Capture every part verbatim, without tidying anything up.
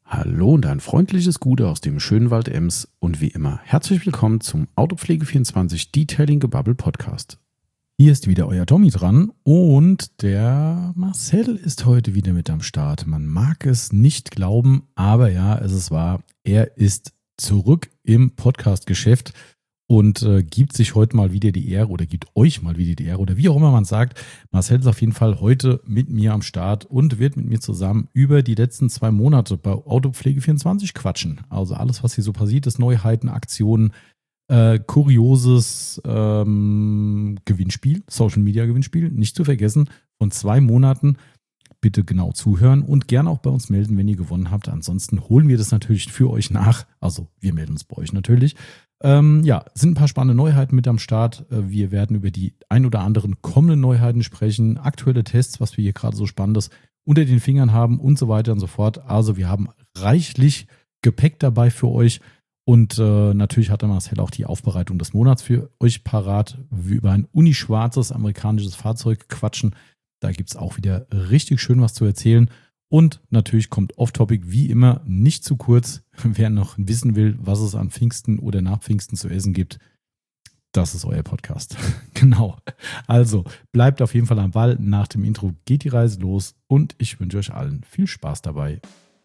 Hallo und ein freundliches Gute aus dem schönen Wald Ems und wie immer herzlich willkommen zum Autopflege vierundzwanzig Detailing Gebubble Podcast. Hier ist wieder euer Tommy dran und der Marcel ist heute wieder mit am Start. Man mag es nicht glauben, aber ja, es ist wahr. Er ist zurück im Podcast-Geschäft und äh, gibt sich heute mal wieder die Ehre oder gibt euch mal wieder die Ehre oder wie auch immer man sagt. Marcel ist auf jeden Fall heute mit mir am Start und wird mit mir zusammen über die letzten zwei Monate bei Autopflege vierundzwanzig quatschen. Also alles, was hier so passiert ist, Neuheiten, Aktionen, äh, kurioses ähm, Gewinnspiel, Social Media Gewinnspiel, nicht zu vergessen, von zwei Monaten. Bitte genau zuhören und gerne auch bei uns melden, wenn ihr gewonnen habt. Ansonsten holen wir das natürlich für euch nach. Also wir melden uns bei euch natürlich. Ähm, ja, sind ein paar spannende Neuheiten mit am Start. Wir werden über die ein oder anderen kommenden Neuheiten sprechen, aktuelle Tests, was wir hier gerade so Spannendes unter den Fingern haben und so weiter und so fort. Also wir haben reichlich Gepäck dabei für euch und äh, natürlich hat der Marcel auch die Aufbereitung des Monats für euch parat. Wir über ein unischwarzes amerikanisches Fahrzeug quatschen. Da gibt es auch wieder richtig schön was zu erzählen. Und natürlich kommt Off-Topic wie immer nicht zu kurz. Wer noch wissen will, was es an Pfingsten oder nach Pfingsten zu essen gibt, das ist euer Podcast. Genau. Also bleibt auf jeden Fall am Ball. Nach dem Intro geht die Reise los und ich wünsche euch allen viel Spaß dabei.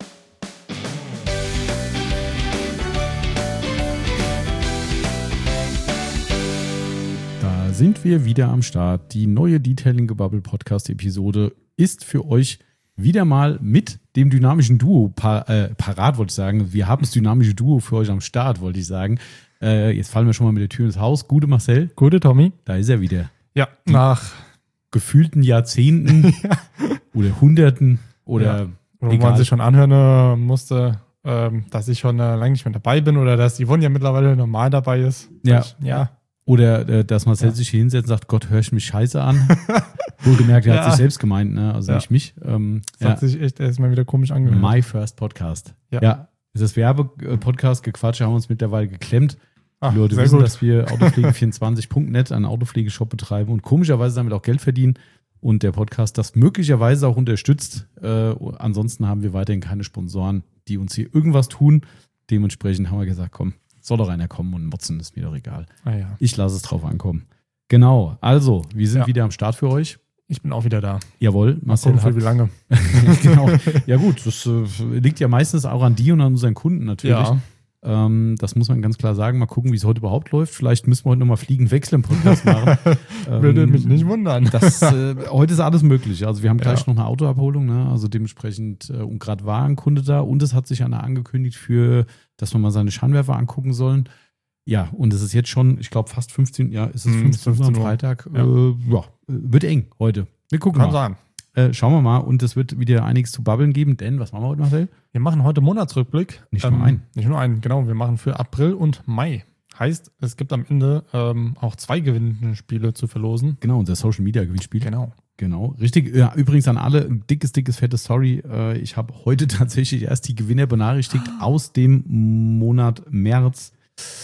Da sind wir wieder am Start. Die neue Detailing Gebubble Podcast Episode ist für euch wieder mal mit dem dynamischen Duo par, äh, parat, wollte ich sagen. Wir haben das dynamische Duo für euch am Start, wollte ich sagen. Äh, jetzt fallen wir schon mal mit der Tür ins Haus. Gute Marcel. Gute Tommy. Da ist er wieder. Ja, Die nach gefühlten Jahrzehnten ja. oder Hunderten oder ja. Wo man sich schon anhören musste, ähm, dass ich schon äh, lange nicht mehr dabei bin oder dass Yvonne ja mittlerweile normal dabei ist. Ja. Ich, ja. Oder äh, dass Marcel ja. sich hier hinsetzt und sagt, Gott, hör ich mich scheiße an. Wohlgemerkt, er ja. hat sich selbst gemeint, ne? Also ja. nicht mich. Ähm, das hat ja. sich echt erstmal wieder komisch angehört. My first podcast. Ja. ja. Das ist Werbe-Podcast, Gequatsche, haben wir uns mittlerweile geklemmt. Ach, die Leute wissen, gut. dass wir autopflege vierundzwanzig punkt net einen Autopflegeshop betreiben und komischerweise damit auch Geld verdienen. Und der Podcast das möglicherweise auch unterstützt. Äh, ansonsten haben wir weiterhin keine Sponsoren, die uns hier irgendwas tun. Dementsprechend haben wir gesagt, komm, soll doch einer kommen und motzen, ist mir doch egal. Ah, ja. Ich lasse es drauf ankommen. Genau, also, wir sind ja. wieder am Start für euch. Ich bin auch wieder da. Jawohl, Marcel. Mal gucken, für wie lange. Genau. Ja gut, das äh, liegt ja meistens auch an dir und an unseren Kunden natürlich. Ja. Ähm, das muss man ganz klar sagen. Mal gucken, wie es heute überhaupt läuft. Vielleicht müssen wir heute nochmal fliegen wechseln im Podcast machen. ähm, Würde mich nicht wundern. Das, äh, heute ist alles möglich. Also wir haben gleich ja. noch eine Autoabholung. Ne? Also dementsprechend, äh, und gerade war ein Kunde da und es hat sich einer angekündigt, für, dass wir mal seine Scheinwerfer angucken sollen. Ja, und es ist jetzt schon, ich glaube, fast fünfzehn, ja, ist es fünfzehn Uhr am Freitag. Ja. Äh, ja, wird eng heute. Wir gucken Kann mal. sein. Äh, schauen wir mal. Und es wird wieder einiges zu babbeln geben, denn, was machen wir heute, Marcel? Wir machen heute Monatsrückblick. Nicht ähm, nur einen. Nicht nur einen, genau. Wir machen für April und Mai. Heißt, es gibt am Ende ähm, auch zwei Gewinnspiele zu verlosen. Genau, unser Social Media Gewinnspiel. Genau. Genau, richtig. Ja, übrigens an alle, ein dickes, dickes, fettes Sorry. Äh, ich habe heute tatsächlich erst die Gewinner benachrichtigt aus dem Monat März.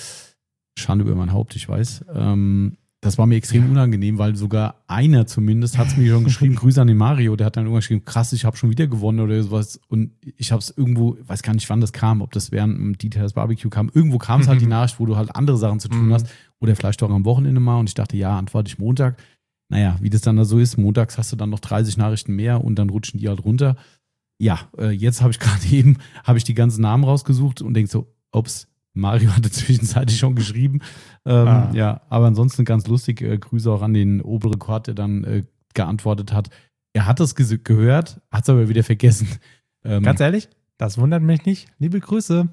Schande über mein Haupt, ich weiß. Ähm, das war mir extrem unangenehm, weil sogar einer zumindest hat es mir schon geschrieben, Grüße an den Mario, der hat dann irgendwann geschrieben, krass, ich habe schon wieder gewonnen oder sowas. Und ich habe es irgendwo, weiß gar nicht, wann das kam, ob das während dem Details Barbecue kam. Irgendwo kam es halt die Nachricht, wo du halt andere Sachen zu tun hast. Oder vielleicht auch am Wochenende mal. Und ich dachte, ja, antworte ich Montag. Naja, wie das dann da so ist, montags hast du dann noch dreißig Nachrichten mehr und dann rutschen die halt runter. Ja, äh, jetzt habe ich gerade eben, habe ich die ganzen Namen rausgesucht und denke so, ups, Mario hatte zwischenzeitlich schon geschrieben. Ähm, ah. Ja, aber ansonsten ganz lustig. Äh, Grüße auch an den Oberrekord, der dann äh, geantwortet hat. Er hat es ge- gehört, hat es aber wieder vergessen. Ähm, ganz ehrlich, das wundert mich nicht. Liebe Grüße.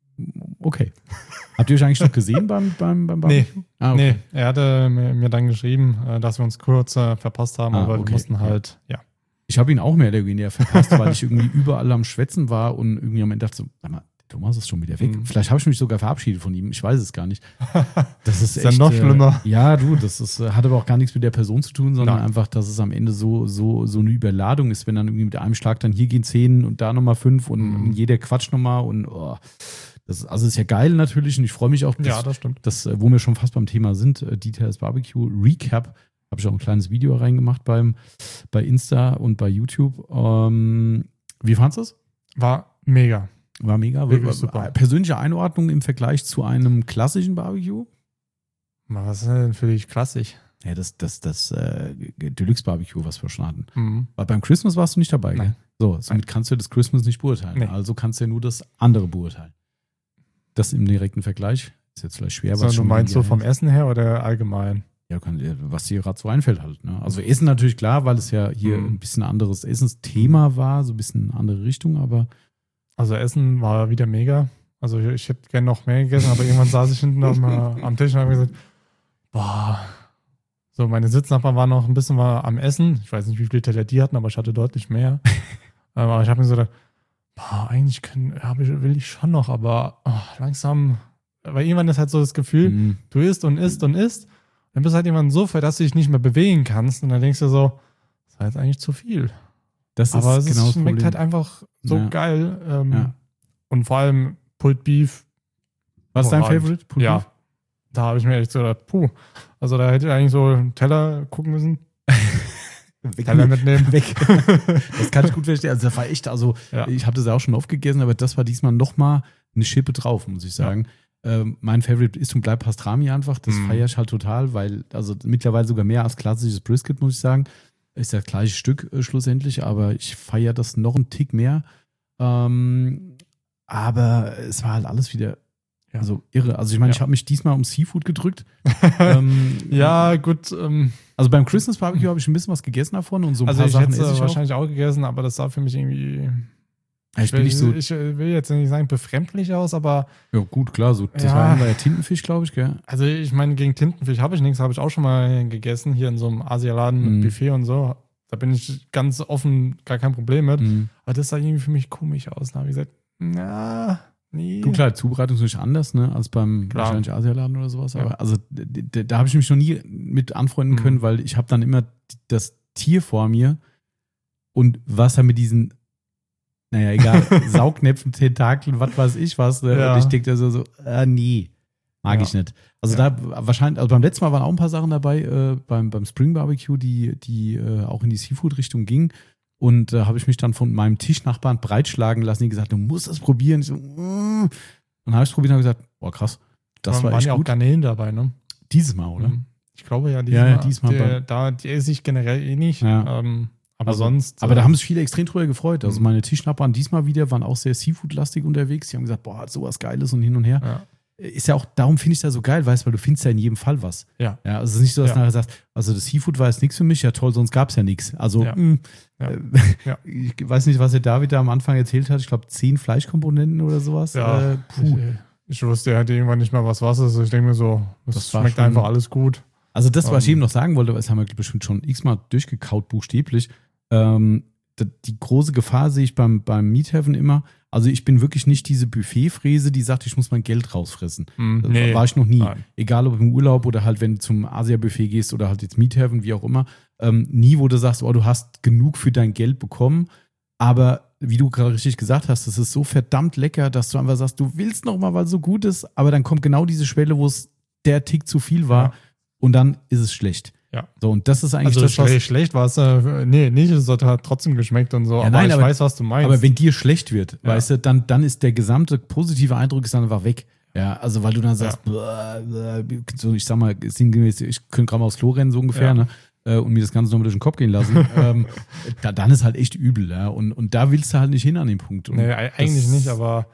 Okay. Habt ihr euch eigentlich noch gesehen beim beim beim Nee, ah, okay. nee, er hatte mir dann geschrieben, dass wir uns kurz äh, verpasst haben, ah, aber okay. wir mussten halt, ja. Ich habe ihn auch mehr oder weniger verpasst, weil ich irgendwie überall am Schwätzen war und irgendwie am Ende dachte so, sag mal, Thomas ist schon wieder weg. Mhm. Vielleicht habe ich mich sogar verabschiedet von ihm. Ich weiß es gar nicht. Das ist, ist echt, ja noch schlimmer. Äh, ja, du, das ist, hat aber auch gar nichts mit der Person zu tun, sondern Nein. einfach, dass es am Ende so, so, so eine Überladung ist, wenn dann irgendwie mit einem Schlag dann hier gehen zehn und da nochmal fünf und mhm. jeder quatscht nochmal und oh, das, also ist ja geil natürlich und ich freue mich auch, dass, ja, das stimmt. dass, wo wir schon fast beim Thema sind, äh, Details Barbecue Recap, habe ich auch ein kleines Video reingemacht beim, bei Insta und bei YouTube. Ähm, wie fandest du es? War mega. War mega. Wirklich super. Persönliche Einordnung im Vergleich zu einem klassischen Barbecue? Was ist denn für dich klassisch? Ja, das, das, das äh, Deluxe-Barbecue, was wir schon hatten. Mhm. Aber beim Christmas warst du nicht dabei, Nein. gell? So, somit kannst du das Christmas nicht beurteilen. Nee. Also kannst du ja nur das andere beurteilen. Das im direkten Vergleich ist jetzt vielleicht schwer. So, Was du schon meinst so vom ist. Essen her oder allgemein? Ja, kann, was dir gerade so einfällt halt. Ne? Also Essen natürlich klar, weil es ja hier Mhm. ein bisschen anderes Essensthema war, so ein bisschen eine andere Richtung, aber Also Essen war wieder mega. Also ich, ich hätte gerne noch mehr gegessen, aber irgendwann saß ich hinten am, äh, am Tisch und habe gesagt, boah. So, meine Sitznachbarn waren noch ein bisschen mal am Essen. Ich weiß nicht, wie viele Teller die hatten, aber ich hatte deutlich mehr. ähm, aber ich habe mir so gedacht, boah, eigentlich können, hab ich, will ich schon noch, aber oh, langsam, weil irgendwann ist halt so das Gefühl, mh, du isst und isst und isst. Dann bist du halt irgendwann so fett, dass du dich nicht mehr bewegen kannst. Und dann denkst du so, das war jetzt eigentlich zu viel. das Aber ist es genau das schmeckt Problem. halt einfach so Ja. geil. Ähm, Ja. Und vor allem Pulled Beef. Was ist dein überragend. Favorite? Pulled Ja. Beef? Da habe ich mir echt so gedacht, puh. Also da hätte ich eigentlich so einen Teller gucken müssen. Weg, Teller mitnehmen. weg. Das kann ich gut verstehen. Also das war echt, also Ja. ich habe das ja auch schon oft gegessen, aber das war diesmal nochmal eine Schippe drauf, muss ich sagen. Ähm, mein Favorite ist und bleibt Pastrami einfach. Das Mhm. feiere ich halt total, weil, also mittlerweile sogar mehr als klassisches Brisket, muss ich sagen. Ist ja das gleiche Stück äh, schlussendlich, aber ich feiere das noch einen Tick mehr. Ähm, aber es war halt alles wieder Ja. also irre. Also ich meine, Ja. ich habe mich diesmal um Seafood gedrückt. ähm, Ja, gut. Ähm, Also beim Christmas Barbecue habe ich ein bisschen was gegessen davon und so ein also paar ich Sachen hätte esse es ich auch. wahrscheinlich auch. gegessen, aber das sah für mich irgendwie, Ja, ich bin nicht so, ich will jetzt nicht sagen befremdlich aus, aber ja gut, klar, so, das Ja. war ja Tintenfisch, glaube ich, gell? also ich meine, gegen Tintenfisch habe ich nichts, habe ich auch schon mal gegessen, hier in so einem Asialaden mit Mhm. Buffet und so. Da bin ich ganz offen, gar kein Problem mit. Mhm. Aber das sah irgendwie für mich komisch aus. Da habe ich gesagt, na, nee. Gut, klar, die Zubereitung ist natürlich anders, ne, als beim Klar. wahrscheinlich Asialaden oder sowas. Ja. Aber also d- d- da habe ich mich noch nie mit anfreunden Mhm. können, weil ich habe dann immer das Tier vor mir und was er mit diesen, naja, egal, Saugnäpfen, Tentakeln, was weiß ich was. Ne? Ja. Und ich denke da so, so äh, nee, mag Ja. ich nicht. Also Ja. da wahrscheinlich, also beim letzten Mal waren auch ein paar Sachen dabei, äh, beim, beim Spring Barbecue, die, die äh, auch in die Seafood-Richtung gingen. Und da äh, habe ich mich dann von meinem Tischnachbarn breitschlagen lassen, die gesagt, du musst das probieren. Ich so, mm. Und habe ich es probiert und habe gesagt, boah, krass, das Da war waren echt ja auch gut. Garnelen dabei, ne? Dieses Mal, oder? Mhm. Ich glaube ja, Ja, ja, diesmal die, bei- da, die esse ich generell eh nicht. Ja. Ähm, aber Also, sonst. Aber äh, da haben sich viele extrem drüber gefreut. Also Mhm. meine Tischnachbarn diesmal wieder waren auch sehr Seafood-lastig unterwegs. Die haben gesagt, boah, sowas Geiles und hin und her. ja. Ist ja auch, darum finde ich es ja so geil, weißt du, weil du findest ja in jedem Fall was. Ja. Ja, also es ist nicht so, dass Ja. du nachher sagst, also das Seafood war jetzt nichts für mich, ja toll, sonst gab es ja nichts. Also, Ja. mh, Ja. äh, Ja. ich weiß nicht, was der David da am Anfang erzählt hat. Ich glaube, zehn Fleischkomponenten oder sowas. Ja. Äh, puh. Ich, ich wusste, er hatte irgendwann nicht mehr was was ist. Ich denke mir so, das, Das war schmeckt schon- einfach alles gut. Also das, was ich Ähm. eben noch sagen wollte, das haben wir bestimmt schon x-mal durchgekaut, buchstäblich. Ähm, d- die große Gefahr sehe ich beim, beim Meat Heaven immer. Also ich bin wirklich nicht diese Buffetfräse, die sagt, ich muss mein Geld rausfressen. Mhm. Das war ich noch nie. Nein. Egal ob im Urlaub oder halt, wenn du zum Asia-Buffet gehst oder halt jetzt Meat Heaven, wie auch immer. Ähm, nie, wo du sagst, oh, du hast genug für dein Geld bekommen. Aber wie du gerade richtig gesagt hast, das ist so verdammt lecker, dass du einfach sagst, du willst noch mal, weil es so gut ist, aber dann kommt genau diese Schwelle, wo es der Tick zu viel war Ja. und dann ist es schlecht. Ja. So, und das ist eigentlich Also das, was. schlecht, schlecht war es. Äh, nee, nicht, es hat halt trotzdem geschmeckt und so. Ja, aber nein, ich aber- weiß, was du meinst. Aber wenn dir schlecht wird, Ja. weißt du, dann, dann ist der gesamte positive Eindruck ist dann einfach weg. Ja, also weil du dann sagst, "Bäh, bäh", so ich sag mal, sinngemäß, ich könnte gerade mal aufs Klo rennen, so ungefähr, Ja. ne? äh, Und mir das Ganze nochmal durch den Kopf gehen lassen. ähm, da, dann ist halt echt übel, ja. Und, und da willst du halt nicht hin an den Punkt. Und nee, e- eigentlich das- nicht, aber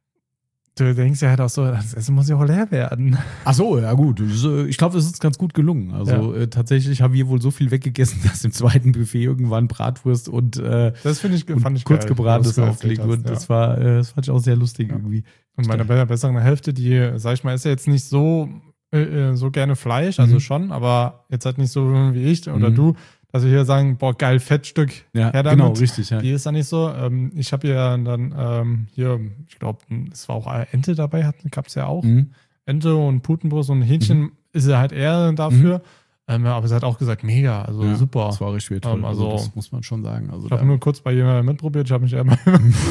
du denkst ja halt auch so, das Essen muss ja auch leer werden. Ach so, ja gut. Das, äh, Ich glaube, das ist ganz gut gelungen. Also äh, tatsächlich haben wir wohl so viel weggegessen, dass im zweiten Buffet irgendwann Bratwurst und, äh, Das finde ich, und fand ich kurz geil, gebratenes was du erzählt aufgelegt hast, wurde. ja. Das war, äh, das fand ich auch sehr lustig Ja. irgendwie. Und meine be- bessere Hälfte, die, sag ich mal, ist ja jetzt nicht so, äh, so gerne Fleisch, also Mhm. schon, aber jetzt halt nicht so wie ich oder Mhm. du, dass wir hier sagen, boah, geil, Fettstück, Ja, her damit. genau, richtig. Ja. Die ist dann nicht so. Ähm, ich habe ja dann ähm, hier, ich glaube, es war auch Ente dabei, gab es ja auch. Mhm. Ente und Putenbrust und Hähnchen ist ja halt eher dafür. Ähm, aber sie hat auch gesagt, mega, also Ja, super. Das war richtig toll. Ähm, also, also- das muss man schon sagen. Also Ich habe da- nur kurz bei jemandem mitprobiert, ich habe mich einmal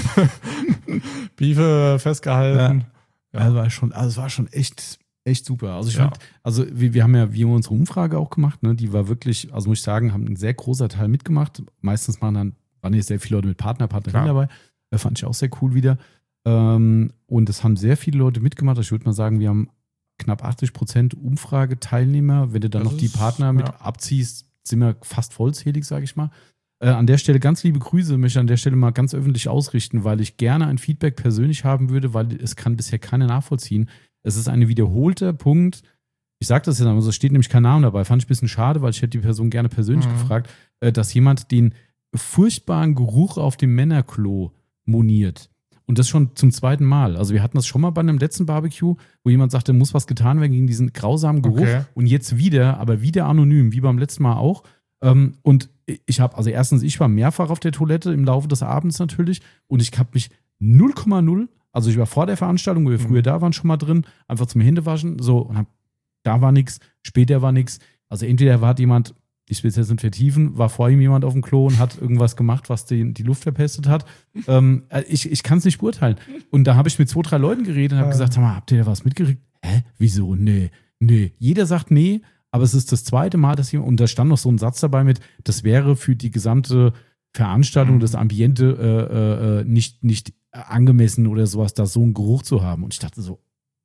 Beefe festgehalten. Ja. Also war schon, also es war schon echt, echt super. Also ich Ja. fand, also wir, wir haben ja wir haben unsere Umfrage auch gemacht, ne? Die war wirklich, also muss ich sagen, haben ein sehr großer Teil mitgemacht. Meistens waren dann, waren hier sehr viele Leute mit Partner, Partnerin Klar. dabei. Das fand ich auch sehr cool wieder. Ähm, und es haben sehr viele Leute mitgemacht. Ich würde mal sagen, wir haben knapp achtzig Prozent Umfrageteilnehmer. Wenn du dann Das noch die ist- Partner mit ja. abziehst, sind wir fast vollzählig, sage ich mal. Äh, an der Stelle ganz liebe Grüße, möchte ich an der Stelle mal ganz öffentlich ausrichten, weil ich gerne ein Feedback persönlich haben würde, weil es kann bisher keiner nachvollziehen. Es ist ein wiederholter Punkt. Ich sage das jetzt einmal, so steht nämlich kein Name dabei. Fand ich ein bisschen schade, weil ich hätte die Person gerne persönlich Mhm. gefragt, äh, dass jemand den furchtbaren Geruch auf dem Männerklo moniert. Und das schon zum zweiten Mal. Also wir hatten das schon mal bei einem letzten Barbecue, wo jemand sagte, muss was getan werden gegen diesen grausamen Geruch. Okay. Und jetzt wieder, aber wieder anonym, wie beim letzten Mal auch. Ähm, und ich habe, also erstens, ich war mehrfach auf der Toilette im Laufe des Abends natürlich. Und ich habe mich null Komma null, also ich war vor der Veranstaltung, wo wir früher Mhm. da waren, schon mal drin, einfach zum Händewaschen. So, und hab, da war nichts, später war nichts. Also entweder war jemand, ich will es jetzt nicht vertiefen, war vor ihm jemand auf dem Klo und hat irgendwas gemacht, was die, die Luft verpestet hat. ähm, ich ich kann es nicht beurteilen. Und da habe ich mit zwei, drei Leuten geredet und habe Ja. gesagt, sag mal, habt ihr da was mitgekriegt? Hä? Wieso? Nee, nee. Jeder sagt nee, aber es ist das zweite Mal, dass jemand, und da stand noch so ein Satz dabei mit, das wäre für die gesamte Veranstaltung, Mhm. das Ambiente äh, äh, nicht, nicht angemessen oder sowas, da so einen Geruch zu haben. Und ich dachte so,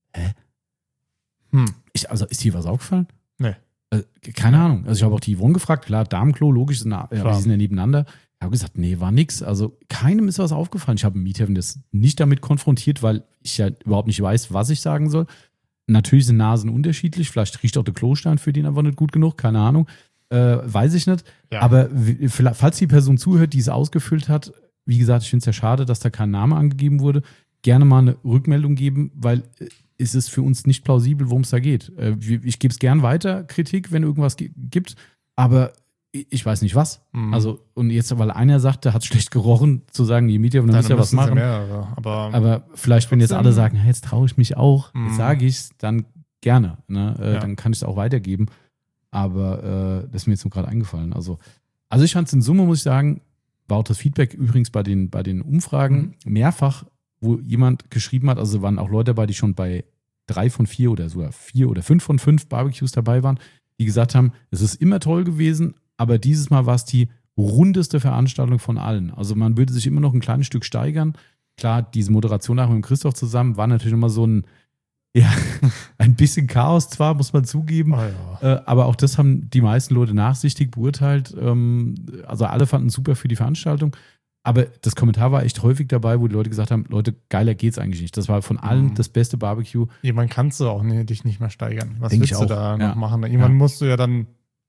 Hm. ich, also ist hier was aufgefallen? Nee. Äh, keine Ahnung. Also ich habe auch die Yvonne gefragt, klar, Damenklo, logisch, sind, ja, Klar. die sind ja nebeneinander. Ich habe gesagt, nee, war nix. Also keinem ist was aufgefallen. Ich habe im Meethaven das nicht damit konfrontiert, weil ich ja überhaupt nicht weiß, was ich sagen soll. Natürlich sind Nasen unterschiedlich. Vielleicht riecht auch der Klostein für den einfach nicht gut genug. Keine Ahnung. Äh, weiß ich nicht. Ja. Aber w- vielleicht- falls die Person zuhört, die es ausgefüllt hat, wie gesagt, ich finde es ja schade, dass da kein Name angegeben wurde, gerne mal eine Rückmeldung geben, weil äh, es ist für uns nicht plausibel, worum es da geht. Äh, wir- ich gebe es gern weiter, Kritik, wenn irgendwas gi- gibt, aber ich ich weiß nicht was. Mhm. Also, und jetzt, weil einer sagt, der hat schlecht gerochen, zu sagen, ihr Mieter, dann Dann müsst ihr was müssen sie machen. mehrere, aber, Aber vielleicht, wenn jetzt Trotzdem- alle sagen, ja, jetzt traue ich mich auch, Mhm. jetzt sage ich es, dann gerne. Ne? Äh, Ja. Dann kann ich es auch weitergeben. Aber äh, das ist mir jetzt nur gerade eingefallen. Also, also ich fand es in Summe, muss ich sagen, war auch das Feedback übrigens bei den, bei den Umfragen mehrfach, wo jemand geschrieben hat, also waren auch Leute dabei, die schon bei drei von vier oder sogar vier oder fünf von fünf Barbecues dabei waren, die gesagt haben, es ist immer toll gewesen, aber dieses Mal war es die rundeste Veranstaltung von allen. Also man würde sich immer noch ein kleines Stück steigern. Klar, diese Moderation nachher mit Christoph zusammen war natürlich immer so ein, ja, ein bisschen Chaos zwar, muss man zugeben. oh ja. Äh, aber auch das haben die meisten Leute nachsichtig beurteilt. Ähm, also alle fanden es super für die Veranstaltung. Aber das Kommentar war echt häufig dabei, wo die Leute gesagt haben, Leute, geiler geht's eigentlich nicht. Das war von allen Mhm. das beste Barbecue. Irgendwann kannst du auch nee, dich nicht mehr steigern. Was Denk ich willst du auch, da ja. noch machen? Irgendwann Ja. musst du ja dann,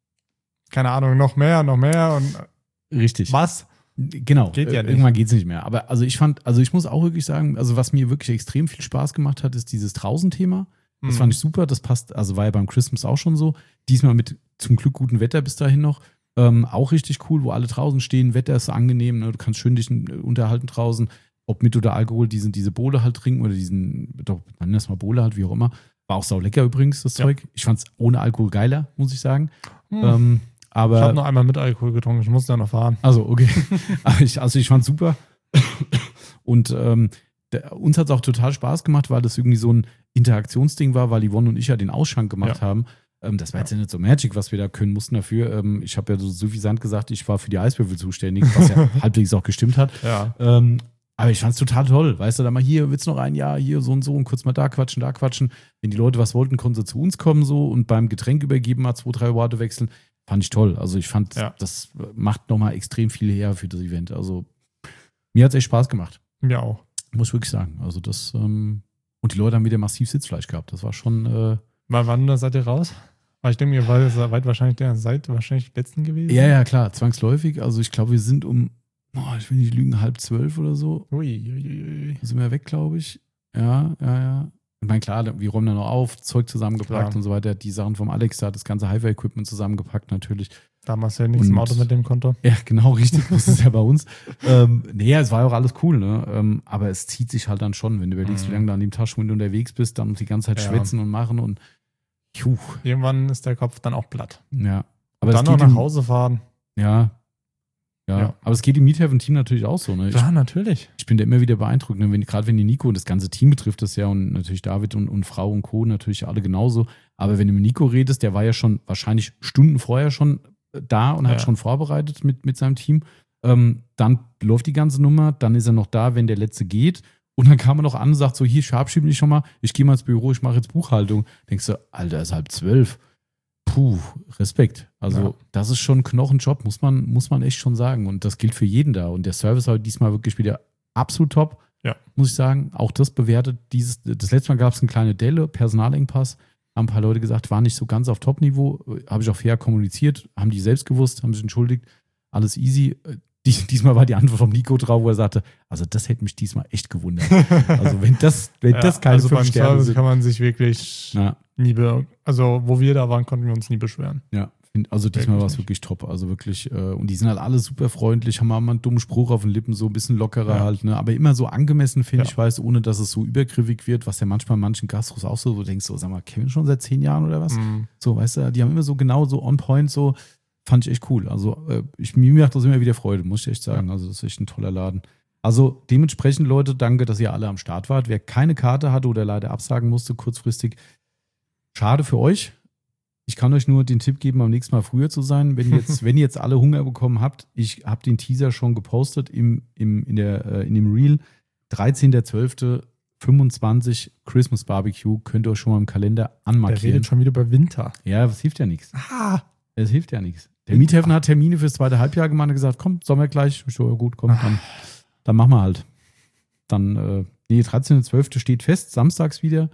keine Ahnung, noch mehr, noch mehr und Richtig. was? Genau. Geht ja Äh, nicht. Irgendwann geht's nicht mehr. Aber also ich fand, also ich muss auch wirklich sagen, also was mir wirklich extrem viel Spaß gemacht hat, ist dieses Draußen-Thema. Das Mhm. fand ich super. Das passt, also war ja beim Christmas auch schon so. Diesmal mit zum Glück gutem Wetter bis dahin noch. Ähm, auch richtig cool, wo alle draußen stehen. Wetter ist angenehm. Ne? Du kannst schön dich äh, unterhalten draußen. Ob mit oder Alkohol, diesen, diese Bowle halt trinken oder diesen, doch, man nennt das mal Bowle halt, wie auch immer. War auch sau lecker übrigens, das Ja. Zeug. Ich fand es ohne Alkohol geiler, muss ich sagen. Hm. Ähm, aber Ich habe noch einmal mit Alkohol getrunken, ich musste ja noch fahren. also, okay. Aber ich, also, ich fand's super. Und ähm, der, uns hat es auch total Spaß gemacht, weil das irgendwie so ein Interaktionsding war, weil Yvonne und ich ja den Ausschank gemacht Ja. haben. Ähm, das war jetzt ja nicht so Magic, was wir da können mussten dafür. Ähm, ich habe ja so suffisant gesagt, ich war für die Eiswürfel zuständig, was ja halbwegs auch gestimmt hat. Ja. Ähm, aber ich fand's total toll. Weißt du, da mal hier, willst du noch ein Jahr, hier so und so und kurz mal da quatschen, da quatschen. Wenn die Leute was wollten, konnten sie zu uns kommen so und beim Getränk übergeben mal zwei, drei Worte wechseln. Fand ich toll. Also ich fand, Ja. das macht nochmal extrem viel her für das Event. Also mir hat's echt Spaß gemacht. Mir auch. Muss ich wirklich sagen. Also das, ähm, und die Leute haben wieder massiv Sitzfleisch gehabt. Das war schon, äh, Mal wann seid ihr raus? Weil ich denke, ihr seid weit wahrscheinlich der seid wahrscheinlich die letzten gewesen. ja, ja, klar, zwangsläufig. Also ich glaube, wir sind um, oh, ich will nicht lügen, halb zwölf oder so. Ui, ui, ui. Sind wir weg, glaube ich. Ja, ja, ja. Ich meine, klar, wir räumen dann noch auf, Zeug zusammengepackt Klar. und so weiter. Die Sachen vom Alex, da hat das ganze Hi-Fi-Equipment zusammengepackt natürlich. Damals ja nichts im Und- Auto mit dem Konto. Ja, genau, richtig. Das ist ja bei uns. Ähm, nee, es war ja auch alles cool, ne? Ähm, aber es zieht sich halt dann schon, wenn du überlegst, Mhm. wie lange du an dem Tag schon unterwegs bist, dann die ganze Zeit Ja. schwätzen und machen und juh, Irgendwann ist der Kopf dann auch platt. ja. Aber dann es noch geht nach im, Hause fahren. Ja, ja. Ja. Aber es geht im Meethaven-Team natürlich auch so, ne? Ich, Ja, natürlich. ich bin da immer wieder beeindruckt, ne? Wenn, gerade wenn die Nico und das ganze Team betrifft das ja und natürlich David und, und Frau und Co. natürlich alle genauso. Aber wenn du mit Nico redest, der war ja schon wahrscheinlich Stunden vorher schon da und hat Ja. schon vorbereitet mit, mit seinem Team. Ähm, dann läuft die ganze Nummer, dann ist er noch da, wenn der Letzte geht. Und dann kam er noch an und sagt so, hier, verabschiede mich schon mal, ich gehe mal ins Büro, ich mache jetzt Buchhaltung. Denkst du, Alter, ist halb zwölf. Puh, Respekt. Also ja. Das ist schon ein Knochenjob, muss man, muss man echt schon sagen. Und das gilt für jeden da. Und der Service war diesmal wirklich wieder absolut top, ja. muss ich sagen. Auch das bewertet. Dieses, das letzte Mal gab es eine kleine Delle, Personalengpass. Haben ein paar Leute gesagt, war nicht so ganz auf Top-Niveau. Habe ich auch fair kommuniziert, haben die selbst gewusst, haben sich entschuldigt. Alles easy. Dies, diesmal war die Antwort vom Nico drauf, wo er sagte, also das hätte mich diesmal echt gewundert. Also wenn das, wenn ja, das keine also fünf beim Sterne Service sind. kann man sich wirklich Ja. nie be- also wo wir da waren, konnten wir uns nie beschweren. Ja, also diesmal war es wirklich top. Also wirklich, äh, und die sind halt alle super freundlich, haben mal einen dummen Spruch auf den Lippen, so ein bisschen lockerer Ja. halt, ne? Aber immer so angemessen, finde Ja. ich, weiß, ohne dass es so übergriffig wird, was ja manchmal in manchen Gastros auch so, so denkst, so, sag mal, Kevin schon seit zehn Jahren oder was? Mhm. So, weißt du, die haben immer so genau so on point, so, fand ich echt cool. Also, äh, ich, mir macht das immer wieder Freude, muss ich echt sagen. Also, das ist echt ein toller Laden. Also, dementsprechend, Leute, danke, dass ihr alle am Start wart. Wer keine Karte hatte oder leider absagen musste, kurzfristig, schade für euch. Ich kann euch nur den Tipp geben, am nächsten Mal früher zu sein. Wenn jetzt, wenn ihr jetzt alle Hunger bekommen habt, ich habe den Teaser schon gepostet im, im, in, der, äh, in dem Reel. dreizehnter zwölfter fünfundzwanzig Christmas Barbecue, könnt ihr euch schon mal im Kalender Der anmarkieren. redet schon wieder über Winter. Ja, das hilft ja nichts. Ah, Es hilft ja nichts. Der Miethelfen hat Termine fürs zweite Halbjahr gemacht und gesagt, komm, Sommer gleich. Ich so, ja gut, komm, dann, dann machen wir halt. Dann, äh, nee, dreizehnter zwölfter steht fest, samstags wieder.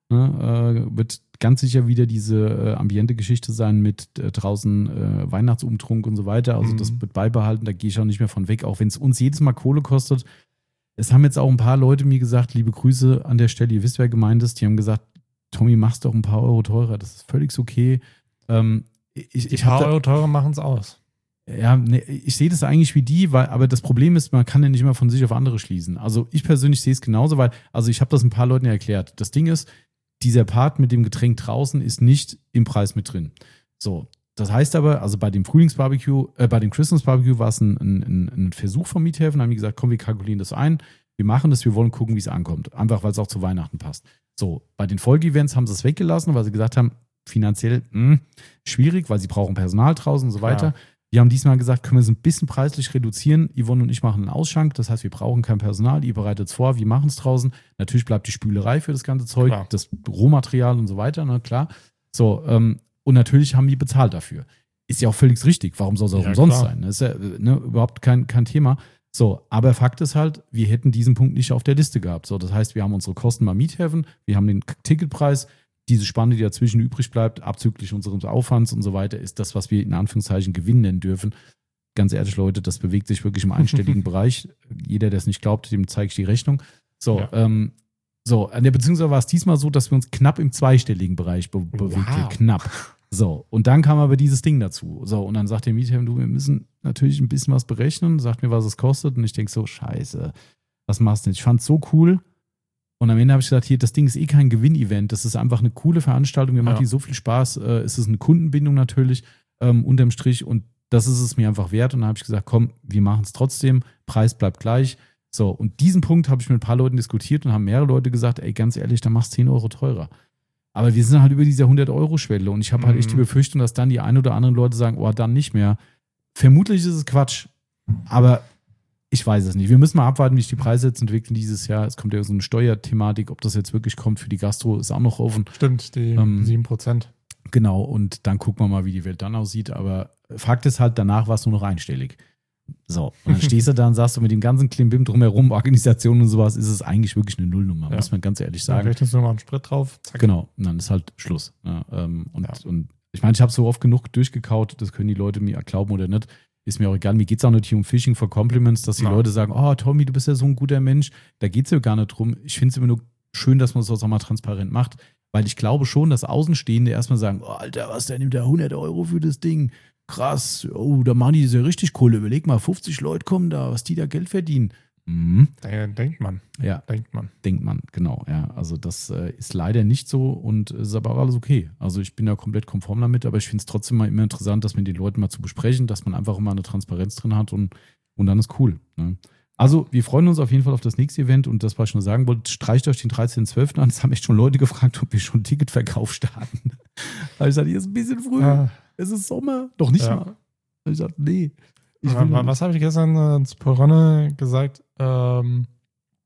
Ne, äh, wird ganz sicher wieder diese äh, Ambiente-Geschichte sein mit äh, draußen äh, Weihnachtsumtrunk und so weiter. Also Mhm. das wird beibehalten, da gehe ich auch nicht mehr von weg, auch wenn es uns jedes Mal Kohle kostet. Es haben jetzt auch ein paar Leute mir gesagt, liebe Grüße an der Stelle, ihr wisst, wer gemeint ist, die haben gesagt, Tommy, mach's doch ein paar Euro teurer, das ist völlig okay. Ähm, ich die ich habe paar Euro teurer machen es aus. ja, ne, ich sehe das eigentlich wie die, weil, aber das Problem ist, man kann ja nicht immer von sich auf andere schließen. Also ich persönlich sehe es genauso, weil, also ich habe das ein paar Leuten ja erklärt. Das Ding ist, dieser Part mit dem Getränk draußen ist nicht im Preis mit drin. So, das heißt aber, also bei dem Frühlingsbarbecue, äh, bei dem Christmas Barbecue war es ein, ein, ein Versuch vom Miethelfen, haben die gesagt, komm, wir kalkulieren das ein, wir machen das, wir wollen gucken, wie es ankommt. Einfach, weil es auch zu Weihnachten passt. So, bei den Folgeevents haben sie es weggelassen, weil sie gesagt haben, finanziell mh, schwierig, weil sie brauchen Personal draußen und so weiter. Ja. Wir haben diesmal gesagt, können wir es ein bisschen preislich reduzieren. Yvonne und ich machen einen Ausschank, das heißt, wir brauchen kein Personal, ihr bereitet es vor, wir machen es draußen. Natürlich bleibt die Spülerei für das ganze Zeug, Klar. das Rohmaterial und so weiter, na klar. So, ähm, und natürlich haben die bezahlt dafür. Ist ja auch völlig richtig, warum soll es auch Ja, umsonst klar. sein? Das ist ja ne, überhaupt kein, kein Thema. So, aber Fakt ist halt, wir hätten diesen Punkt nicht auf der Liste gehabt. So, das heißt, wir haben unsere Kosten beim Miethelfen, wir haben den K- Ticketpreis, diese Spanne, die dazwischen übrig bleibt, abzüglich unseres Aufwands und so weiter, ist das, was wir in Anführungszeichen Gewinn nennen dürfen. Ganz ehrlich, Leute, das bewegt sich wirklich im einstelligen Bereich. Jeder, der es nicht glaubt, dem zeige ich die Rechnung. So, Ja. ähm, so, an der beziehungsweise war es diesmal so, dass wir uns knapp im zweistelligen Bereich be bewegt Wow. haben. Knapp. So, und dann kam aber dieses Ding dazu. So, und dann sagt der Miethelfer, du, wir müssen natürlich ein bisschen was berechnen, sagt mir, was es kostet. Und ich denke so, scheiße, was machst du denn? Ich fand es so cool. Und am Ende habe ich gesagt, hier, das Ding ist eh kein Gewinn-Event. Das ist einfach eine coole Veranstaltung. Mir macht Ja. die so viel Spaß. Äh, es ist eine Kundenbindung natürlich, ähm, unterm Strich. Und das ist es mir einfach wert. Und dann habe ich gesagt, komm, wir machen es trotzdem. Preis bleibt gleich. So, und diesen Punkt habe ich mit ein paar Leuten diskutiert und haben mehrere Leute gesagt, ey, ganz ehrlich, dann machst du zehn Euro teurer. Aber wir sind halt über dieser hundert-Euro-Schwelle. Und ich habe halt echt die Mhm. Befürchtung, dass dann die ein oder anderen Leute sagen, oh, dann nicht mehr. Vermutlich ist es Quatsch. Aber ich weiß es nicht. Wir müssen mal abwarten, wie sich die Preise jetzt entwickeln dieses Jahr. Es kommt ja so eine Steuerthematik. Ob das jetzt wirklich kommt für die Gastro, ist auch noch offen. Stimmt, die Ähm, sieben Prozent. Genau, und dann gucken wir mal, wie die Welt dann aussieht. Aber Fakt ist halt, danach war es nur noch einstellig. So, und dann stehst du da und sagst du, mit dem ganzen Klimbim drumherum, Organisation und sowas, ist es eigentlich wirklich eine Nullnummer, Ja. muss man ganz ehrlich Dann sagen. rechnest du nochmal einen Sprit drauf. Zack. Genau, und dann ist halt Schluss. Ja, ähm, und, Ja. und ich meine, ich habe so oft genug durchgekaut, das können die Leute mir glauben oder nicht. Ist mir auch egal. Mir geht es auch nicht hier um Phishing for Compliments, dass die Ja. Leute sagen, oh Tommy, du bist ja so ein guter Mensch. Da geht es ja gar nicht drum. Ich finde es immer nur schön, dass man sowas auch mal transparent macht, weil ich glaube schon, dass Außenstehende erstmal sagen, oh, Alter, was, der nimmt da hundert Euro für das Ding. Krass, oh, da machen die das ja richtig Kohle. Überleg mal, fünfzig Leute kommen da, was die da Geld verdienen. Mhm. Da denkt man, Ja, denkt man. denkt man, genau. Ja, also das äh, ist leider nicht so und es ist aber auch alles okay. Also ich bin ja komplett konform damit, aber ich finde es trotzdem mal immer interessant, das mit den Leuten mal zu besprechen, dass man einfach immer eine Transparenz drin hat und, und dann ist cool. Ne? Also wir freuen uns auf jeden Fall auf das nächste Event und das, was ich nur sagen wollte, streicht euch den dreizehnten zwölften an. Es haben echt schon Leute gefragt, ob wir schon Ticketverkauf starten. Da ich gesagt, hier ist ein bisschen früh, Ah, es ist Sommer, doch nicht Ja. mal. Da ich gesagt, nee. Ich was will was habe ich gestern äh, zu Poronne gesagt? Ähm,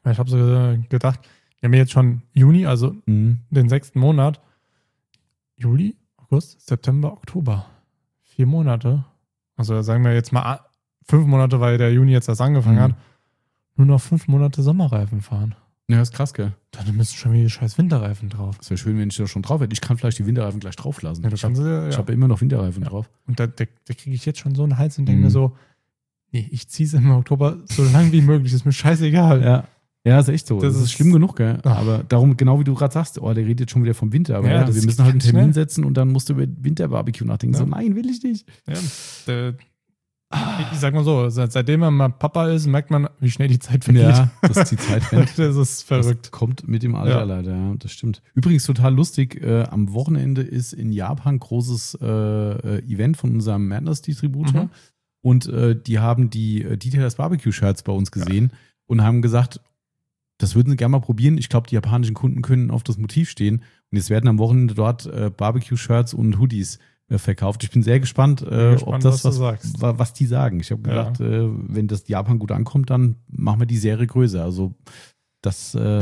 Ich habe so gedacht, wir haben jetzt schon Juni, also Mhm. den sechsten Monat. Juli, August, September, Oktober. Vier Monate. Also sagen wir jetzt mal fünf Monate, weil der Juni jetzt erst angefangen Mhm. hat. Nur noch fünf Monate Sommerreifen fahren. Ja, ist krass, gell? Dann müssen schon wieder scheiß Winterreifen drauf. Das wäre schön, wenn ich da schon drauf hätte. Ich kann vielleicht die Winterreifen gleich drauf lassen. Ja, du ich habe kannst, ja, ja. hab ja immer noch Winterreifen Ja. drauf. Und da, da, da kriege ich jetzt schon so einen Hals und denke Mhm. mir so, nee, ich ziehe es im Oktober so lang wie möglich. Ist mir scheißegal. Ja. Ja, ist echt so. Das Das, ist ist- schlimm genug, gell? Ach. Aber darum, genau wie du gerade sagst, oh, der redet jetzt schon wieder vom Winter. Aber Ja, ja, das wir müssen geht halt einen ganz Termin schnell. setzen und dann musst du über Winterbarbecue nachdenken. Ja. So, nein, will ich nicht. Ja, äh, ich, ich sag mal so, seit, seitdem man mal Papa ist, merkt man, wie schnell die Zeit vergeht. Ja, dass die Zeit rennt. Das ist verrückt. Das kommt mit dem Alter Ja. leider, ja, das stimmt. Übrigens total lustig, äh, am Wochenende ist in Japan großes äh, äh, Event von unserem Madness-Distributor Mhm. und äh, die haben die äh, Detailers Barbecue-Shirts bei uns gesehen und haben gesagt, das würden sie gerne mal probieren. Ich glaube, die japanischen Kunden können auf das Motiv stehen und jetzt werden am Wochenende dort äh, Barbecue-Shirts und Hoodies äh, verkauft. Ich bin sehr gespannt, äh, Bin gespannt, ob das was du was, sagst. wa- was die sagen. Ich habe Ja. gedacht, äh, wenn das Japan gut ankommt, dann machen wir die Serie größer. Also das, äh,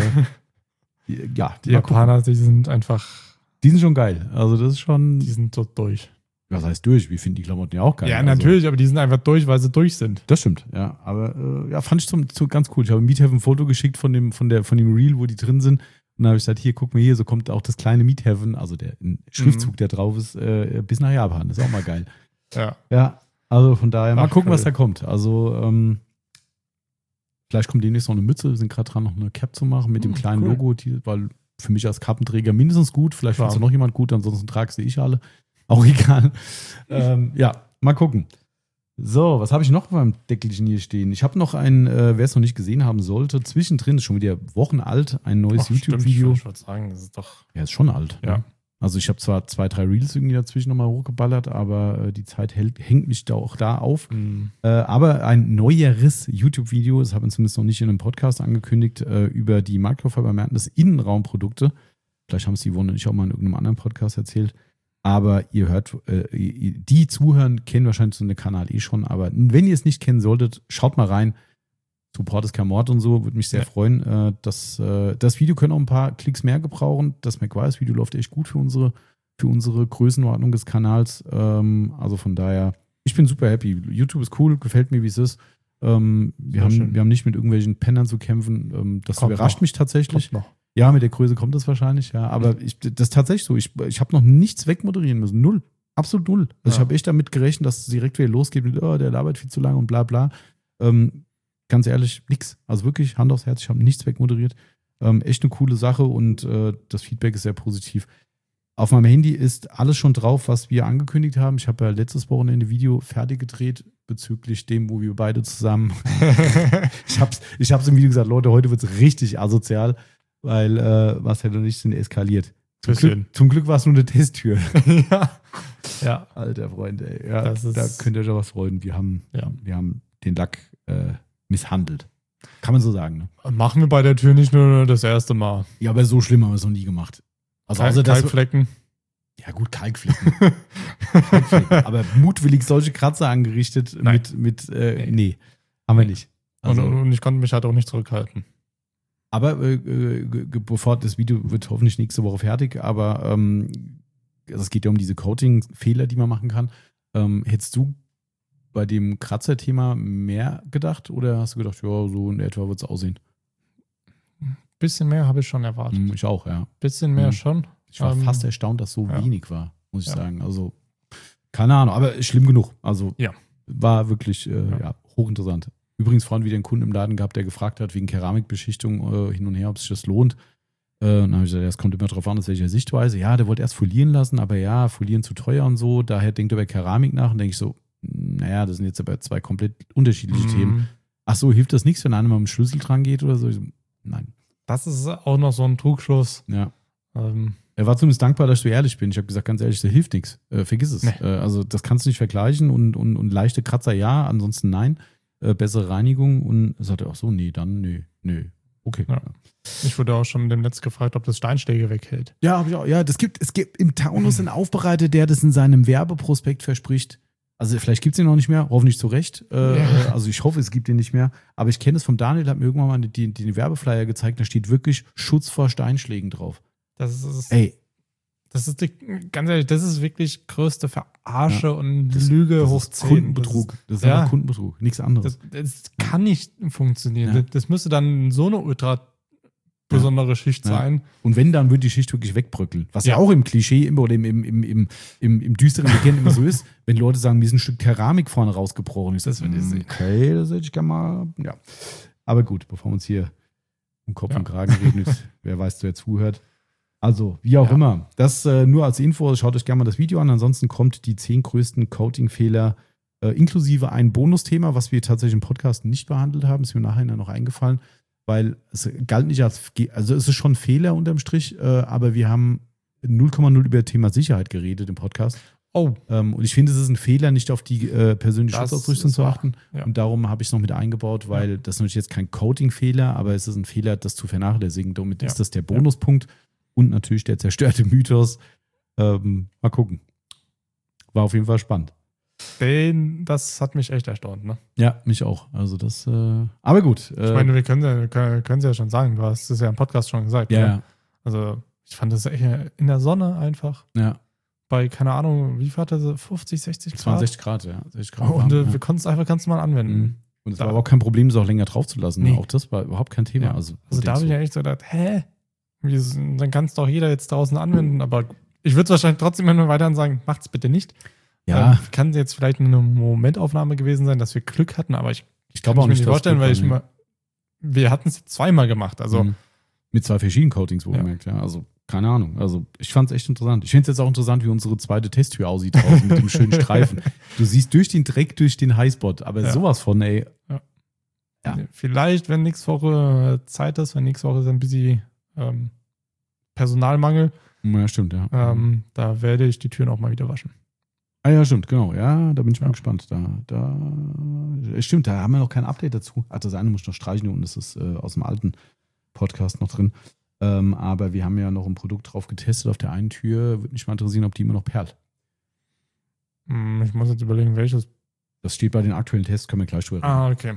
ja, Die mal gucken. Japaner, die sind einfach, Die sind schon geil. Also das ist schon, die sind so durch. was heißt durch? Wir finden die Klamotten ja auch geil. Ja, also, natürlich, aber die sind einfach durch, weil sie durch sind. Das stimmt, ja. Aber äh, ja, fand ich zum, zum ganz cool. Ich habe Meathaven ein Foto geschickt von dem, von der, von dem Reel, wo die drin sind. Und dann habe ich gesagt, hier, guck mal hier, so kommt auch das kleine Meathaven, also der Schriftzug, Mhm. der drauf ist, äh, bis nach Japan. Das ist auch mal geil. Ja. Ja, also von daher, mal Ach, gucken, was cool. da kommt. Also, ähm, vielleicht kommt demnächst noch eine Mütze. Wir sind gerade dran, noch eine Cap zu machen mit dem Hm, kleinen cool. Logo, die, weil für mich als Kappenträger mindestens gut. Vielleicht Klar. findest du noch jemand gut, ansonsten tragst du ich alle. Auch egal. ähm, ja, mal gucken. So, was habe ich noch auf meinem Deckelchen hier stehen? Ich habe noch ein, äh, wer es noch nicht gesehen haben sollte, zwischendrin, ist schon wieder Wochen alt, ein neues Ach, stimmt, YouTube-Video. Ich wollte sagen, das ist doch. Ja, ist schon alt. Ja. Ne? Also ich habe zwar zwei, drei Reels irgendwie dazwischen nochmal hochgeballert, aber äh, die Zeit hält, hängt mich da auch da auf. Hm. Äh, aber ein neueres YouTube-Video, das haben wir zumindest noch nicht in einem Podcast angekündigt, äh, über die Microfiber Madness Innenraumprodukte. Vielleicht haben es die Yvonne und ich auch mal in irgendeinem anderen Podcast erzählt. Aber ihr hört, äh, die zuhören, kennen wahrscheinlich so einen Kanal eh schon. Aber wenn ihr es nicht kennen solltet, schaut mal rein. Support ist kein Mord und so, würde mich sehr Ja. freuen. Äh, das, äh, das Video könnte auch ein paar Klicks mehr gebrauchen. Das McGuire's-Video läuft echt gut für unsere, für unsere Größenordnung des Kanals. Ähm, also von daher, ich bin super happy. YouTube ist cool, gefällt mir, wie es ist. Ähm, wir, Sehr haben, schön. wir haben nicht mit irgendwelchen Pennern zu kämpfen. Ähm, das Kommt überrascht noch. mich tatsächlich. Kommt noch. Ja, mit der Größe kommt das wahrscheinlich, ja. Aber ich, das ist tatsächlich so. Ich, ich habe noch nichts wegmoderieren müssen. Null. Absolut null. Also ich Ja. habe echt damit gerechnet, dass es direkt wieder losgeht mit, oh, der labert viel zu lange und bla bla. Ähm, ganz ehrlich, nix. Also wirklich, Hand aufs Herz, ich habe nichts wegmoderiert. Ähm, echt eine coole Sache und äh, das Feedback ist sehr positiv. Auf meinem Handy ist alles schon drauf, was wir angekündigt haben. Ich habe ja letztes Wochenende ein Video fertig gedreht bezüglich dem, wo wir beide zusammen. ich habe es ich hab's im Video gesagt, Leute, heute wird es richtig asozial, weil äh, Marcel und ich sind eskaliert. Zum Bisschen. Glück, zum Glück war es nur eine Testtür. ja. Ja. Alter Freund, ey. Ja, Das ist- da könnt ihr euch auch was freuen. Wir haben, Ja. wir haben den Lack äh, misshandelt. Kann man so sagen, ne? Machen wir bei der Tür nicht nur das erste Mal. Ja, aber so schlimm haben wir es noch nie gemacht. Also Kalk- außer das, Kalkflecken. ja gut, Kalkflecken. Kalkflecken. Aber mutwillig solche Kratzer angerichtet Nein. mit, mit äh, nee, haben wir nicht. Also, und, und ich konnte mich halt auch nicht zurückhalten. aber äh, äh, ge- ge- bevor das Video wird hoffentlich nächste Woche fertig, aber ähm, also es geht ja um diese Coating-Fehler, die man machen kann. Ähm, hättest du bei dem Kratzer-Thema mehr gedacht oder hast du gedacht, ja, so in etwa wird es aussehen? Bisschen mehr habe ich schon erwartet. Hm, ich auch, ja. Bisschen mehr Mhm. schon. Ich war Ähm, fast erstaunt, dass so ja. wenig war, muss ich Ja. sagen. Also, keine Ahnung, aber schlimm genug. Also, Ja. war wirklich äh, ja. Ja. hochinteressant. Übrigens vorhin wieder einen Kunden im Laden gehabt, der gefragt hat, wegen Keramikbeschichtung äh, hin und her, ob sich das lohnt. Äh, dann habe ich gesagt, das kommt immer drauf an, aus welcher Sichtweise. Ja, der wollte erst folieren lassen, aber ja, folieren zu teuer und so. Daher denkt er über Keramik nach und denke ich so, naja, das sind jetzt aber zwei komplett unterschiedliche Mhm. Themen. Ach so, hilft das nichts, wenn einer mal mit dem Schlüssel dran geht oder so? Ich so, nein. Das ist auch noch so ein Trugschluss. Ja. Ähm, Er war zumindest dankbar, dass ich so ehrlich bin. Ich habe gesagt, ganz ehrlich, das hilft nichts. Äh, vergiss es. Nee. Äh, also das kannst du nicht vergleichen und, und, und leichte Kratzer ja, ansonsten nein. Äh, bessere Reinigung und er sagte auch so, nee, dann nee, nee. Okay. Ja. ich wurde auch schon demnächst gefragt, ob das Steinschläge weghält. Ja, habe ich auch. Ja, das gibt, es gibt im Taunus einen Aufbereiter, der das in seinem Werbeprospekt verspricht. Also vielleicht gibt es ihn noch nicht mehr, hoffentlich zu Recht. Äh, Ja. Also ich hoffe, es gibt ihn nicht mehr. Aber ich kenne es vom Daniel, hat mir irgendwann mal die, die, die Werbeflyer gezeigt, da steht wirklich Schutz vor Steinschlägen drauf. Das ist, Ey, das ist die, ganz ehrlich, das ist wirklich größte Verarsche Ja, und das- Lüge das hoch ist zehn. Kundenbetrug. Das ist ja. einfach Kundenbetrug, nichts anderes. Das, das kann nicht funktionieren. Ja. Das, das müsste dann so eine ultra besondere Schicht Ja. sein. Und wenn, dann wird die Schicht wirklich wegbröckeln. Was ja, Ja. auch im Klischee immer oder im, im, im, im, im, im düsteren Legenden immer so ist, wenn Leute sagen, mir ist ein Stück Keramik vorne rausgebrochen. Ich Das sage, will ich sehen. okay, das hätte ich gerne mal. Ja. Aber gut, bevor wir uns hier um Kopf Ja. und Kragen regnet, wer weiß, wer zuhört. Also, wie auch Ja. immer. Das äh, nur als Info, schaut euch gerne mal das Video an. Ansonsten kommt die zehn größten Coating-Fehler äh, inklusive ein Bonusthema, was wir tatsächlich im Podcast nicht behandelt haben. Ist mir nachher noch eingefallen, weil es galt nicht als, also es ist schon ein Fehler unterm Strich, äh, aber wir haben null Komma null über Thema Sicherheit geredet im Podcast. Oh, Ähm, und ich finde, es ist ein Fehler, nicht auf die äh, persönliche Das Schutzausrüstung ist zu wahr. achten. Ja. Und darum habe ich es noch mit eingebaut, weil das ist natürlich jetzt kein Coating-Fehler, aber es ist ein Fehler, das zu vernachlässigen. Damit Ja. ist das der Bonuspunkt und natürlich der zerstörte Mythos. Ähm, mal gucken. War auf jeden Fall spannend. den, das hat mich echt erstaunt. Ne? Ja, mich auch. Also das, äh, aber gut. Äh, Ich meine, wir können ja, können, können ja schon sagen, du hast es ja im Podcast schon gesagt. ja, ne? ja, Also, ich fand das echt in der Sonne einfach. ja. Bei, keine Ahnung, wie viel hat das? fünfzig, sechzig Es waren Grad? sechzig Grad, ja. sechzig Grad Und äh, warm, ja. wir konnten es einfach ganz normal anwenden. Mhm. Und es Da- war aber auch kein Problem, es auch länger drauf zu lassen. Nee. Auch das war überhaupt kein Thema. Ja. Also, Also da habe ich ja echt so gedacht, hä? Wie, ist- dann kann es doch jeder jetzt draußen anwenden, aber ich würde es wahrscheinlich trotzdem immer weiterhin sagen, macht's bitte nicht. ja, Ähm, kann jetzt vielleicht eine Momentaufnahme gewesen sein, dass wir Glück hatten, aber ich ich kann glaube auch mir nicht, nicht dass vorstellen, Glück weil ich war, nee. immer, wir hatten es zweimal gemacht. Also Mhm. Mit zwei verschiedenen Coatings, wohlgemerkt, ja. Also, keine Ahnung. Also, ich fand es echt interessant. Ich finde es jetzt auch interessant, wie unsere zweite Testtür aussieht draußen mit dem schönen Streifen. Du siehst durch den Dreck, durch den Highspot, aber Ja. sowas von, ey. Ja. vielleicht, wenn nächste Woche Zeit ist, wenn nächste Woche ist ein bisschen ähm, Personalmangel, Ja, stimmt, ja. ähm, da werde ich die Türen auch mal wieder waschen. Ah, ja, stimmt, genau. Ja, da bin ich mal Ja. gespannt. Da, da, stimmt, da haben wir noch kein Update dazu. Ach, das eine muss ich noch streichen und das ist äh, aus dem alten Podcast noch drin. Ähm, aber wir haben ja noch ein Produkt drauf getestet auf der einen Tür. Würde mich mal interessieren, ob die immer noch perlt. Hm, Ich muss jetzt überlegen, welches. Das steht bei den aktuellen Tests, können wir gleich drüber reden. Ah, okay.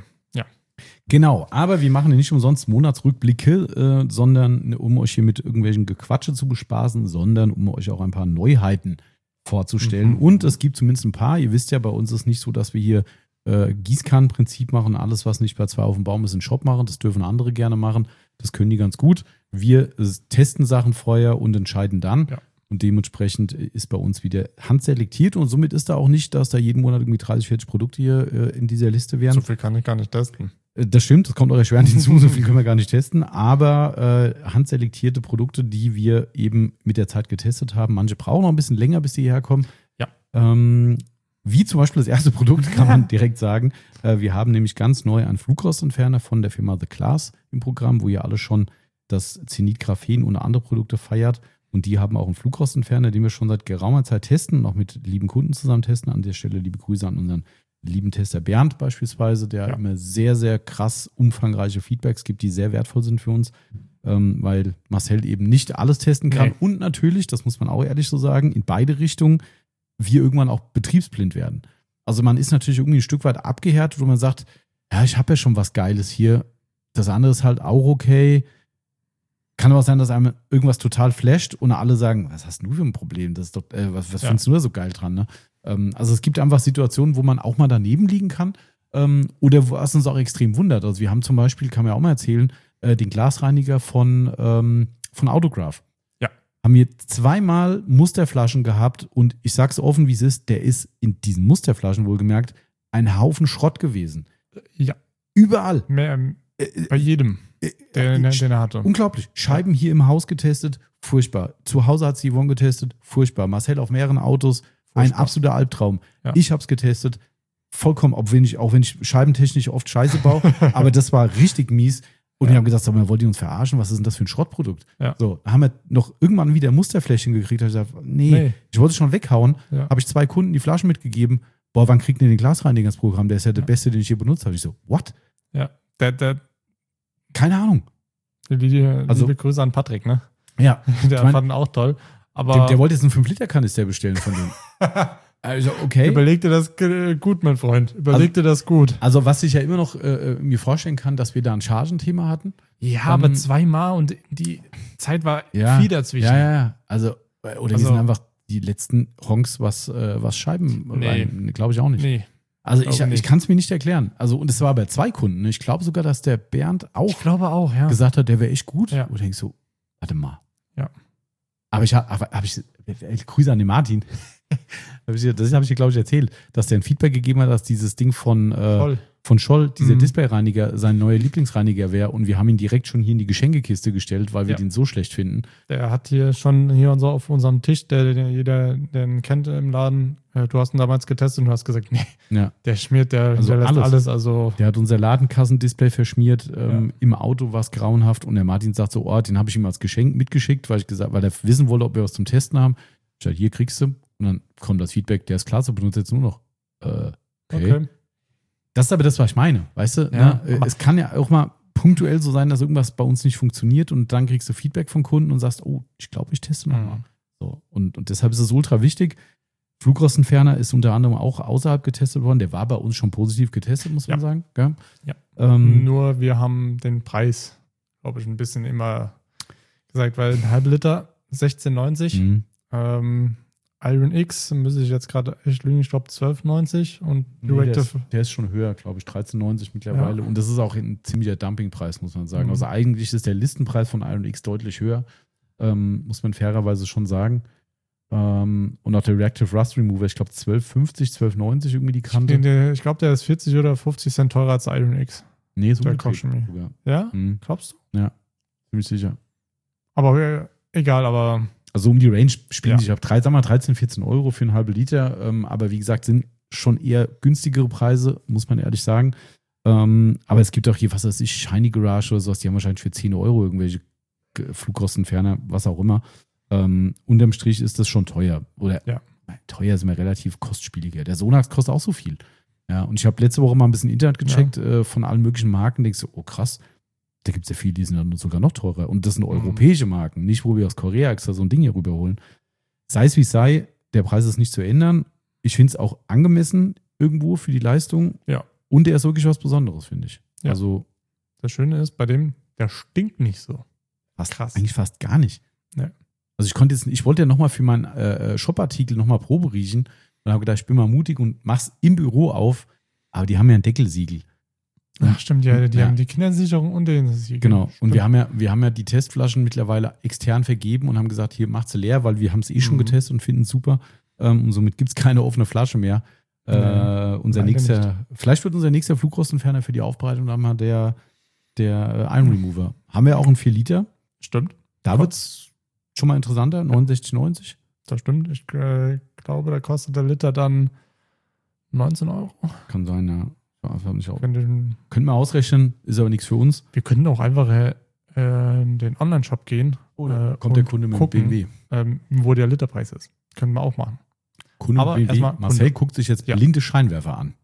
Genau, aber wir machen ja nicht umsonst Monatsrückblicke, äh, sondern um euch hier mit irgendwelchen Gequatsche zu bespaßen, sondern um euch auch ein paar Neuheiten vorzustellen. Mhm. Und es gibt zumindest ein paar. Ihr wisst ja, bei uns ist nicht so, dass wir hier äh, Gießkannenprinzip machen. Alles, was nicht bei zwei auf dem Baum ist, in den Shop machen. Das dürfen andere gerne machen. Das können die ganz gut. Wir äh, testen Sachen vorher und entscheiden dann. Ja. Und dementsprechend ist bei uns wieder handselektiert. Und somit ist da auch nicht, dass da jeden Monat irgendwie dreißig, vierzig Produkte hier äh, in dieser Liste wären. So viel kann ich gar nicht testen. Das stimmt, das kommt auch erschwerend hinzu, so viel können wir gar nicht testen, aber äh, handselektierte Produkte, die wir eben mit der Zeit getestet haben. Manche brauchen noch ein bisschen länger, bis die hierher kommen. Ja. Ähm, wie zum Beispiel das erste Produkt, kann man direkt sagen. Äh, wir haben nämlich ganz neu einen Flugrostentferner von der Firma The Class im Programm, wo ihr alle schon das Zenit Graphen und andere Produkte feiert. Und die haben auch einen Flugrostentferner, den wir schon seit geraumer Zeit testen und auch mit lieben Kunden zusammen testen. An der Stelle liebe Grüße an unseren lieben Tester Bernd beispielsweise, der Ja. immer sehr, sehr krass umfangreiche Feedbacks gibt, die sehr wertvoll sind für uns, ähm, weil Marcel eben nicht alles testen kann. Nee. Und natürlich, das muss man auch ehrlich so sagen, in beide Richtungen wir irgendwann auch betriebsblind werden. Also man ist natürlich irgendwie ein Stück weit abgehärtet, wo man sagt, ja, ich habe ja schon was Geiles hier. Das andere ist halt auch okay. Kann aber auch sein, dass einem irgendwas total flasht und alle sagen, was hast du für ein Problem? Das ist doch, äh, was, was Ja. findest du da so geil dran? Ne? Ähm, also es gibt einfach Situationen, wo man auch mal daneben liegen kann ähm, oder was uns auch extrem wundert. Also wir haben zum Beispiel, kann man ja auch mal erzählen, äh, den Glasreiniger von, ähm, von Autograph. Ja. Haben wir zweimal Musterflaschen gehabt und ich sag's offen, wie es ist, der ist in diesen Musterflaschen wohlgemerkt ein Haufen Schrott gewesen. Ja, Überall. mehr ähm, Äh, bei jedem, äh, der, äh, den, den er hatte. Unglaublich. Scheiben hier im Haus getestet, furchtbar. Zu Hause hat sie Yvonne getestet, furchtbar. Marcel auf mehreren Autos, ein Furchtbar. absoluter Albtraum. Ja. Ich habe es getestet, vollkommen, auch wenn ich, auch wenn ich scheibentechnisch oft Scheiße baue, aber das war richtig mies. Und Ja. wir haben gesagt, sag mal, wollt ihr uns verarschen? Was ist denn das für ein Schrottprodukt? Ja. So, da haben wir noch irgendwann wieder Musterfläschchen gekriegt. Da hab ich gesagt, nee, Nee. ich wollte es schon weghauen. Ja. Habe ich zwei Kunden die Flaschen mitgegeben. Boah, wann kriegt ihr den Glasreiniger ins Programm? Der ist ja, der Ja. beste, den ich je benutzt habe. Ich so, what? Ja, der, der, Keine Ahnung. die, Also- liebe Grüße an Patrick, ne? Ja, Der Ich mein- fand ihn auch toll. Aber der, der wollte jetzt einen fünf Liter Kanister bestellen von dem. Also, okay. Überleg dir das gut, mein Freund. Überleg dir das gut. Also, was ich ja immer noch äh, mir vorstellen kann, dass wir da ein Chargenthema hatten. Ja, ähm, aber zweimal und die Zeit war ja, viel dazwischen. Ja, ja, ja. Also, oder Also, wir sind einfach die letzten Honks, was, äh, was Scheiben Nee. glaube ich auch nicht. Nee. Also, ich, glaube ich nicht. kann es mir nicht erklären. Also, und es war bei zwei Kunden. ne? Ich glaube sogar, dass der Bernd auch Ich glaube auch, ja. gesagt hat, der wäre echt gut. Ja. Und denkst so, warte mal. Ja. Aber ich habe hab ich, Grüße an den Martin. Hab ich, das habe ich dir, glaube ich, erzählt, dass der ein Feedback gegeben hat, dass dieses Ding von, äh, Voll. von Scholl, dieser Mhm. Displayreiniger, sein neuer Lieblingsreiniger wäre. Und wir haben ihn direkt schon hier in die Geschenkekiste gestellt, weil wir Ja. den so schlecht finden. Der hat hier schon hier und so auf unserem Tisch, der, der jeder den kennt im Laden. äh, Du hast ihn damals getestet und du hast gesagt, nee, Ja. der schmiert, der Also hinterlässt alles. alles. Also Der hat unser Ladenkassendisplay verschmiert. Ähm, Ja. Im Auto war es grauenhaft. Und der Martin sagt so, oh, den habe ich ihm als Geschenk mitgeschickt, weil ich gesagt, weil er wissen wollte, ob wir was zum Testen haben. Ich sag, hier kriegst du. Und dann kommt das Feedback, der ist klasse, benutzt jetzt nur noch. Äh, okay. okay. Das ist aber das, was ich meine. Weißt du, Ja, ne? aber- Es kann ja auch mal punktuell so sein, dass irgendwas bei uns nicht funktioniert und dann kriegst du Feedback von Kunden und sagst, oh, ich glaube, ich teste nochmal. Mhm. So. Und, und deshalb ist es ultra wichtig. Flugrostentferner ist unter anderem auch außerhalb getestet worden. Der war bei uns schon positiv getestet, muss man Ja. sagen. Gell? Ja. Ähm, Nur wir haben den Preis, glaube ich, ein bisschen immer gesagt, weil ein halb Liter sechzehn neunzig. mh. Ähm, Iron X müsste ich jetzt gerade echt lügen, ich glaube zwölf neunzig und Nee, der, ist, Directive. der ist schon höher, glaube ich, dreizehn neunzig mittlerweile. Ja. Und das ist auch ein ziemlicher Dumpingpreis, muss man sagen. Mhm. Also eigentlich ist der Listenpreis von Iron X deutlich höher, ähm, muss man fairerweise schon sagen. Ähm, und auch der Reactive Rust Remover, ich glaube zwölf fünfzig, zwölf neunzig irgendwie die Kante. Den, der, ich glaube, der ist vierzig oder fünfzig Cent teurer als Iron X. nee, so der umgedreht kostet mich. sogar. Ja? Mhm, Glaubst du? ziemlich sicher. Aber äh, egal, aber Also um die Range spielen Ja. sich ab drei, sagen wir mal dreizehn, vierzehn Euro für einen halben Liter. Ähm, aber wie gesagt, sind schon eher günstigere Preise, muss man ehrlich sagen. Ähm, aber es gibt auch hier, was weiß ich, Shiny Garage oder sowas, die haben wahrscheinlich für zehn Euro irgendwelche G- Flugrostentferner, was auch immer. Ähm, unterm Strich ist das schon teuer. Oder Ja. nein, teuer ist immer relativ kostspieliger. Der Sonax kostet auch so viel. Ja, und ich habe letzte Woche mal ein bisschen Internet gecheckt äh, von allen möglichen Marken. Denkst du, oh krass, da gibt es ja viele, die sind dann sogar noch teurer. Und das sind europäische Marken, nicht wo wir aus Korea extra so ein Ding hier rüberholen. Sei es wie es sei, der Preis ist nicht zu ändern. Ich finde es auch angemessen irgendwo für die Leistung. Ja. Und der ist wirklich was Besonderes, finde ich. Ja. Also das Schöne ist, bei dem, der stinkt nicht so. fast, Krass. eigentlich fast gar nicht. Nee. Also ich konnte jetzt, ich wollte ja nochmal für meinen äh, Shop-Artikel nochmal Probe riechen und habe gedacht, ich bin mal mutig und mach's im Büro auf. Aber die haben ja ein Deckelsiegel. Ach, stimmt, ja, die Ja. haben die Kindersicherung und den Siegel. Genau. Und Stimmt. wir haben ja, wir haben ja die Testflaschen mittlerweile extern vergeben und haben gesagt, hier macht sie leer, weil wir haben es eh schon Mhm. getestet und finden es super. Ähm, und somit gibt es keine offene Flasche mehr. Äh, Nee, unser leider nächster, vielleicht wird unser nächster Flugrostentferner für die Aufbereitung dann mal der, der äh, Iron Remover. Haben wir auch einen vier Liter. Stimmt, Da Ja. wird es schon mal interessanter, neunundsechzig neunzig. das stimmt. Ich äh, glaube, da kostet der Liter dann neunzehn Euro. Kann sein, ja. Ja, einfach nicht auf. Könnte, Können wir ausrechnen, ist aber nichts für uns. wir könnten auch einfach äh, in den Online-Shop gehen. äh, Kommt der und Kunde mit dem gucken, B M W. Ähm, wo der Literpreis ist. Können wir auch machen. Kunde Aber B M W. erstmal Marcel Kunde. guckt sich jetzt Ja. blinde Scheinwerfer an.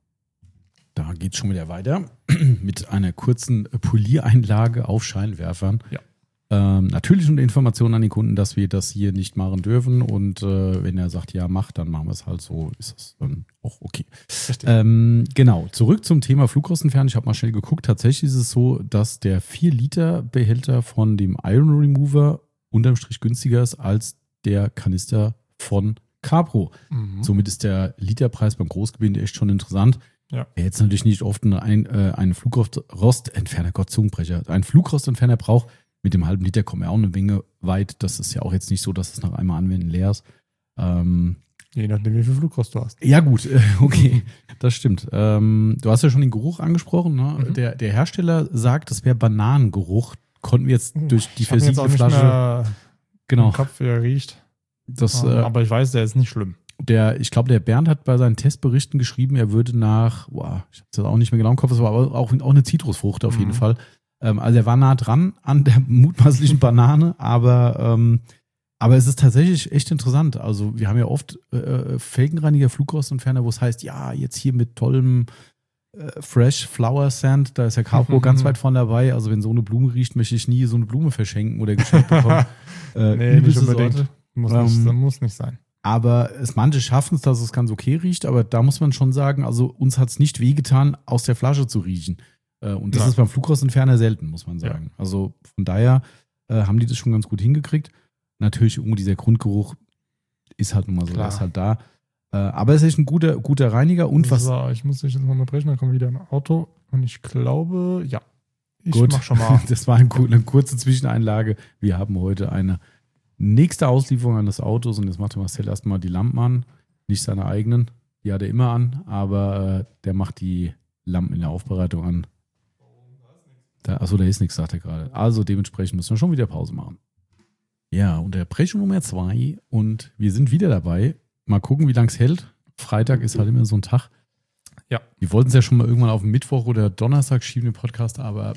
Da geht es schon wieder weiter mit einer kurzen Poliereinlage auf Scheinwerfern. Ja. Ähm, natürlich unter Informationen an den Kunden, dass wir das hier nicht machen dürfen. Und äh, wenn er sagt, ja, mach, dann machen wir es halt so. Ist das dann auch okay. Richtig. Ähm, genau, zurück zum Thema Flugrostentfernen. Ich habe mal schnell geguckt. Tatsächlich ist es so, dass der vier Liter Behälter von dem Iron Remover unterm Strich günstiger ist als der Kanister von Capro. Mhm. Somit ist der Literpreis beim Großgebinde echt schon interessant. Ja. Wer jetzt natürlich nicht oft einen, äh, einen Flugrostentferner, Gott, Zungenbrecher, einen Flugrostentferner braucht, mit dem halben Liter kommen wir auch eine Menge weit. Das ist ja auch jetzt nicht so, dass es nach einmal Anwenden leer ist. Ähm, Je nachdem, wie viel Flugkost du hast. ja, gut, äh, okay, das stimmt. Ähm, du hast ja schon den Geruch angesprochen. Ne? Mhm. Der, der Hersteller sagt, das wäre Bananengeruch. Konnten wir jetzt durch die Ich hab ihn jetzt auch versiegelte nicht Flasche. mehr Genau. im Kopf, wie er riecht. Das, Ähm, äh, aber ich weiß, der ist nicht schlimm. der, ich glaube, der Bernd hat bei seinen Testberichten geschrieben, er würde nach, boah, ich habe es auch nicht mehr genau im Kopf, es war aber auch, auch eine Zitrusfrucht auf jeden Mhm. Fall. Ähm, also er war nah dran an der mutmaßlichen Banane, aber, ähm, aber es ist tatsächlich echt interessant. Also wir haben ja oft äh, Felgenreiniger, Flugrostentferner, wo es heißt, ja, jetzt hier mit tollem äh, Fresh Flower Sand, da ist ja Capro Mhm. ganz weit von dabei. Also wenn so eine Blume riecht, möchte ich nie so eine Blume verschenken oder geschenkt bekommen. äh, Nee, nicht übelste unbedingt. Sorte. Muss, Ähm, nicht, das muss nicht sein. Aber es, manche schaffen es, dass es ganz okay riecht, aber da muss man schon sagen, also uns hat es nicht wehgetan, aus der Flasche zu riechen. Äh, und das Ja. ist beim Flugrostentferner selten, muss man sagen. Ja. Also von daher äh, haben die das schon ganz gut hingekriegt. Natürlich, irgendwo dieser Grundgeruch ist halt nun mal so, Klar. der ist halt da. Äh, aber es ist ein guter, guter Reiniger und was. So, ich muss dich jetzt mal unterbrechen, dann kommt wieder ein Auto. Und ich glaube, ja. Ich Gut. mach schon mal. Das war ein, eine kurze Zwischeneinlage. Wir haben heute eine nächste Auslieferung eines Autos und jetzt macht der Marcel erstmal die Lampen an. Nicht seine eigenen, die hat er immer an, aber äh, der macht die Lampen in der Aufbereitung an. Da, achso, da ist nichts, sagt er gerade. Also dementsprechend müssen wir schon wieder Pause machen. Ja, Unterbrechung Nummer zwei und wir sind wieder dabei. Mal gucken, wie lange es hält. Freitag ist halt immer so ein Tag. Ja. Wir wollten es ja schon mal irgendwann auf den Mittwoch oder Donnerstag schieben, den Podcast, aber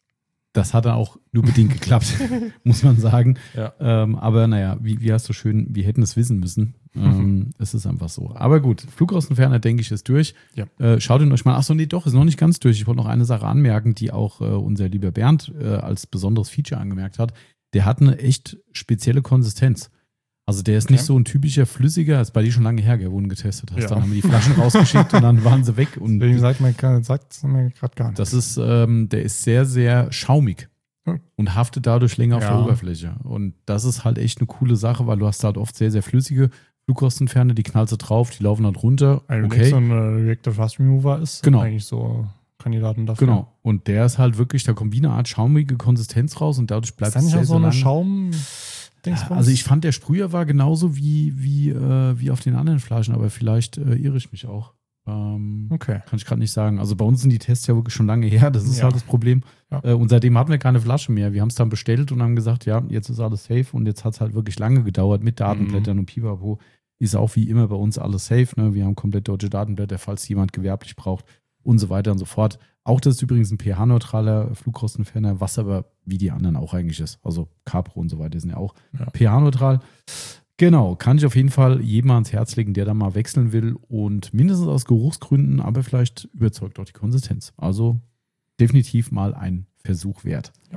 das hat dann auch nur bedingt geklappt, muss man sagen. Ja. Ähm, aber naja, wie, wie hast du schön, wir hätten es wissen müssen. Ähm, es ist einfach so. Aber gut, Flugrostentferner, denke ich, ist durch. Ja. Äh, schaut ihn euch mal, achso, nee, doch, ist noch nicht ganz durch. Ich wollte noch eine Sache anmerken, die auch äh, unser lieber Bernd äh, als besonderes Feature angemerkt hat. Der hat eine echt spezielle Konsistenz. Also der ist Okay. nicht so ein typischer flüssiger, das ist bei dir schon lange her, gell, wo du ihn getestet hast. Ja. Dann haben wir die Flaschen rausgeschickt und dann waren sie weg. Und Deswegen sagt mir, sagt mir gerade gar nichts. das ist, ähm, der ist sehr, sehr schaumig Hm. und haftet dadurch länger auf Ja. der Oberfläche. Und das ist halt echt eine coole Sache, weil du hast halt oft sehr, sehr flüssige Flugrostentferner, die knallst du drauf, die laufen dann runter. Ein Okay, so ein äh, Reactive Rust Remover ist Genau. eigentlich so Kandidaten dafür. genau. Und der ist halt wirklich, da kommt wie eine Art schaumige Konsistenz raus und dadurch Ist bleibt da es nicht sehr, auch so sehr eine lange. Schaum Dingsbums? Also ich fand, der Sprüher war genauso wie, wie, äh, wie auf den anderen Flaschen, aber vielleicht äh, irre ich mich auch. Ähm, Okay. Kann ich gerade nicht sagen. Also bei uns sind die Tests ja wirklich schon lange her, das ist Ja. halt das Problem. Ja. Äh, und seitdem hatten wir keine Flasche mehr. Wir haben es dann bestellt und haben gesagt, ja, jetzt ist alles safe und jetzt hat es halt wirklich lange gedauert mit Datenblättern Mhm. und Pipapo. Ist auch wie immer bei uns alles safe. Ne? Wir haben komplett deutsche Datenblätter, falls jemand gewerblich braucht und so weiter und so fort. Auch das ist übrigens ein pH-neutraler Flugrostentferner, was aber wie die anderen auch eigentlich ist. Also Capro und so weiter sind ja auch Ja. pH-neutral. Genau, kann ich auf jeden Fall jedem ans Herz legen, der da mal wechseln will und mindestens aus Geruchsgründen, aber vielleicht überzeugt auch die Konsistenz. Also definitiv mal ein Versuch wert. Ja.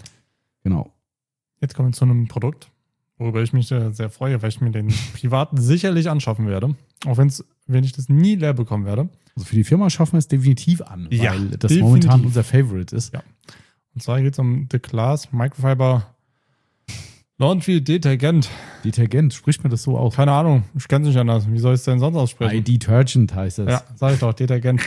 Genau. Jetzt kommen wir zu einem Produkt, worüber ich mich äh, sehr freue, weil ich mir den privat sicherlich anschaffen werde. Auch wenn es, wenn ich das nie leer bekommen werde. Also für die Firma schaffen wir es definitiv an, Ja, weil das definitiv. momentan unser Favorite ist. Ja. Und zwar geht es um The Class Microfiber Laundry Detergent. Detergent, spricht man das so aus? Keine Ahnung, ich kann es nicht anders. Wie soll ich es denn sonst aussprechen? Detergent heißt das. Ja, sag ich doch, Detergent.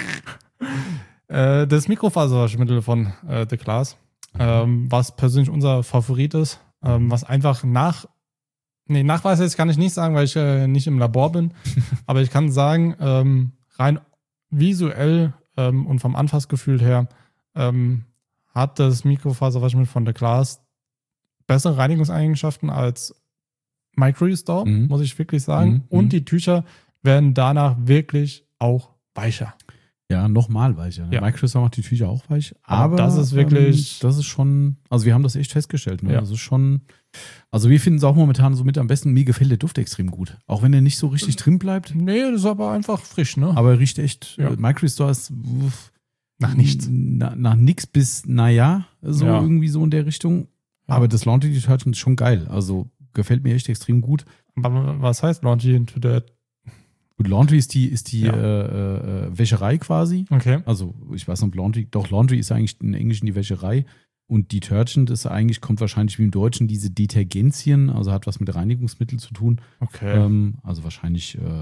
äh, das Mikrofaserwaschmittel von äh, The Class, ähm, was persönlich unser Favorit ist, ähm, was einfach nach, nee, Nachweis jetzt kann ich nicht sagen, weil ich äh, nicht im Labor bin, aber ich kann sagen, ähm, rein visuell ähm, und vom Anfassgefühl her ähm, hat das Mikrofaserwaschmittel von The Class bessere Reinigungseigenschaften als Micro-Restore, Mhm. muss ich wirklich sagen. Mhm. Und Mhm. die Tücher werden danach wirklich auch weicher. Ja, nochmal weicher. Ne? Ja. Microsoft macht die Tücher auch weich. Aber Aber das ist wirklich- Ähm, das ist schon, also wir haben das echt festgestellt. Ne? Ja. Das ist schon, also wir finden es auch momentan so mit am besten. Mir gefällt der Duft extrem gut. Auch wenn er nicht so richtig drin bleibt. Nee, das ist aber einfach frisch, ne? Aber er riecht echt, Ja. äh, Microstore ist uff, Nach nichts. Na, nach nichts bis, naja, so Ja. irgendwie so in der Richtung. Ja. Aber das Laundry Detergent ist schon geil. Also gefällt mir echt extrem gut. Aber was heißt Laundry into that? Gut, Laundry ist die, ist die Ja. äh, äh, Wäscherei quasi. Okay. Also ich weiß nicht, ob Laundry, doch Laundry ist eigentlich in Englisch die Wäscherei. Und Detergent ist eigentlich, kommt wahrscheinlich wie im Deutschen diese Detergenzien, also hat was mit Reinigungsmittel zu tun. Okay. Ähm, also wahrscheinlich, äh,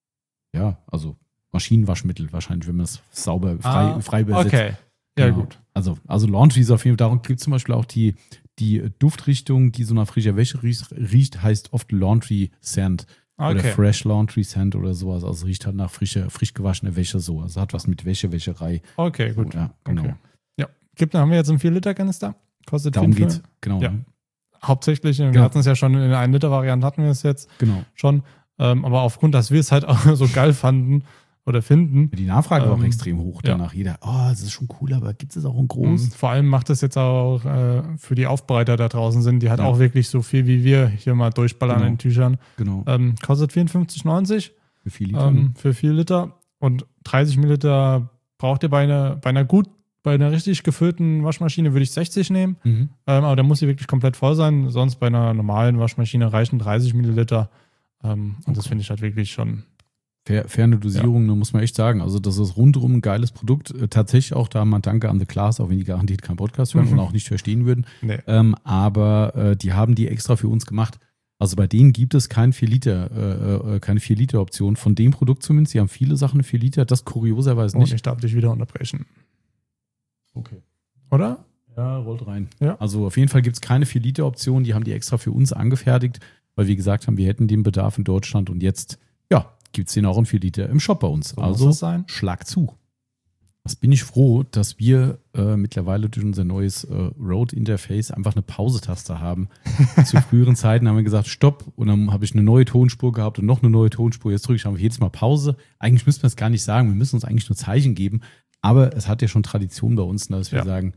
ja, also Maschinenwaschmittel wahrscheinlich, wenn man es sauber, frei, Ah, frei übersetzt. okay. Ja, Genau. gut. Also, also Laundry ist auf jeden Fall, darum gibt es zum Beispiel auch die, die Duftrichtung, die so nach frischer Wäsche riecht, riecht heißt oft Laundry Scent oder Okay. Fresh Laundry Scent oder sowas. Also riecht halt nach frischer, frisch gewaschener Wäsche so. Also hat was mit Wäsche, Wäscherei. Okay, gut. Ja, genau. Okay. Ja. Gibt, haben wir jetzt einen vier Liter Kanister. Kostet Darum fünf- geht's. Genau. Ja. ne? Hauptsächlich, wir Genau. hatten es ja schon in der ein Liter Variante hatten wir es jetzt Genau. schon. Ähm, aber aufgrund, dass wir es halt auch so geil fanden oder finden, Die Nachfrage war auch Ähm, extrem hoch ja. danach. Jeder, oh, das ist schon cool, aber gibt es auch in groß? Mhm. Vor allem macht es jetzt auch äh, für die Aufbereiter da draußen Sinn, die halt Ja. auch wirklich so viel wie wir hier mal durchballern Genau. in Tüchern. Genau. Ähm, kostet vierundfünfzig neunzig Für vier Liter. ähm, für vier Liter und dreißig Milliliter braucht ihr bei einer, bei einer gut, bei einer richtig gefüllten Waschmaschine würde ich sechzig nehmen, mhm. ähm, aber da muss sie wirklich komplett voll sein, sonst bei einer normalen Waschmaschine reichen dreißig Milliliter Ähm, und okay. das finde ich halt wirklich schon. Fair, fair eine Dosierung, ja. muss man echt sagen. Also das ist rundum ein geiles Produkt. Äh, tatsächlich auch da mal Danke an The Class, auch wenn die garantiert keinen Podcast hören mhm. und auch nicht verstehen würden. Nee. Ähm, aber äh, die haben die extra für uns gemacht. Also bei denen gibt es kein vier Liter, äh, keine vier Liter Option. Von dem Produkt zumindest. Sie haben viele Sachen vier Liter, das kurioserweise nicht. Und ich darf dich wieder unterbrechen. Okay. Oder? Ja, rollt rein. Ja. Also auf jeden Fall gibt es keine vier Liter Option. Die haben die extra für uns angefertigt, weil wir gesagt haben, wir hätten den Bedarf in Deutschland und jetzt, ja, gibt es den auch in vier Liter im Shop bei uns. So also muss es sein. Schlag zu. Was bin ich froh, dass wir äh, mittlerweile durch unser neues äh, Rode-Interface einfach eine Pause-Taste haben. Zu früheren Zeiten haben wir gesagt, Stopp. Und dann habe ich eine neue Tonspur gehabt und noch eine neue Tonspur. Jetzt drücke ich einfach jedes Mal Pause. Eigentlich müssen wir es gar nicht sagen. Wir müssen uns eigentlich nur Zeichen geben. Aber es hat ja schon Tradition bei uns, dass wir ja. sagen,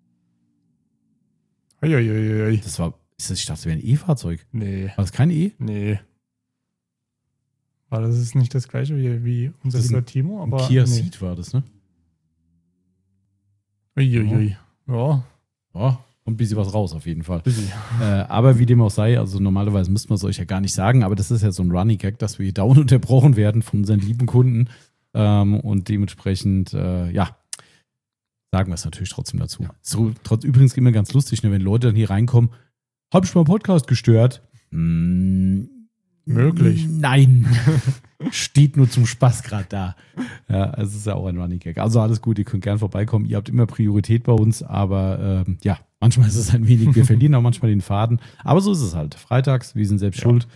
Uiuiui. das war, ich dachte, das wäre ein E-Fahrzeug. Nee. War das kein E? Nee. War das ist nicht das gleiche wie, wie unser lieber Timo, aber. Kia nee. Ceed war das, ne? Uiuiui. Ja. Ja, kommt ein bisschen was raus auf jeden Fall. Äh, aber wie dem auch sei, also normalerweise müsste man es euch ja gar nicht sagen, aber das ist ja so ein Running Gag, dass wir hier dauernd unterbrochen werden von unseren lieben Kunden. Ähm, und dementsprechend, äh, ja, sagen wir es natürlich trotzdem dazu. Ja. So, trotz, übrigens immer ganz lustig, ne, wenn Leute dann hier reinkommen, habe ich mal einen Podcast gestört? Hm, möglich. Nein. Steht nur zum Spaß gerade da. Ja, es ist ja auch ein Running Gag. Also alles gut, ihr könnt gerne vorbeikommen. Ihr habt immer Priorität bei uns, aber ähm, ja, manchmal ist es ein wenig, wir verlieren auch manchmal den Faden. Aber so ist es halt. Freitags, wir sind selbst ja. schuld.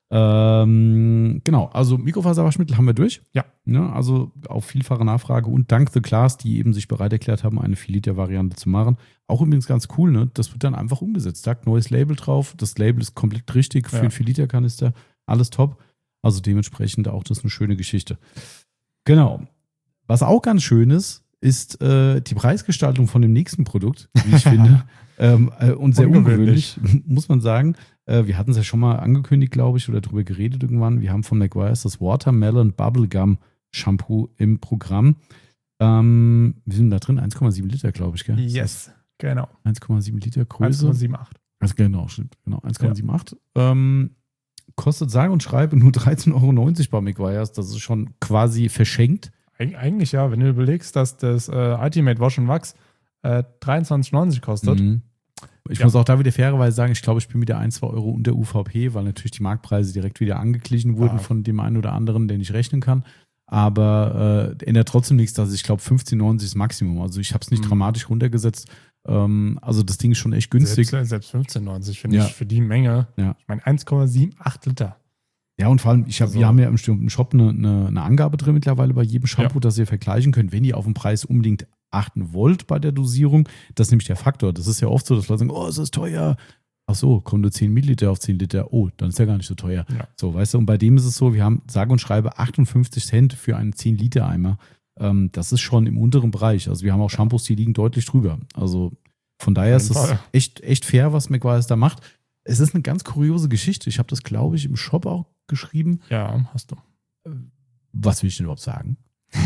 Ähm, genau, also Mikrofaserwaschmittel haben wir durch. Ja. Ne, also auf vielfache Nachfrage und dank The Class, die eben sich bereit erklärt haben, eine vier Liter Variante zu machen. Auch übrigens ganz cool, ne? Das wird dann einfach umgesetzt. Sagt neues Label drauf. Das Label ist komplett richtig für ja. einen vier Liter Kanister. Alles top. Also dementsprechend auch das eine schöne Geschichte. Genau. Was auch ganz schön ist, ist äh, die Preisgestaltung von dem nächsten Produkt, wie ich finde. ähm, äh, und sehr ungewöhnlich, ungewöhnlich muss man sagen. Äh, wir hatten es ja schon mal angekündigt, glaube ich, oder darüber geredet irgendwann. Wir haben von Meguiar's das Watermelon Bubblegum Shampoo im Programm. Ähm, wir sind da drin, eins Komma sieben Liter, glaube ich, gell? Yes, genau. eins Komma sieben Liter Größe. eins Komma sieben acht. Also genau, stimmt. Genau, eins Komma sieben acht. Ja. Ähm, kostet sage und schreibe nur dreizehn Euro neunzig bei Meguiar's. Das ist schon quasi verschenkt. Eig- eigentlich ja, wenn du überlegst, dass das äh, Ultimate Wash and Wax äh, dreiundzwanzig neunzig kostet. Mhm. Ich ja. muss auch da wieder fairerweise sagen, ich glaube, ich bin wieder ein, zwei Euro unter U V P, weil natürlich die Marktpreise direkt wieder angeglichen wurden ah. von dem einen oder anderen, der nicht rechnen kann. Aber äh, ändert trotzdem nichts, dass ich glaube fünfzehn neunzig ist Maximum. Also ich habe es nicht mhm. dramatisch runtergesetzt. Ähm, also das Ding ist schon echt günstig. Selbst, selbst fünfzehn neunzig finde ja. ich für die Menge. Ja. Ich meine eins Komma sieben acht Liter. Ja, und vor allem, ich hab, also, wir haben ja im, im Shop eine, eine, eine Angabe drin mittlerweile bei jedem Shampoo, ja. dass ihr vergleichen könnt, wenn ihr auf den Preis unbedingt achten wollt bei der Dosierung. Das ist nämlich der Faktor. Das ist ja oft so, dass Leute sagen, oh, es ist teuer. Ach so, kommt nur zehn Milliliter auf zehn Liter. Oh, dann ist ja gar nicht so teuer. Ja. So, weißt du, und bei dem ist es so, wir haben sage und schreibe achtundfünfzig Cent für einen zehn Liter Eimer. Ähm, das ist schon im unteren Bereich. Also wir haben auch Shampoos, die liegen deutlich drüber. Also von daher ist es echt, echt fair, was Meguiar's da macht. Es ist eine ganz kuriose Geschichte. Ich habe das, glaube ich, im Shop auch geschrieben. Ja, hast du. Was will ich denn überhaupt sagen?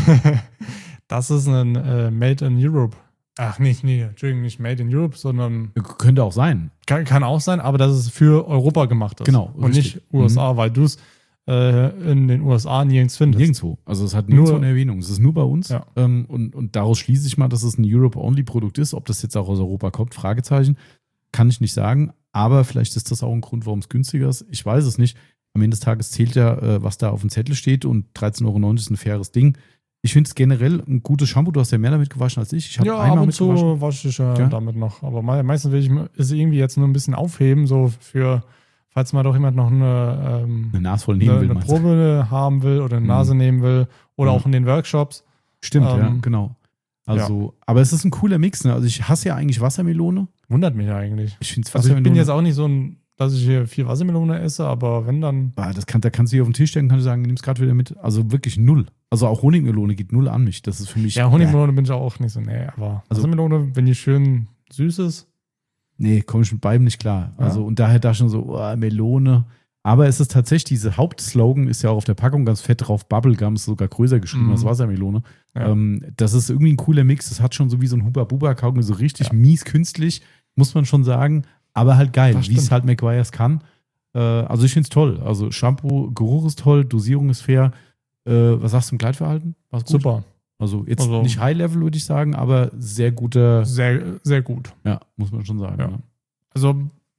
Das ist ein äh, Made in Europe. Ach, nicht, nee, Entschuldigung, nicht Made in Europe, sondern. Könnte auch sein. Kann, kann auch sein, aber dass es für Europa gemacht ist. Genau. Und richtig. Nicht U S A, mhm. weil du es äh, in den U S A nirgends findest. Nirgendwo. Also es hat nirgendwo eine Erwähnung. Es ist nur bei uns. Ja. Ähm, und, und daraus schließe ich mal, dass es ein Europe-Only-Produkt ist. Ob das jetzt auch aus Europa kommt, Fragezeichen. Kann ich nicht sagen. Aber vielleicht ist das auch ein Grund, warum es günstiger ist. Ich weiß es nicht. Am Ende des Tages zählt ja, äh, was da auf dem Zettel steht. Und dreizehn Euro neunzig ist ein faires Ding. Ich finde es generell ein gutes Shampoo. Du hast ja mehr damit gewaschen als ich. Ich habe ja, einmal ab und zu wasche ich ja, ja damit noch. Aber meistens will ich es irgendwie jetzt nur ein bisschen aufheben, so für, falls mal doch jemand noch eine, ähm, eine Nase voll nehmen eine, will, eine Probe haben will oder eine Nase mhm. nehmen will oder mhm. auch in den Workshops. Stimmt, ähm, ja, genau. Also, ja. Aber es ist ein cooler Mix. Ne? Also ich hasse ja eigentlich Wassermelone. Wundert mich eigentlich. Ich finde Also ich bin jetzt auch nicht so ein, dass ich hier viel Wassermelone esse, aber wenn dann. Ah, das kann, da kannst du hier auf den Tisch stellen, kannst du sagen, nimm es gerade wieder mit. Also wirklich null. Also auch Honigmelone geht null an mich. Das ist für mich. Ja, Honigmelone äh, bin ich auch nicht so, nee, aber also, Wassermelone, wenn die schön süß ist. Nee, komme ich mit beidem nicht klar. Ja. Also und daher da schon so, oh, Melone. Aber es ist tatsächlich, diese Hauptslogan ist ja auch auf der Packung ganz fett drauf, Bubblegum ist sogar größer geschrieben mhm. als Wassermelone. Ja. Ähm, das ist irgendwie ein cooler Mix. Das hat schon so wie so ein Huba-Buba-Kaugummi, so richtig ja. mies künstlich, muss man schon sagen. Aber halt geil, wie es halt Meguiar's kann. Äh, also ich finde es toll. Also Shampoo, Geruch ist toll, Dosierung ist fair. Äh, was sagst du zum Kleidverhalten? War's gut? Super. Also jetzt Also- nicht High-Level, würde ich sagen, aber sehr guter, Sehr, sehr gut. ja, muss man schon sagen. Ja. Ne? Also,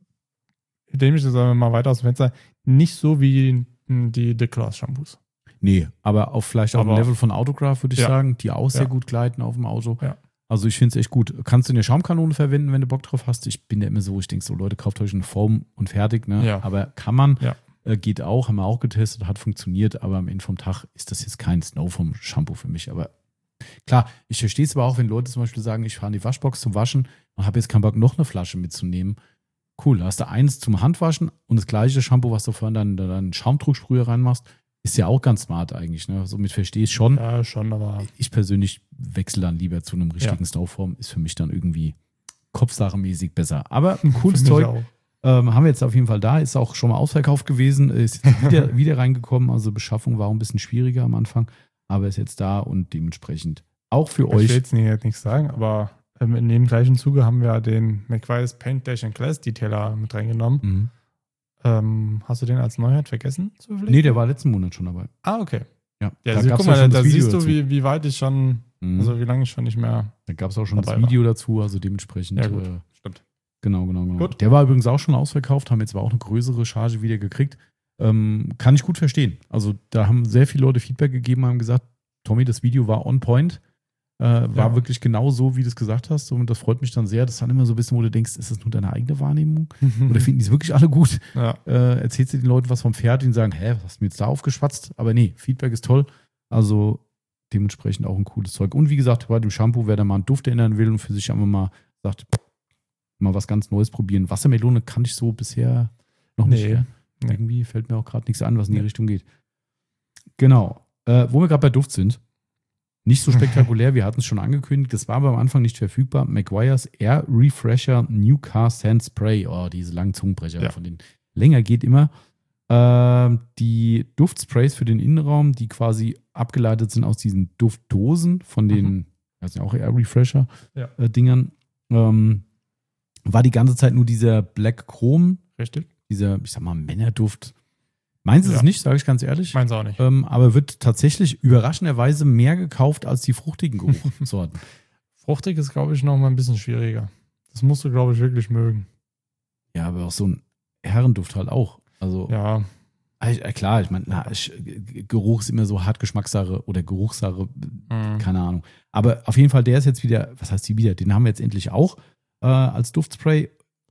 indem ich das mal weiter aus dem Fenster, nicht so wie die The Class Shampoos. Nee, aber auf vielleicht auf dem Aber- Level von Autograph, würde ich Ja. sagen, die auch sehr Ja. gut gleiten auf dem Auto. Ja. Also ich finde es echt gut. Kannst du eine Schaumkanone verwenden, wenn du Bock drauf hast? Ich bin da immer so, ich denke so, Leute, kauft euch eine Form und fertig. Ne? Ja. Aber kann man, Ja. äh, geht auch, haben wir auch getestet, hat funktioniert, aber am Ende vom Tag ist das jetzt kein Snow-Foam-Shampoo für mich. Aber klar, ich verstehe es aber auch, wenn Leute zum Beispiel sagen, ich fahre in die Waschbox zum Waschen und habe jetzt keinen Bock, noch eine Flasche mitzunehmen. Cool, da hast du eins zum Handwaschen und das gleiche Shampoo, was du vorhin dann in deinen Schaumdrucksprüher reinmachst, ist ja auch ganz smart eigentlich. Ne? Somit verstehe ich es schon. Ja, schon, aber Ich persönlich wechsle dann lieber zu einem richtigen Ja. Snowform. Ist für mich dann irgendwie kopfsachemäßig besser. Aber ein für cooles mich Zeug. auch. Ähm, haben wir jetzt auf jeden Fall da. Ist auch schon mal ausverkauft gewesen. Ist jetzt wieder, wieder reingekommen. Also Beschaffung war auch ein bisschen schwieriger am Anfang. Aber ist jetzt da und dementsprechend auch für Ich will euch. jetzt nicht, nichts sagen, aber ähm, in dem gleichen Zuge haben wir den McVies Paint Dash and Glass Detailer mit reingenommen. Mhm. Ähm, hast du den als Neuheit vergessen zu überlegen? Nee, der war letzten Monat schon dabei. Ah, okay. Ja, Ja, da also, gab guck es auch mal, schon da, das da Video siehst du, dazu. wie, wie weit ich schon, Mhm. also wie lange ich schon nicht mehr. Da gab es auch schon das dabei Video dazu. Also dementsprechend. Ja, gut. Äh, Stimmt. Genau, genau, genau. Gut. Der war übrigens auch schon ausverkauft, haben jetzt aber auch eine größere Charge wieder gekriegt. Ähm, kann ich gut verstehen. Also da haben sehr viele Leute Feedback gegeben, haben gesagt, Tommy, das Video war on point, äh, war Ja. wirklich genau so, wie du es gesagt hast. Und das freut mich dann sehr. Das ist dann immer so ein bisschen, wo du denkst, ist das nur deine eigene Wahrnehmung? Oder finden die es wirklich alle gut? Ja. Äh, erzählst du den Leuten was vom Pferd, die sagen, hä, was hast du mir jetzt da aufgeschwatzt? Aber nee, Feedback ist toll. Also dementsprechend auch ein cooles Zeug. Und wie gesagt, bei dem Shampoo, wer da mal einen Duft ändern will und für sich einfach mal sagt, mal was ganz Neues probieren. Wassermelone kann ich so bisher noch nicht. Nee. Ja? Nee. Irgendwie fällt mir auch gerade nichts an, was in die Nee. Richtung geht. Genau. Äh, wo wir gerade bei Duft sind. Nicht so spektakulär, wir hatten es schon angekündigt. Das war aber am Anfang nicht verfügbar. McGuire's Air Refresher New Car Scent Spray. Oh, diese langen Zungenbrecher, Ja. von denen länger geht immer. Ähm, die Duftsprays für den Innenraum, die quasi abgeleitet sind aus diesen Duftdosen von den, Mhm. das sind ja auch Air Refresher Ja. äh, Dingern, ähm, war die ganze Zeit nur dieser Black Chrome, Richtig? dieser, ich sag mal, Männerduft. Meins ist Ja. es nicht, sage ich ganz ehrlich. Meins auch nicht. Ähm, aber wird tatsächlich überraschenderweise mehr gekauft als die fruchtigen Geruchssorten. Fruchtig ist, glaube ich, noch mal ein bisschen schwieriger. Das musst du, glaube ich, wirklich mögen. Ja, aber auch so ein Herrenduft halt auch. Also, Ja, äh, klar, ich meine, Geruch ist immer so hart Geschmackssache oder Geruchssache, Mhm. keine Ahnung. Aber auf jeden Fall, der ist jetzt wieder, was heißt die wieder? Den haben wir jetzt endlich auch äh, als Duftspray.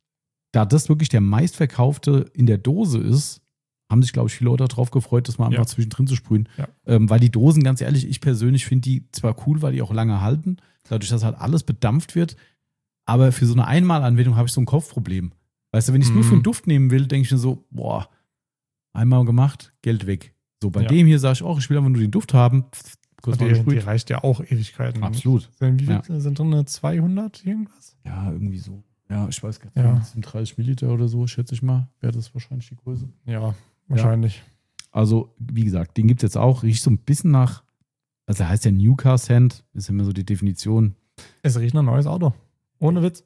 Da das wirklich der meistverkaufte in der Dose ist, haben sich, glaube ich, viele Leute darauf gefreut, das mal einfach Ja. zwischendrin zu sprühen. Ja. Ähm, weil die Dosen, ganz ehrlich, ich persönlich finde die zwar cool, weil die auch lange halten, dadurch, dass halt alles bedampft wird, aber für so eine Einmalanwendung habe ich so ein Kopfproblem. Weißt du, wenn ich es nur Mhm. für den Duft nehmen will, denke ich mir so, boah, einmal gemacht, Geld weg. So, bei Ja. dem hier sage ich, oh, ich will einfach nur den Duft haben. Pff, kurz mal die, die gesprüht. reicht ja auch Ewigkeiten. Absolut. Sind, wie viel sind drin? zweihundert irgendwas? Ja, irgendwie so. Ja, ich weiß gar nicht. Ja. Das sind dreißig Milliliter oder so, schätze ich mal. Wäre das wahrscheinlich die Größe. Ja, wahrscheinlich. Also, wie gesagt, den gibt es jetzt auch. Riecht so ein bisschen nach, also heißt ja New Car Scent, ist immer so die Definition. Es riecht nach neues Auto. Ohne Witz.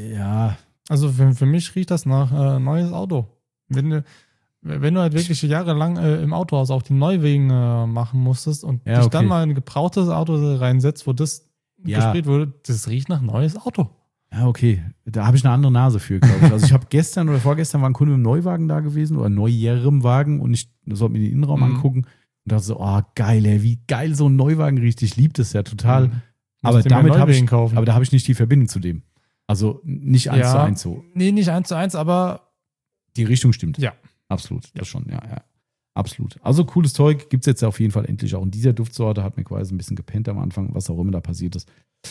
Ja, Also für, für mich riecht das nach äh, neues Auto. Wenn du, wenn du halt wirklich jahrelang äh, im Autohaus auch die Neuwegen äh, machen musstest und Ja, dich okay. dann mal in ein gebrauchtes Auto reinsetzt, wo das Ja. gespielt wurde, das riecht nach neues Auto. ja, okay. Da habe ich eine andere Nase für, glaube ich. Also ich habe gestern oder vorgestern war ein Kunde mit einem Neuwagen da gewesen oder neuerem Wagen und ich sollte mir den Innenraum Mhm. angucken und dachte so, oh geil, ey, wie geil so ein Neuwagen riecht. Ich liebe das ja total. Mhm. Aber Musst dir mehr damit habe Neuwegen ich, kaufen. aber da habe ich nicht die Verbindung zu dem. Also nicht eins Ja. zu eins so. Nee, nicht eins zu eins, aber Die Richtung stimmt. ja. Absolut, das schon, ja, ja. Absolut. Also cooles Zeug, gibt es jetzt auf jeden Fall endlich auch in dieser Duftsorte. Hat mir quasi ein bisschen gepennt am Anfang, was auch immer da passiert ist.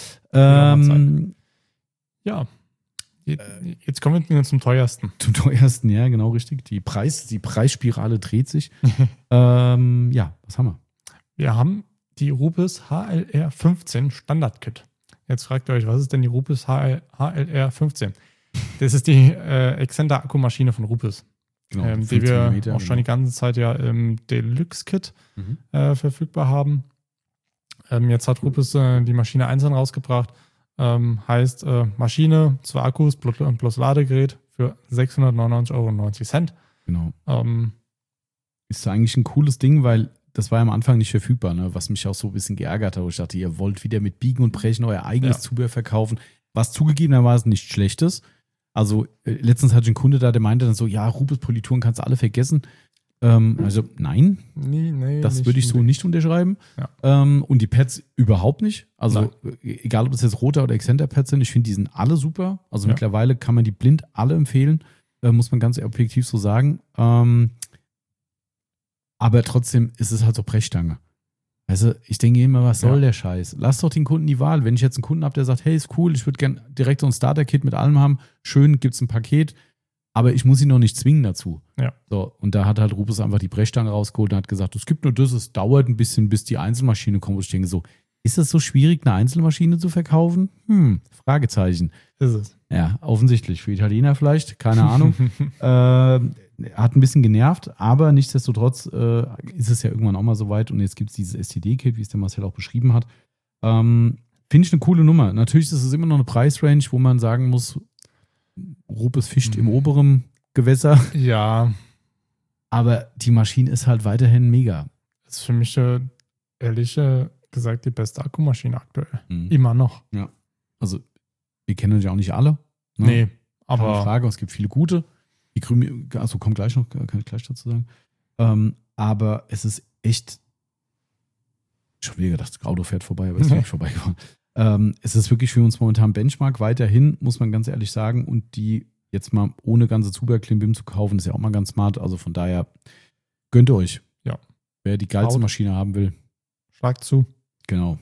Ja, Ähm, Ja. Je- Jetzt kommen wir zum teuersten. zum teuersten, ja, genau richtig. Die, Preis, die Preisspirale dreht sich. ähm, ja, was haben wir? Wir haben die Rupes H L R fünfzehn Standard-Kit. Jetzt fragt ihr euch, was ist denn die Rupes H L R fünfzehn? Das ist die äh, Exzenter-Akkumaschine von Rupes, Genau, ähm, die fünfzehn wir Millimeter, auch schon die genau. ganze Zeit ja im Deluxe-Kit Mhm. äh, verfügbar haben. Ähm, jetzt hat Rupes äh, die Maschine einzeln rausgebracht. Ähm, heißt äh, Maschine, zwei Akkus plus, plus Ladegerät für sechshundertneunundneunzig Euro neunzig. Genau. Ähm, Ist eigentlich ein cooles Ding, weil das war ja am Anfang nicht verfügbar, ne? Was mich auch so ein bisschen geärgert hat. Wo ich dachte, ihr wollt wieder mit Biegen und Brechen euer eigenes Ja. Zubehör verkaufen, was zugegebenermaßen nicht schlecht ist. Also äh, letztens hatte ich einen Kunde da, der meinte dann so, ja, Rubis-Polituren kannst du alle vergessen. Ähm, also nein, nee, nee. das nicht würde ich so unbedingt. nicht unterschreiben. Ja. Ähm, und die Pads überhaupt nicht. Also äh, egal, ob das jetzt roter oder Exzenter-Pads sind, ich finde, die sind alle super. Also Ja. mittlerweile kann man die blind alle empfehlen, äh, muss man ganz objektiv so sagen. Ähm, aber trotzdem ist es halt so Brechstange. Also ich denke immer, was soll Ja. der Scheiß? Lass doch den Kunden die Wahl. Wenn ich jetzt einen Kunden habe, der sagt, hey, ist cool, ich würde gerne direkt so ein Starter-Kit mit allem haben, schön, gibt's ein Paket, aber ich muss ihn noch nicht zwingen dazu. Ja. So, und da hat halt Rubis einfach die Brechstange rausgeholt und hat gesagt, es gibt nur das, es dauert ein bisschen, bis die Einzelmaschine kommt. Und ich denke so, ist es so schwierig, eine Einzelmaschine zu verkaufen? Hm, Fragezeichen. Ist es. Ja, offensichtlich. Für Italiener vielleicht, keine Ahnung. äh, hat ein bisschen genervt, aber nichtsdestotrotz äh, ist es ja irgendwann auch mal soweit und jetzt gibt es dieses S T D-Kit, wie es der Marcel auch beschrieben hat. Ähm, Finde ich eine coole Nummer. Natürlich ist es immer noch eine Preisrange, wo man sagen muss, Rubis fischt Mhm. im oberen Gewässer, Ja, aber die Maschine ist halt weiterhin mega. ist für mich äh, ehrlich äh, gesagt die beste Akkumaschine aktuell. Mhm. Immer noch. Also, wir kennen ja auch nicht alle. Ne? Nee, Keine aber Frage, es gibt viele gute. Die Krümel, also kommt gleich noch, kann ich gleich dazu sagen. Ähm, aber es ist echt, schon wieder gedacht, das Auto fährt vorbei, aber es ist wirklich vorbeigefahren. Ähm, es ist wirklich für uns momentan Benchmark weiterhin, muss man ganz ehrlich sagen. Und die jetzt mal ohne ganze Zubehör-Klimbim zu kaufen, ist ja auch mal ganz smart. Also von daher gönnt euch. Ja. Wer die geilste Haut. Maschine haben will, schlag zu. genau.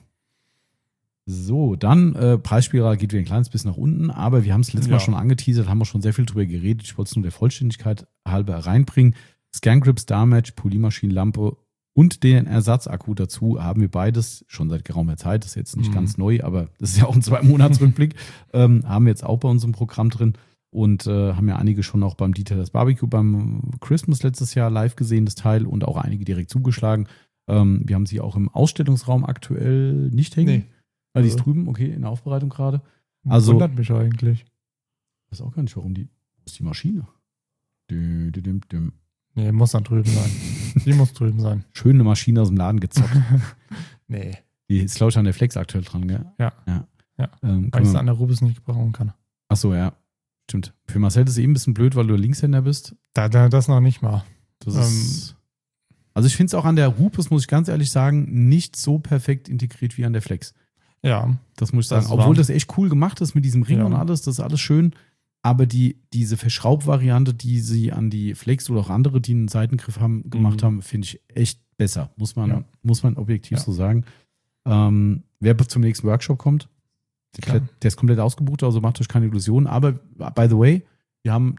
So, dann äh, Preisspirale geht wieder ein kleines bisschen nach unten, aber wir haben es letztes Mal Ja. schon angeteasert, haben wir schon sehr viel drüber geredet. Ich wollte es nur der Vollständigkeit halber reinbringen. ScanGrip Star Match, Polymaschinenlampe und den Ersatzakku dazu haben wir beides schon seit geraumer Zeit. Das ist jetzt nicht Mhm. ganz neu, aber das ist ja auch ein Zwei-Monats-Rückblick. ähm, haben wir jetzt auch bei unserem Programm drin und äh, haben ja einige schon auch beim Detailers Barbecue beim Christmas letztes Jahr live gesehen, das Teil, und auch einige direkt zugeschlagen. Ähm, wir haben sie auch im Ausstellungsraum aktuell nicht hängen. Nee. Ah, die ist Also- drüben, okay, in der Aufbereitung gerade. Also- Wundert mich eigentlich. Ich weiß auch gar nicht, warum die. Wo ist die Maschine? Dü, dü, düm, düm. Nee, muss dann drüben sein. Die muss drüben sein. Schöne Maschine aus dem Laden gezockt. Nee. Die ist, glaube ich, an der Flex aktuell dran, gell? Ja. ja. Ja. Ähm, Weil ich es wir, an der Rubis nicht gebrauchen kann. achso, ja. Stimmt. Für Marcel ist es eben ein bisschen blöd, weil du Linkshänder bist. Da, da, das noch nicht mal. Das Ähm. ist. Also ich finde es auch an der Rubis, muss ich ganz ehrlich sagen, nicht so perfekt integriert wie an der Flex. Ja. Das muss ich Das sagen. war- Obwohl das echt cool gemacht ist mit diesem Ring Ja. und alles, das ist alles schön. Aber die, diese Verschraubvariante, die sie an die Flex oder auch andere, die einen Seitengriff haben, gemacht Mhm. haben, finde ich echt besser. Muss man, Ja. muss man objektiv Ja. so sagen. Ähm, wer zum nächsten Workshop kommt, der, Klar. der ist komplett ausgebucht, also macht euch keine Illusionen. Aber by the way, wir haben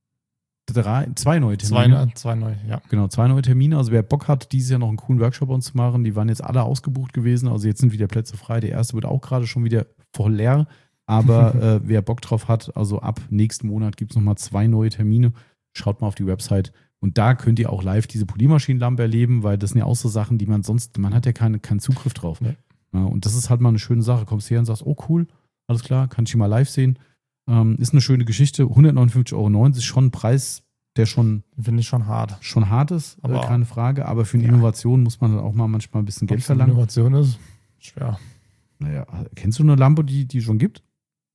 drei, zwei neue Termine. Zwei, zwei neu, ja. Genau, zwei neue Termine. Also wer Bock hat, dieses Jahr noch einen coolen Workshop bei uns zu machen, die waren jetzt alle ausgebucht gewesen. Also jetzt sind wieder Plätze frei. Der erste wird auch gerade schon wieder voll leer. Aber äh, wer Bock drauf hat, also ab nächsten Monat gibt es nochmal zwei neue Termine. Schaut mal auf die Website. Und da könnt ihr auch live diese Polymaschinenlampe erleben, weil das sind ja auch so Sachen, die man sonst, man hat ja keine, keinen Zugriff drauf. Nee. Ja, und das ist halt mal eine schöne Sache. Kommst her und sagst, oh cool, alles klar, kann ich hier mal live sehen. Ähm, ist eine schöne Geschichte. hundertneunundfünfzig Euro neunzig ist schon ein Preis, der schon Finde ich schon hart. schon hart ist, Aber- äh, keine Frage, aber für eine Ja. Innovation muss man dann auch mal manchmal ein bisschen Geld Ob's eine verlangen. Innovation ist, schwer. Naja, kennst du eine Lampe, die die schon gibt?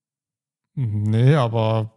Nee, aber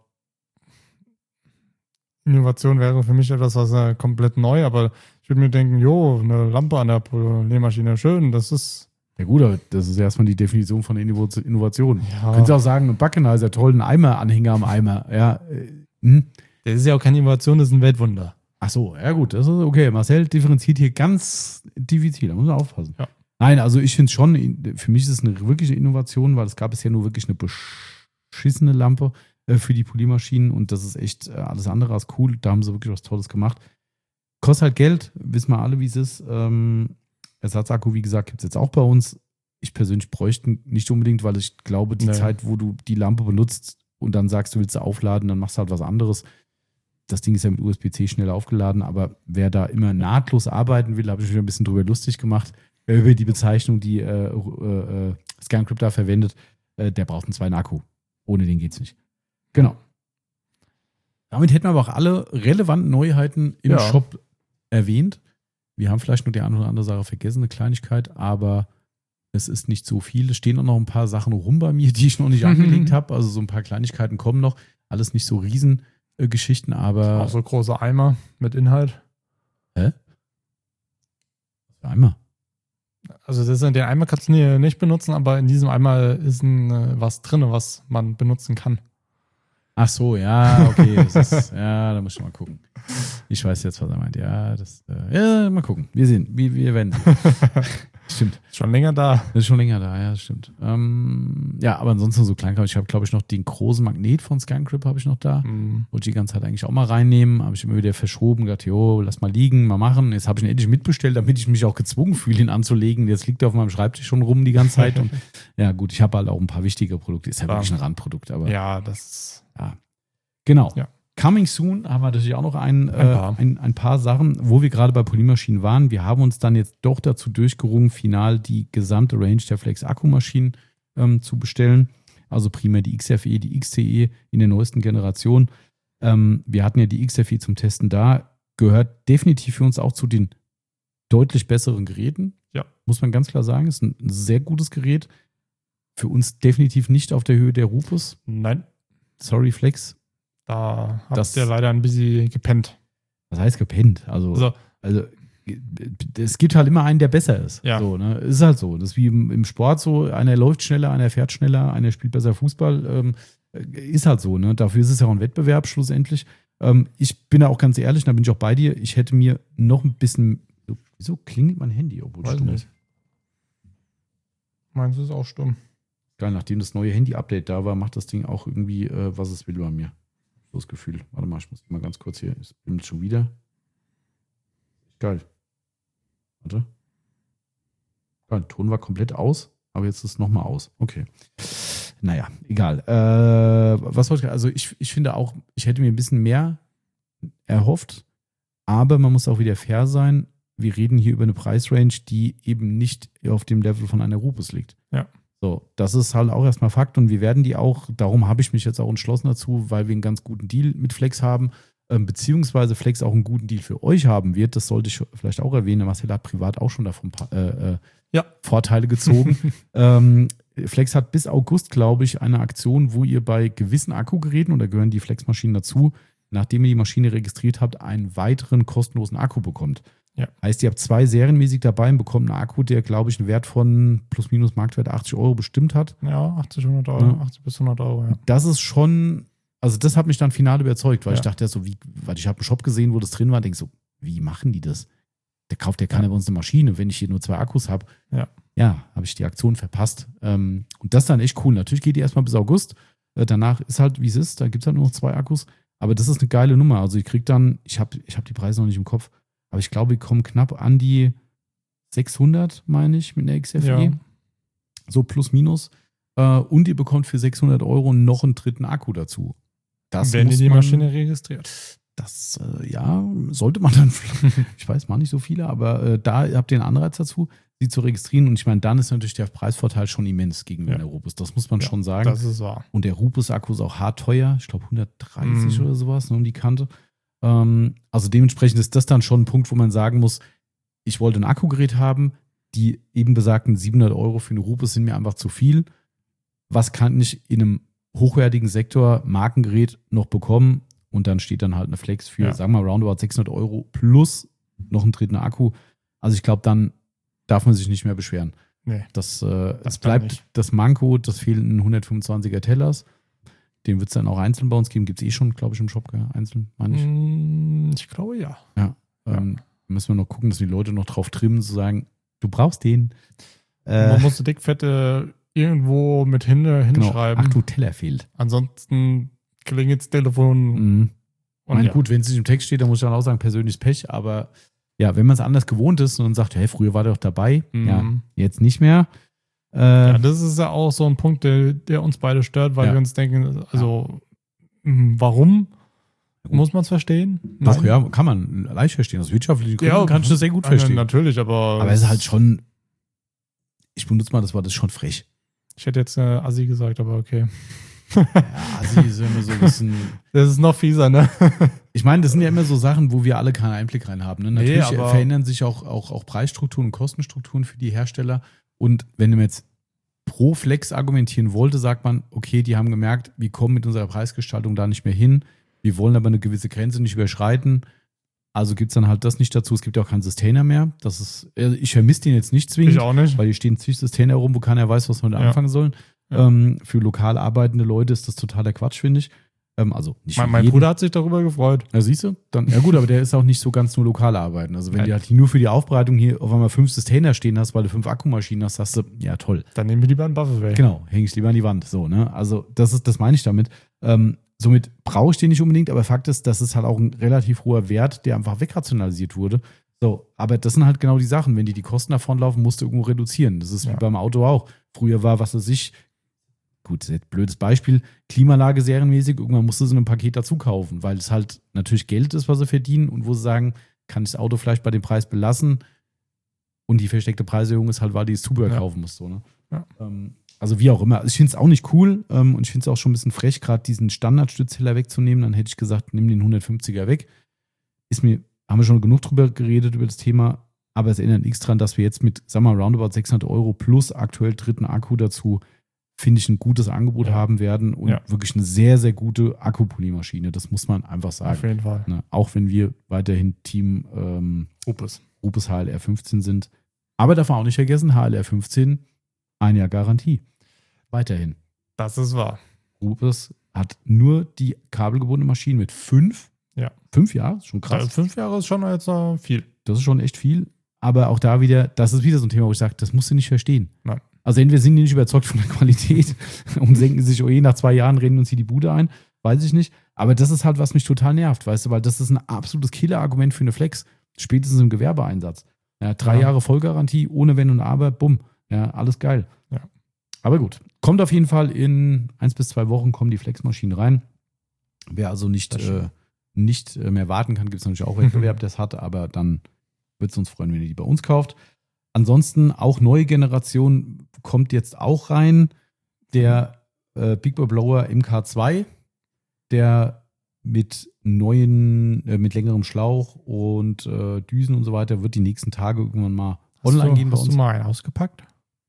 Innovation wäre für mich etwas, was äh, komplett neu, aber ich würde mir denken, jo, eine Lampe an der Nähmaschine, schön, das ist, Ja gut, aber das ist erstmal die Definition von Inno- Innovation. ja, Könntest du auch sagen, ein Backenizer, toll, ein Eimer-Anhänger am Eimer. Ja, äh, hm? das ist ja auch keine Innovation, das ist ein Weltwunder. Ach so, ja gut, das ist okay. Marcel differenziert hier ganz diffizil, da muss man aufpassen. Ja. Nein, also ich finde es schon, für mich ist es eine wirkliche Innovation, weil es gab bisher nur wirklich eine beschissene Lampe äh, für die Polymaschinen und das ist echt äh, alles andere als cool. Da haben sie wirklich was Tolles gemacht. Kostet halt Geld, wissen wir alle, wie es ist. Ähm, Ersatzakku, wie gesagt, gibt es jetzt auch bei uns. Ich persönlich bräuchte ihn nicht unbedingt, weil ich glaube, die Nee. Zeit, wo du die Lampe benutzt und dann sagst, du willst sie aufladen, dann machst du halt was anderes. Das Ding ist ja mit U S B C schnell aufgeladen, aber wer da immer nahtlos arbeiten will, habe ich mich wieder ein bisschen drüber lustig gemacht, äh, über die Bezeichnung, die äh, äh, äh, ScanCrypt da verwendet, äh, der braucht einen zweiten Akku. Ohne den geht's nicht. Genau. Damit hätten wir aber auch alle relevanten Neuheiten im Ja. Shop erwähnt. Wir haben vielleicht nur die eine oder andere Sache vergessen, eine Kleinigkeit, aber es ist nicht so viel. Es stehen auch noch ein paar Sachen rum bei mir, die ich noch nicht angelegt habe. Also so ein paar Kleinigkeiten kommen noch. Alles nicht so Riesengeschichten, aber. Auch so große Eimer mit Inhalt. Hä? Eimer. Also das ist, den Eimer kannst du nie- nicht benutzen, aber in diesem Eimer ist ein, äh, was drin, was man benutzen kann. Ach so, ja, okay. Das ist, ja, da muss ich mal gucken. Ich weiß jetzt, was er meint. Ja, das, äh, ja, mal gucken. Wir sehen, wir, wir werden. Stimmt. Schon länger da. Das ist schon länger da, ja, das stimmt. Ähm, ja, aber ansonsten so Kleinkram. Ich habe, glaube ich, noch den großen Magnet von ScanGrip habe ich noch da. Mhm. Wollte ich die ganze Zeit eigentlich auch mal reinnehmen. Habe ich immer wieder verschoben, gedacht, jo, lass mal liegen, mal machen. Jetzt habe ich ihn endlich mitbestellt, damit ich mich auch gezwungen fühle, ihn anzulegen. Jetzt liegt er auf meinem Schreibtisch schon rum die ganze Zeit. Und ja, gut, ich habe halt auch ein paar wichtige Produkte. Ist ja Klar. wirklich ein Randprodukt, aber Ja, das ja. Genau. Ja. Coming soon haben wir natürlich auch noch ein, Ein äh, paar. ein, ein paar Sachen, wo wir gerade bei Polymaschinen waren. Wir haben uns dann jetzt doch dazu durchgerungen, final die gesamte Range der Flex-Akkumaschinen ähm, zu bestellen. Also primär die X F E, die X T E in der neuesten Generation. Ähm, wir hatten ja die X F E zum Testen da. Gehört definitiv für uns auch zu den deutlich besseren Geräten. Ja. Muss man ganz klar sagen. Ist ein sehr gutes Gerät. Für uns definitiv nicht auf der Höhe der Rupus. nein, Sorry, Flex. da habt Das- ihr leider ein bisschen gepennt. Was heißt gepennt? Also, Also, also es gibt halt immer einen, der besser ist. Ja. So, ne? Ist halt so. Das ist wie im, im Sport so. Einer läuft schneller, einer fährt schneller, einer spielt besser Fußball. Ähm, ist halt so. Ne? Dafür ist es ja auch ein Wettbewerb schlussendlich. Ähm, ich bin da auch ganz ehrlich, da bin ich auch bei dir. Ich hätte mir noch ein bisschen. Wieso klingelt mein Handy, obwohl es weiß stumm nicht. ist? Meins ist auch stumm. Geil, nachdem das neue Handy-Update da war, macht das Ding auch irgendwie, äh, was es will bei mir. So das Gefühl. Warte mal, ich muss mal ganz kurz hier. Es bimmelt schon wieder. Geil. Warte. Geil, der Ton war komplett aus, aber jetzt ist es nochmal aus. Okay. Naja, egal. Äh, was wollte ich, also ich, ich finde auch, ich hätte mir ein bisschen mehr erhofft, aber man muss auch wieder fair sein. Wir reden hier über eine Preisrange, die eben nicht auf dem Level von einer Rupus liegt. Ja. So, das ist halt auch erstmal Fakt und wir werden die auch, darum habe ich mich jetzt auch entschlossen dazu, weil wir einen ganz guten Deal mit Flex haben, ähm, beziehungsweise Flex auch einen guten Deal für euch haben wird. Das sollte ich vielleicht auch erwähnen. Marcel hat privat auch schon davon äh, äh, Ja. Vorteile gezogen. ähm, Flex hat bis August, glaube ich, eine Aktion, wo ihr bei gewissen Akkugeräten, und da gehören die Flex-Maschinen dazu, nachdem ihr die Maschine registriert habt, einen weiteren kostenlosen Akku bekommt. Ja. Heißt, ihr habt zwei serienmäßig dabei und bekommt einen Akku, der, glaube ich, einen Wert von plus minus Marktwert achtzig Euro bestimmt hat. Ja, achtzig, hundert Euro, Ja. achtzig bis hundert Euro, ja. Das ist schon, also das hat mich dann final überzeugt, weil Ja. ich dachte ja so, wie, weil ich habe einen Shop gesehen, wo das drin war, denke so, wie machen die das? Der kauft ja keiner bei uns eine Maschine, wenn ich hier nur zwei Akkus habe. Ja. Ja, habe ich die Aktion verpasst. Ähm, und das ist dann echt cool. Natürlich geht die erstmal bis August. Äh, danach ist halt, wie es ist, da gibt es halt nur noch zwei Akkus. Aber das ist eine geile Nummer. Also ich kriege dann, ich habe ich hab die Preise noch nicht im Kopf, aber ich glaube, wir kommen knapp an die sechshundert, meine ich, mit einer X F E. Ja. So plus minus. Äh, und ihr bekommt für sechshundert Euro noch einen dritten Akku dazu. Das Wenn muss ihr die man- Maschine registriert. Das, äh, ja, sollte man dann, ich weiß, mal nicht so viele, aber äh, da habt ihr einen Anreiz dazu, sie zu registrieren. Und ich meine, dann ist natürlich der Preisvorteil schon immens gegenüber Ja. der Rupus. Das muss man Ja, schon sagen. Das ist wahr. Und der Rupus-Akku ist auch hart teuer. Ich glaube hundertdreißig Mhm. oder sowas, ne, um die Kante. Ähm, also dementsprechend ist das dann schon ein Punkt, wo man sagen muss, ich wollte ein Akkugerät haben, die eben besagten siebenhundert Euro für eine Rupus sind mir einfach zu viel. Was kann ich in einem hochwertigen Sektor Markengerät noch bekommen? Und dann steht dann halt eine Flex für, Ja. sagen wir mal, roundabout sechshundert Euro plus noch einen dritten Akku. Also ich glaube, dann darf man sich nicht mehr beschweren. Nee. Das, äh, Das es kann bleibt nicht. das Manko, das fehlenden hundertfünfundzwanziger Tellers. Den wird es dann auch einzeln bei uns geben. Gibt es eh schon, glaube ich, im Shop, gell? Einzeln, meine ich. Mm, Ich glaube ja. Ähm, müssen wir noch gucken, dass die Leute noch drauf trimmen, zu sagen, du brauchst den. Äh, Man muss die Dickfette irgendwo mit hin, genau. hinschreiben. Ach du, Teller fehlt. Ansonsten klingelt das Telefon. Mhm. Und Mein, ja. gut, wenn es nicht im Text steht, dann muss ich dann auch sagen, persönliches Pech. Aber ja, wenn man es anders gewohnt ist und dann sagt, hey, früher war der doch dabei. Mhm. Ja, jetzt nicht mehr. Äh, Ja, das ist ja auch so ein Punkt, der, der uns beide stört, weil Ja. wir uns denken, also mm, warum? Muss man es verstehen? doch, Nein. ja, kann man leicht verstehen. Aus wirtschaftlichen Gründen Ja, kann ich das sehr gut Nein, verstehen. Natürlich, aber, Aber es ist halt schon, ich benutze mal das Wort, das ist schon frech. ich hätte jetzt äh, Assi gesagt, aber okay. Ja, Assi ist ja immer so ein bisschen. Das ist noch fieser, ne? Ich meine, das sind ja immer so Sachen, wo wir alle keinen Einblick rein haben. Ne? Nee, Natürlich aber- verändern sich auch, auch, auch Preisstrukturen und Kostenstrukturen für die Hersteller. Und wenn man jetzt pro Flex argumentieren wollte, sagt man, okay, die haben gemerkt, wir kommen mit unserer Preisgestaltung da nicht mehr hin. Wir wollen aber eine gewisse Grenze nicht überschreiten. Also gibt es dann halt das nicht dazu. Es gibt ja auch keinen Sustainer mehr. Das ist, also ich vermisse den jetzt nicht zwingend, Ich auch nicht. weil hier stehen zig Sustainer rum, wo keiner weiß, was man da Ja. anfangen soll. Ja. Ähm, für lokal arbeitende Leute ist das totaler Quatsch, finde ich. Ähm, also nicht Mein, für mein jeden. Bruder hat sich darüber gefreut. Ja, siehst du? Dann, ja gut, aber der ist auch nicht so ganz nur lokal arbeiten. Also wenn Nein. du halt nur für die Aufbereitung hier auf einmal fünf Sustainer stehen hast, weil du fünf Akkumaschinen hast, sagst du, ja toll. Dann nehmen wir lieber einen Buffet weg. Genau, hänge ich lieber an die Wand. So, ne? Also das ist, das meine ich damit. Ähm, somit brauche ich den nicht unbedingt, aber Fakt ist, das ist halt auch ein relativ hoher Wert, der einfach wegrationalisiert wurde. So, aber das sind halt genau die Sachen. Wenn die die Kosten davonlaufen, musst du irgendwo reduzieren. Das ist Ja. wie beim Auto auch. Früher war, was weiß ich, gut, das ist jetzt ein blödes Beispiel, Klimaanlage serienmäßig, irgendwann musst du so ein Paket dazu kaufen, weil es halt natürlich Geld ist, was sie verdienen und wo sie sagen, kann ich das Auto vielleicht bei dem Preis belassen und die versteckte Preiserhöhung ist halt, weil die das Zubehör Ja. kaufen musst. So, ne? Ja. Ähm, also wie auch immer. Also ich finde es auch nicht cool ähm, und ich finde es auch schon ein bisschen frech, gerade diesen Standardstützteller wegzunehmen. Dann hätte ich gesagt, nimm den hundertfünfziger weg. Ist mir, haben wir schon genug drüber geredet, über das Thema, aber es ändert nichts dran, dass wir jetzt mit, sagen wir mal, roundabout sechshundert Euro plus aktuell dritten Akku dazu, finde ich, ein gutes Angebot Ja. haben werden und Ja. wirklich eine sehr, sehr gute Akkupolymaschine. Das muss man einfach Auf sagen. jeden Fall. Ne? Auch wenn wir weiterhin Team ähm, Opus. Rupes H L R fünfzehn sind. Aber darf man auch nicht vergessen, H L R fünfzehn, ein Jahr Garantie. Weiterhin. Das ist wahr. Rupes hat nur die kabelgebundene Maschine mit fünf. Ja. Fünf Jahre, ist schon Also krass. fünf Jahre ist schon jetzt äh, viel. Das ist schon echt viel. Aber auch da wieder, das ist wieder so ein Thema, wo ich sage, das musst du nicht verstehen. Nein. Also entweder sind die nicht überzeugt von der Qualität und senken sich, oh je, nach zwei Jahren rennen uns hier die Bude ein. Weiß ich nicht. Aber das ist halt, was mich total nervt, weißt du, weil das ist ein absolutes Killer-Argument für eine Flex. Spätestens im Gewerbeeinsatz. Ja, drei Ja. Jahre Vollgarantie, ohne Wenn und Aber, bumm. Ja, alles geil. Ja. Aber gut. Kommt auf jeden Fall in eins bis zwei Wochen kommen die Flex-Maschinen rein. Wer also nicht, Das ist schön. äh, nicht äh, mehr warten kann, gibt es natürlich auch Wettbewerb, der es hat, aber dann würde es uns freuen, wenn ihr die bei uns kauft. Ansonsten auch neue Generation kommt jetzt auch rein. Der äh, Big Boy Blower M K zwei, der mit neuen, äh, mit längerem Schlauch und äh, Düsen und so weiter, wird die nächsten Tage irgendwann mal online hast du, gehen bei hast uns. du mal einen ausgepackt?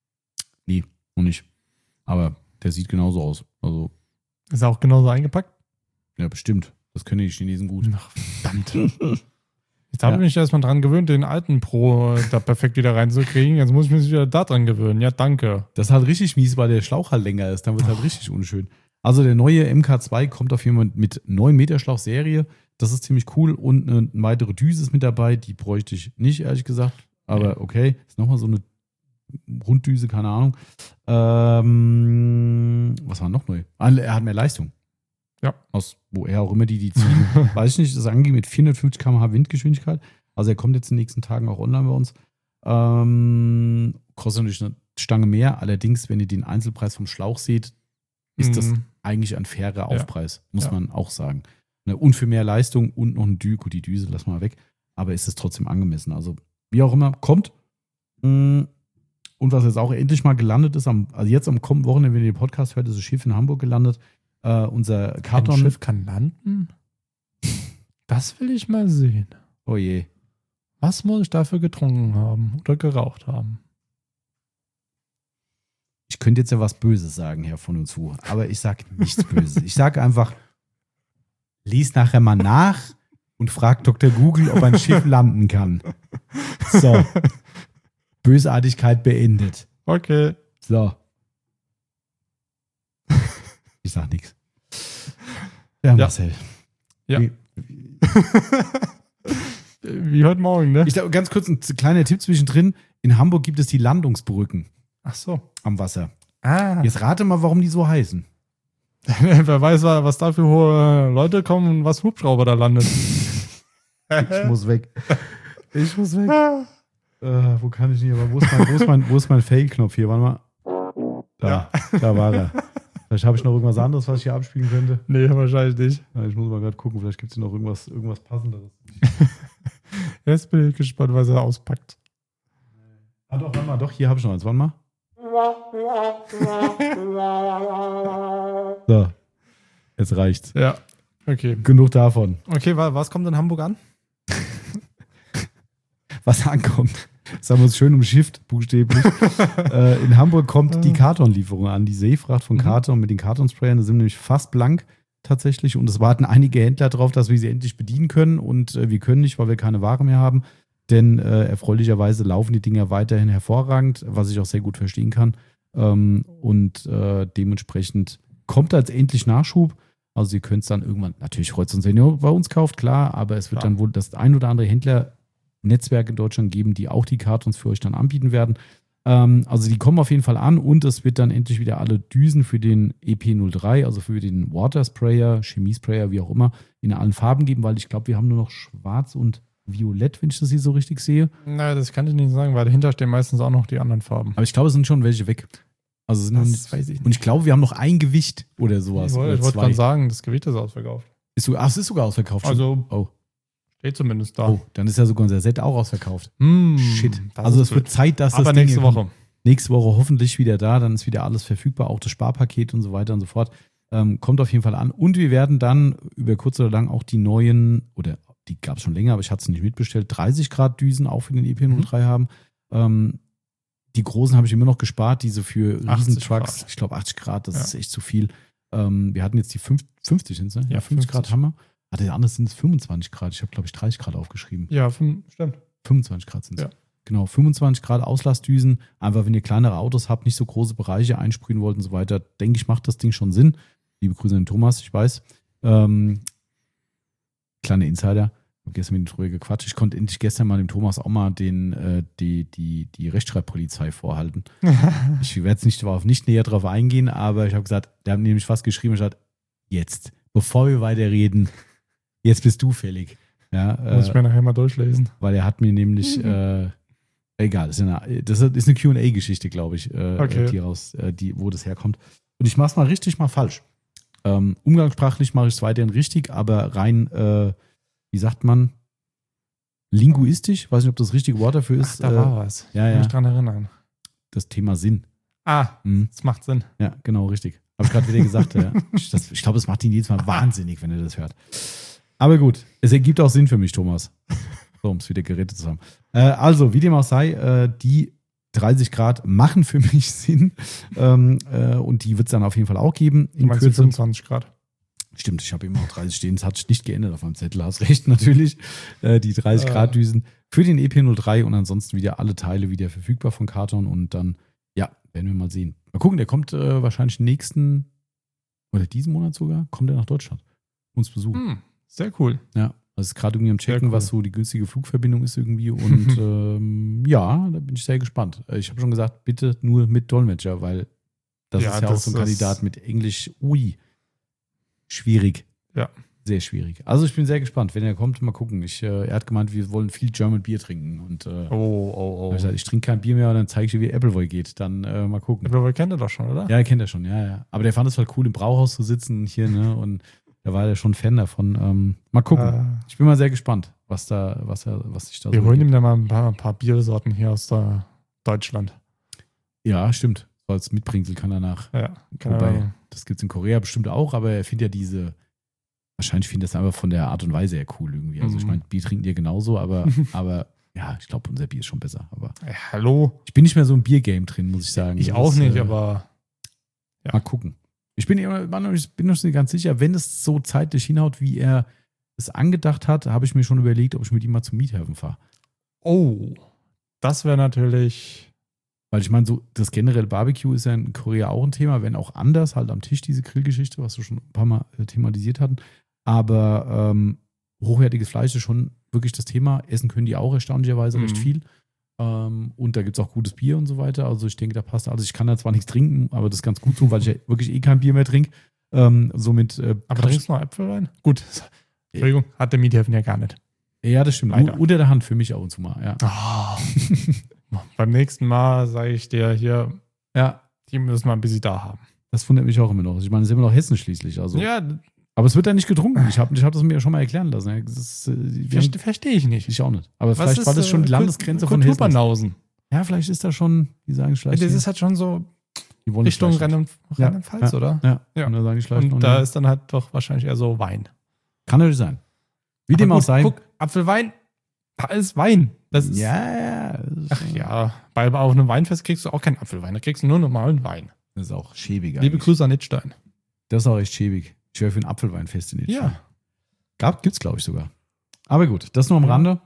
Noch nicht. Aber der sieht genauso aus. Also, Ist er auch genauso eingepackt? ja, bestimmt. Das können die Chinesen gut. Ach, verdammt. Jetzt habe Ja. ich mich erstmal dran gewöhnt, den alten Pro da perfekt wieder reinzukriegen. Jetzt muss ich mich wieder da dran gewöhnen. Ja, danke. Das ist halt richtig mies, weil der Schlauch halt länger ist. Dann wird es halt richtig unschön. Also der neue M K zwei kommt auf jeden Fall mit neun Meter Schlauchserie. Das ist ziemlich cool. Und eine weitere Düse ist mit dabei. Die bräuchte ich nicht, ehrlich gesagt. Aber okay. Ist nochmal so eine Runddüse, keine Ahnung. Ähm, was war noch neu? Ah, er hat mehr Leistung. Ja. Aus woher auch immer die die ziehen. Weiß ich nicht. Das ist angegeben mit vierhundertfünfzig Kilometer pro Stunde Windgeschwindigkeit. Also er kommt jetzt in den nächsten Tagen auch online bei uns. Ähm, kostet natürlich eine Stange mehr. Allerdings, wenn ihr den Einzelpreis vom Schlauch seht, ist das Mhm. eigentlich ein fairer Aufpreis, muss Ja. man auch sagen. Ne, und für mehr Leistung und noch ein Dü, gut, die Düse lassen wir mal weg, aber ist es trotzdem angemessen. Also, wie auch immer, kommt. Mm, Und was jetzt auch endlich mal gelandet ist, am, also jetzt am kommenden Wochenende, wenn ihr den Podcast hört, ist das Schiff in Hamburg gelandet. Äh, unser Ein Karton. Schiff kann landen? Das will ich mal sehen. Oh je. Was muss ich dafür getrunken haben oder geraucht haben? Ich könnte jetzt ja was Böses sagen, Herr von und zu, aber ich sage nichts Böses. Ich sage einfach, lies nachher mal nach und frag Doktor Google, ob ein Schiff landen kann. So. Bösartigkeit beendet. Okay. So. Ich sag nichts. Ja, Marcel. Ja. Wie- Wie heute Morgen, ne? Ich sag ganz kurz ein kleiner Tipp zwischendrin. In Hamburg gibt es die Landungsbrücken Ach so. am Wasser. Ah. Jetzt rate mal, warum die so heißen. Wer weiß, was da für hohe Leute kommen und was Hubschrauber da landet. Ich muss weg. Ich muss weg. Äh, wo kann ich nicht? Aber wo ist mein, wo ist mein, wo ist mein Fail-Knopf hier? Warte mal. Da, da war er. Vielleicht habe ich noch irgendwas anderes, was ich hier abspielen könnte. Nee, wahrscheinlich nicht. Ja, ich muss mal gerade gucken, vielleicht gibt es noch irgendwas, irgendwas Passenderes. Jetzt bin ich gespannt, was er auspackt. Ah doch, warte mal, doch, hier habe ich noch eins. Warte mal. So, jetzt reicht's. Ja, okay. Genug davon. Okay, wa- was kommt in Hamburg an? Was ankommt, das haben wir uns schön umschifft, buchstäblich. äh, in Hamburg kommt die Kartonlieferung an, die Seefracht von Mhm. Karton mit den Kartonsprayern. Da sind wir nämlich fast blank tatsächlich und es warten einige Händler darauf, dass wir sie endlich bedienen können und äh, wir können nicht, weil wir keine Ware mehr haben, denn äh, erfreulicherweise laufen die Dinger weiterhin hervorragend, was ich auch sehr gut verstehen kann ähm, und äh, dementsprechend kommt da jetzt endlich Nachschub. Also ihr könnt es dann irgendwann, natürlich freut es uns, wenn ihr bei uns kauft, klar, aber es wird Klar. dann wohl das ein oder andere Händlernetzwerk in Deutschland geben, die auch die Kartons für euch dann anbieten werden. Ähm, also die kommen auf jeden Fall an und es wird dann endlich wieder alle Düsen für den E P null drei, also für den Water Sprayer, Chemiesprayer, wie auch immer, in allen Farben geben, weil ich glaube, wir haben nur noch schwarz und violett, wenn ich das hier so richtig sehe. Naja, das kann ich nicht sagen, weil dahinter stehen meistens auch noch die anderen Farben. Aber ich glaube, es sind schon welche weg. Also es sind noch nicht, weiß ich und ich glaube, wir haben noch ein Gewicht oder sowas. Ich wollte oder ich wollte zwei. gerade sagen, das Gewicht ist ausverkauft. Ist sogar, ach, es ist sogar ausverkauft. Also, oh. steht zumindest da. oh, dann ist ja sogar unser Set auch ausverkauft. Hm, Shit. das Also ist es wird blöd. Zeit, dass Aber das Ding nächste hier kommt. Woche. Nächste Woche hoffentlich wieder da, dann ist wieder alles verfügbar, auch das Sparpaket und so weiter und so fort. Ähm, kommt auf jeden Fall an. Und wir werden dann über kurz oder lang auch die neuen, oder die gab es schon länger, aber ich hatte es nicht mitbestellt, dreißig Grad Düsen auch für den E P null drei mhm. haben. Ähm, die großen habe ich immer noch gespart, diese für Riesentrucks. Grad. Ich glaube achtzig Grad, das Ja. ist echt zu viel. Ähm, wir hatten jetzt die fünf, fünfzig, sind es, ne? Ja, Ja, fünfzig Grad fünfzig. haben wir. Ah, der andere sind es fünfundzwanzig Grad. Ich habe, glaube ich, dreißig Grad aufgeschrieben. Ja, fünf, stimmt. fünfundzwanzig Grad sind es. Ja. Genau, fünfundzwanzig Grad Auslassdüsen. Einfach, wenn ihr kleinere Autos habt, nicht so große Bereiche einsprühen wollt und so weiter, denke ich, macht das Ding schon Sinn. Liebe Grüße an den Thomas, ich weiß. Ähm, kleine Insider. Ich habe gestern mit ihm drüber gequatscht. Ich konnte endlich gestern mal dem Thomas auch mal den, äh, die, die, die Rechtschreibpolizei vorhalten. Ich werde jetzt nicht, darauf, nicht näher drauf eingehen, aber ich habe gesagt, der hat mir nämlich fast geschrieben, ich gesagt, jetzt, bevor wir weiter reden, jetzt bist du fällig. Ja, Muss äh, ich mir nachher mal durchlesen. weil er hat mir nämlich, Mhm. äh, egal, das ist eine, das ist eine Q und A-Geschichte, glaube ich, äh, Okay. die raus, äh, die, wo das herkommt. Und ich mache es mal richtig, mal falsch. Ähm, umgangssprachlich mache ich es weiterhin richtig, aber rein, äh, wie sagt man, linguistisch, weiß nicht, ob das richtige Wort dafür ist. Ach, da äh, war was. ja, Ich ja. mich dran erinnern. Das Thema Sinn. Ah, Mhm. das macht Sinn. Ja, genau, richtig. Habe ich gerade wieder gesagt. Ja. Ich, das- ich glaube, es macht ihn jedes Mal wahnsinnig, wenn er das hört. Aber gut, es ergibt auch Sinn für mich, Thomas. So, um es wieder gerettet zu haben. Äh, also, wie dem auch sei, äh, die dreißig Grad machen für mich Sinn. Ähm, äh, und die wird es dann auf jeden Fall auch geben. Du meinst die fünfundzwanzig Grad. Stimmt, ich habe immer noch dreißig stehen. Das hat sich nicht geändert auf meinem Zettel. Hast recht, natürlich. Äh, die dreißig Grad Düsen für den E P null drei und ansonsten wieder alle Teile wieder verfügbar von Karton. Und dann, ja, werden wir mal sehen. Mal gucken, der kommt äh, wahrscheinlich nächsten oder diesen Monat sogar, kommt er nach Deutschland. Uns besuchen. Hm, sehr cool. Ja, also ist gerade irgendwie am Sehr Checken, cool. was so die günstige Flugverbindung ist irgendwie. Und ähm, ja, da bin ich sehr gespannt. Äh, Ich habe schon gesagt, bitte nur mit Dolmetscher, weil das Ja, ist ja das auch so ein ist- Kandidat mit Englisch. Ui, schwierig. Ja. Sehr schwierig. Also ich bin sehr gespannt, wenn er kommt, mal gucken. Ich, äh, er hat gemeint, wir wollen viel German Bier trinken. Und äh, Oh, oh, hab ich, gesagt, ich trinke kein Bier mehr und dann zeige ich dir, wie Appleboy geht. Dann äh, mal gucken. Aber kennt ihr doch schon, oder? Ja, er kennt er schon, ja, ja. Aber der fand es halt cool, im Brauhaus zu sitzen hier, ne? Und da war er schon Fan davon. Ähm, mal gucken. Äh, Ich bin mal sehr gespannt, was da, was er, was sich da wir so holen ergibt. ihm dann mal ein paar, ein paar Biersorten hier aus der Deutschland. Ja, stimmt. So als Mitbringsel kann er nach. Ja, keine Wobei, Ahnung. das gibt es in Korea bestimmt auch, aber er findet ja diese, wahrscheinlich findet das einfach von der Art und Weise her cool irgendwie. Also ich Mhm. meine, Bier trinken die genauso, aber, aber ja, ich glaube, unser Bier ist schon besser. Aber Ey, hallo? ich bin nicht mehr so im Biergame drin, muss ich sagen. Ich Das auch ist, nicht, äh, aber ja. Mal gucken. Ich bin, immer- immer noch nicht- bin noch nicht ganz sicher, wenn es so zeitlich hinhaut, wie er es angedacht hat, habe ich mir schon überlegt, ob ich mit ihm mal zum Miethafen fahre. oh, das wäre natürlich. Weil ich meine, so das generelle Barbecue ist ja in Korea auch ein Thema, wenn auch anders, halt am Tisch diese Grillgeschichte, was wir schon ein paar Mal äh, thematisiert hatten. Aber ähm, hochwertiges Fleisch ist schon wirklich das Thema. Essen können die auch erstaunlicherweise recht Mhm. viel. Ähm, und da gibt es auch gutes Bier und so weiter. Also ich denke, da passt alles. Ich kann da zwar nichts trinken, aber das ist ganz gut so, weil ich ja wirklich eh kein Bier mehr trinke. Ähm, somit. Äh, Aber kann trinkst du noch Äpfel rein? Gut. Entschuldigung, hat der Miethäfen ja gar nicht. ich, ja, das stimmt. Leider. U- Unter der Hand für mich ab und zu mal. Ja. Ah. Beim nächsten Mal sage ich dir hier, ja, die müssen wir ein bisschen da haben. das wundert mich auch immer noch. Ich meine, es ist immer noch Hessen schließlich. Also. Ja, Aber es wird ja nicht getrunken. Ich habe ich hab das mir ja schon mal erklären lassen. Ja, das ist, äh, wir haben- verstehe versteh ich nicht. ich auch nicht. Aber Was vielleicht ist, war das schon die äh, Landesgrenze von Hessen. Kulturbanausen. Ja, vielleicht ist da schon, wie sagen Ja, vielleicht. das ist halt schon so, Die wollen Richtung nicht leicht. Rheinland-Pfalz, ja, oder? Ja, Ja. Und da sagen die Schleich Und da ist dann halt doch wahrscheinlich eher so Wein. Kann natürlich sein. Wie Aber dem gut, auch sei. Guck, Apfelwein, da ist Wein. Das ist, Ja, ja. Das ist, Ach ja, bei auf einem Weinfest kriegst du auch keinen Apfelwein, da kriegst du nur normalen Wein. Das ist auch schäbig. Liebe Grüße an Nittstein. Das ist auch echt schäbig. Ich wäre für ein Apfelweinfest in Nitsch. Ja. Gab, gibt's, glaube ich, sogar. Aber gut, das nur am Ja. Rande.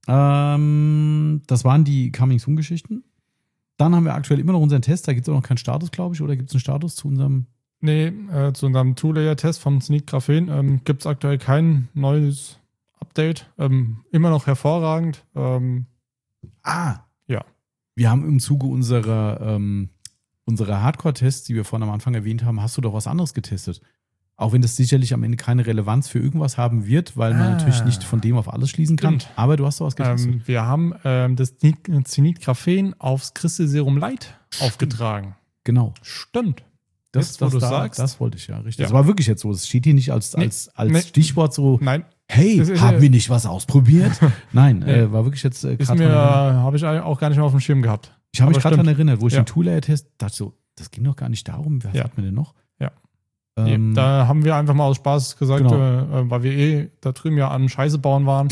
Ähm, das waren die Coming-Soon-Geschichten. Dann haben wir aktuell immer noch unseren Test. Da gibt es auch noch keinen Status, glaube ich. Oder gibt es einen Status zu unserem? Nee, äh, zu unserem Two-Layer-Test vom Sneak Graphen ähm, gibt es aktuell kein neues Update. Ähm, immer noch hervorragend. Ähm, Ah. Ja. Wir haben im Zuge unserer, ähm, unserer Hardcore-Tests, die wir vorhin am Anfang erwähnt haben, hast du doch was anderes getestet. Auch wenn das sicherlich am Ende keine Relevanz für irgendwas haben wird, weil man Ah. natürlich nicht von dem auf alles schließen kann. Stimmt. Aber du hast doch was getestet. ähm, wir haben ähm, das Zenit Graphen aufs Crystal Serum Light aufgetragen. Genau. Stimmt. Das, Jetzt, wo das, du da, sagst. das wollte ich, ja, richtig. Ja. Das war wirklich jetzt so. Es steht hier nicht als, Nee. als, als Nee. Stichwort so, Nein, hey, Das ist haben ja- wir nicht was ausprobiert? Nein, Nee. äh, war wirklich jetzt äh, ist grad mir, dran- habe ich auch gar nicht mehr auf dem Schirm gehabt. Ich habe mich aber gerade daran stimmt. erinnert, wo ich Ja. den Two-Layer-Test dachte so, das ging doch gar nicht darum, was Ja. hat man denn noch? Ja. Ähm, Da haben wir einfach mal aus Spaß gesagt, Genau. äh, weil wir eh da drüben ja an Scheiße bauen waren,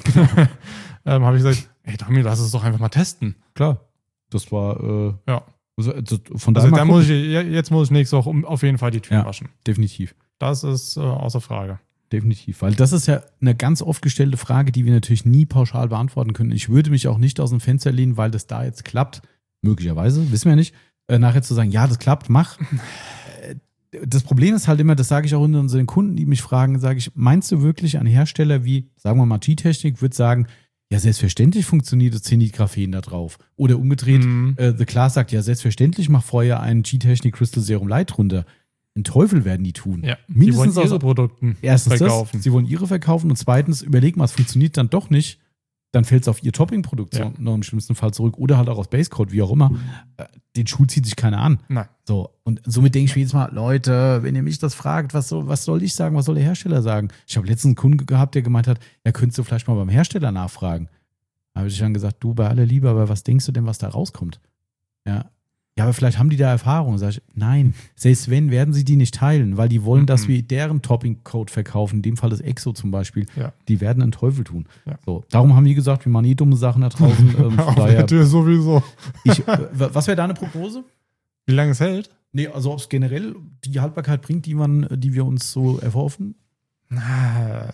ähm, habe ich gesagt, ey Tommy, lass es doch einfach mal testen. klar. Das war, äh, Ja. also, also von daher Also mal da gucken. muss ich, je- jetzt muss ich nächste Woche um, auf jeden Fall die Tür Ja. waschen. Definitiv. Das ist äh, außer Frage. Definitiv. Weil das ist ja eine ganz oft gestellte Frage, die wir natürlich nie pauschal beantworten können. Ich würde mich auch nicht aus dem Fenster lehnen, weil das da jetzt klappt. Möglicherweise, wissen wir nicht. Äh, nachher zu sagen, ja, das klappt, mach. Äh, Das Problem ist halt immer, das sage ich auch unseren Kunden, die mich fragen, sage ich, meinst du wirklich, ein Hersteller wie, sagen wir mal, G-Technik, wird sagen, ja, selbstverständlich funktioniert das Zenit Graphen da drauf. Oder umgedreht, Mhm. äh, The Class sagt, ja, selbstverständlich mach vorher ein G-Technik Crystal Serum Light runter. Ein Teufel werden die tun. Ja. Mindestens die wollen ihre aus- Produkte Erstens verkaufen. das, sie wollen ihre verkaufen und zweitens, überleg mal, es funktioniert dann doch nicht, dann fällt es auf ihr Topping-Produktion noch im schlimmsten Fall zurück oder halt auch aus Basecode, wie auch immer. Äh, Den Schuh zieht sich keiner an. Nein. So, und somit denke ich mir jedes Mal, Leute, wenn ihr mich das fragt, was soll, was soll ich sagen, was soll der Hersteller sagen? Ich habe letztens einen Kunden gehabt, der gemeint hat, ja, könntest du vielleicht mal beim Hersteller nachfragen. Da habe ich dann gesagt, du, bei aller Liebe, aber was denkst du denn, was da rauskommt? Ja, ja, aber vielleicht haben die da Erfahrung. Sag ich, nein, selbst wenn, werden sie die nicht teilen, weil die wollen, dass Mhm. wir deren Topping-Code verkaufen, in dem Fall das Exo zum Beispiel. Ja. Die werden einen Teufel tun. Ja. So, darum haben die gesagt, wir machen eh dumme Sachen da draußen. Ähm, von Auf daher, der Tür sowieso. ich, äh, was wäre deine Prognose? Wie lange es hält? Nee, also ob es generell die Haltbarkeit bringt, die, man, die wir uns so erhoffen? Ah.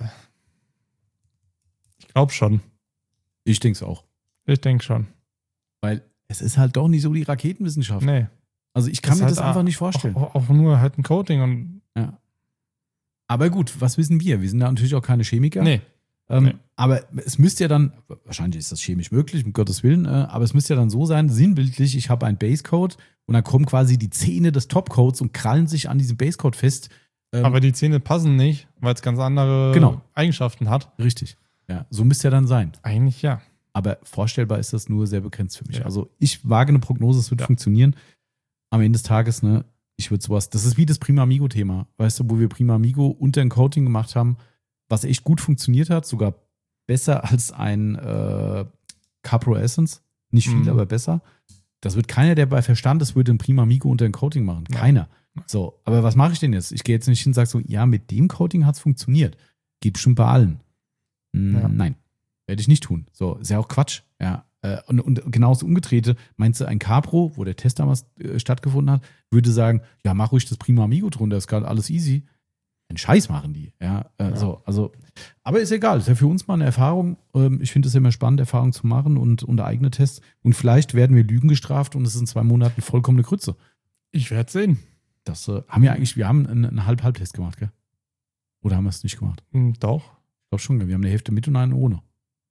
Ich glaube schon. Ich denke es auch. Ich denke schon. Weil es ist halt doch nicht so die Raketenwissenschaft. Nee. Also ich kann Ist mir halt das einfach auch- nicht vorstellen. Auch, auch nur halt ein Coating und. Ja. Aber gut, was wissen wir? Wir sind da natürlich auch keine Chemiker. Nee. Ähm, nee. Aber es müsste ja dann, wahrscheinlich ist das chemisch möglich, um Gottes Willen, äh, aber es müsste ja dann so sein, sinnbildlich, ich habe einen Basecode und dann kommen quasi die Zähne des Topcodes und krallen sich an diesem Basecode fest. Ähm, Aber die Zähne passen nicht, weil es ganz andere Genau. Eigenschaften hat. richtig. Ja, so müsste ja dann sein. Eigentlich ja. Aber vorstellbar ist das nur sehr begrenzt für mich. Ja. Also ich wage eine Prognose, es wird Ja. funktionieren. Am Ende des Tages, ne, ich würde sowas, das ist wie das Prima Amigo-Thema, weißt du, wo wir Prima Amigo unter ein Coating gemacht haben, was echt gut funktioniert hat, sogar besser als ein äh, Capro Essence. Nicht viel, Mhm. aber besser. Das wird keiner, der bei Verstand ist, würde ein Prima Amigo unter ein Coating machen. Ja. Keiner. So, aber was mache ich denn jetzt? Ich gehe jetzt nicht hin und sage so, ja, mit dem Coating hat es funktioniert. Geht bestimmt bei allen. Hm, Ja. Nein, werde ich nicht tun. So, ist ja auch Quatsch. Ja. Äh, Und, und genau das Umgedrehte, meinst du, ein Capro, wo der Test damals äh, stattgefunden hat, würde sagen, ja, mach ruhig das Prima Amigo drunter, ist gerade alles easy. Einen Scheiß machen die. Ja, äh, Ja. So, also, aber ist egal, ist ja für uns mal eine Erfahrung. Ähm, ich finde es immer spannend, Erfahrungen zu machen und, und eigene Tests. Und vielleicht werden wir Lügen gestraft und es ist in zwei Monaten vollkommene Grütze. Ich werde sehen. Das äh, haben wir eigentlich, wir haben einen, einen Halb-Halb-Test gemacht, gell? Oder haben wir es nicht gemacht? Hm, Doch. Ich glaube schon, gell? Wir haben eine Hälfte mit und eine ohne.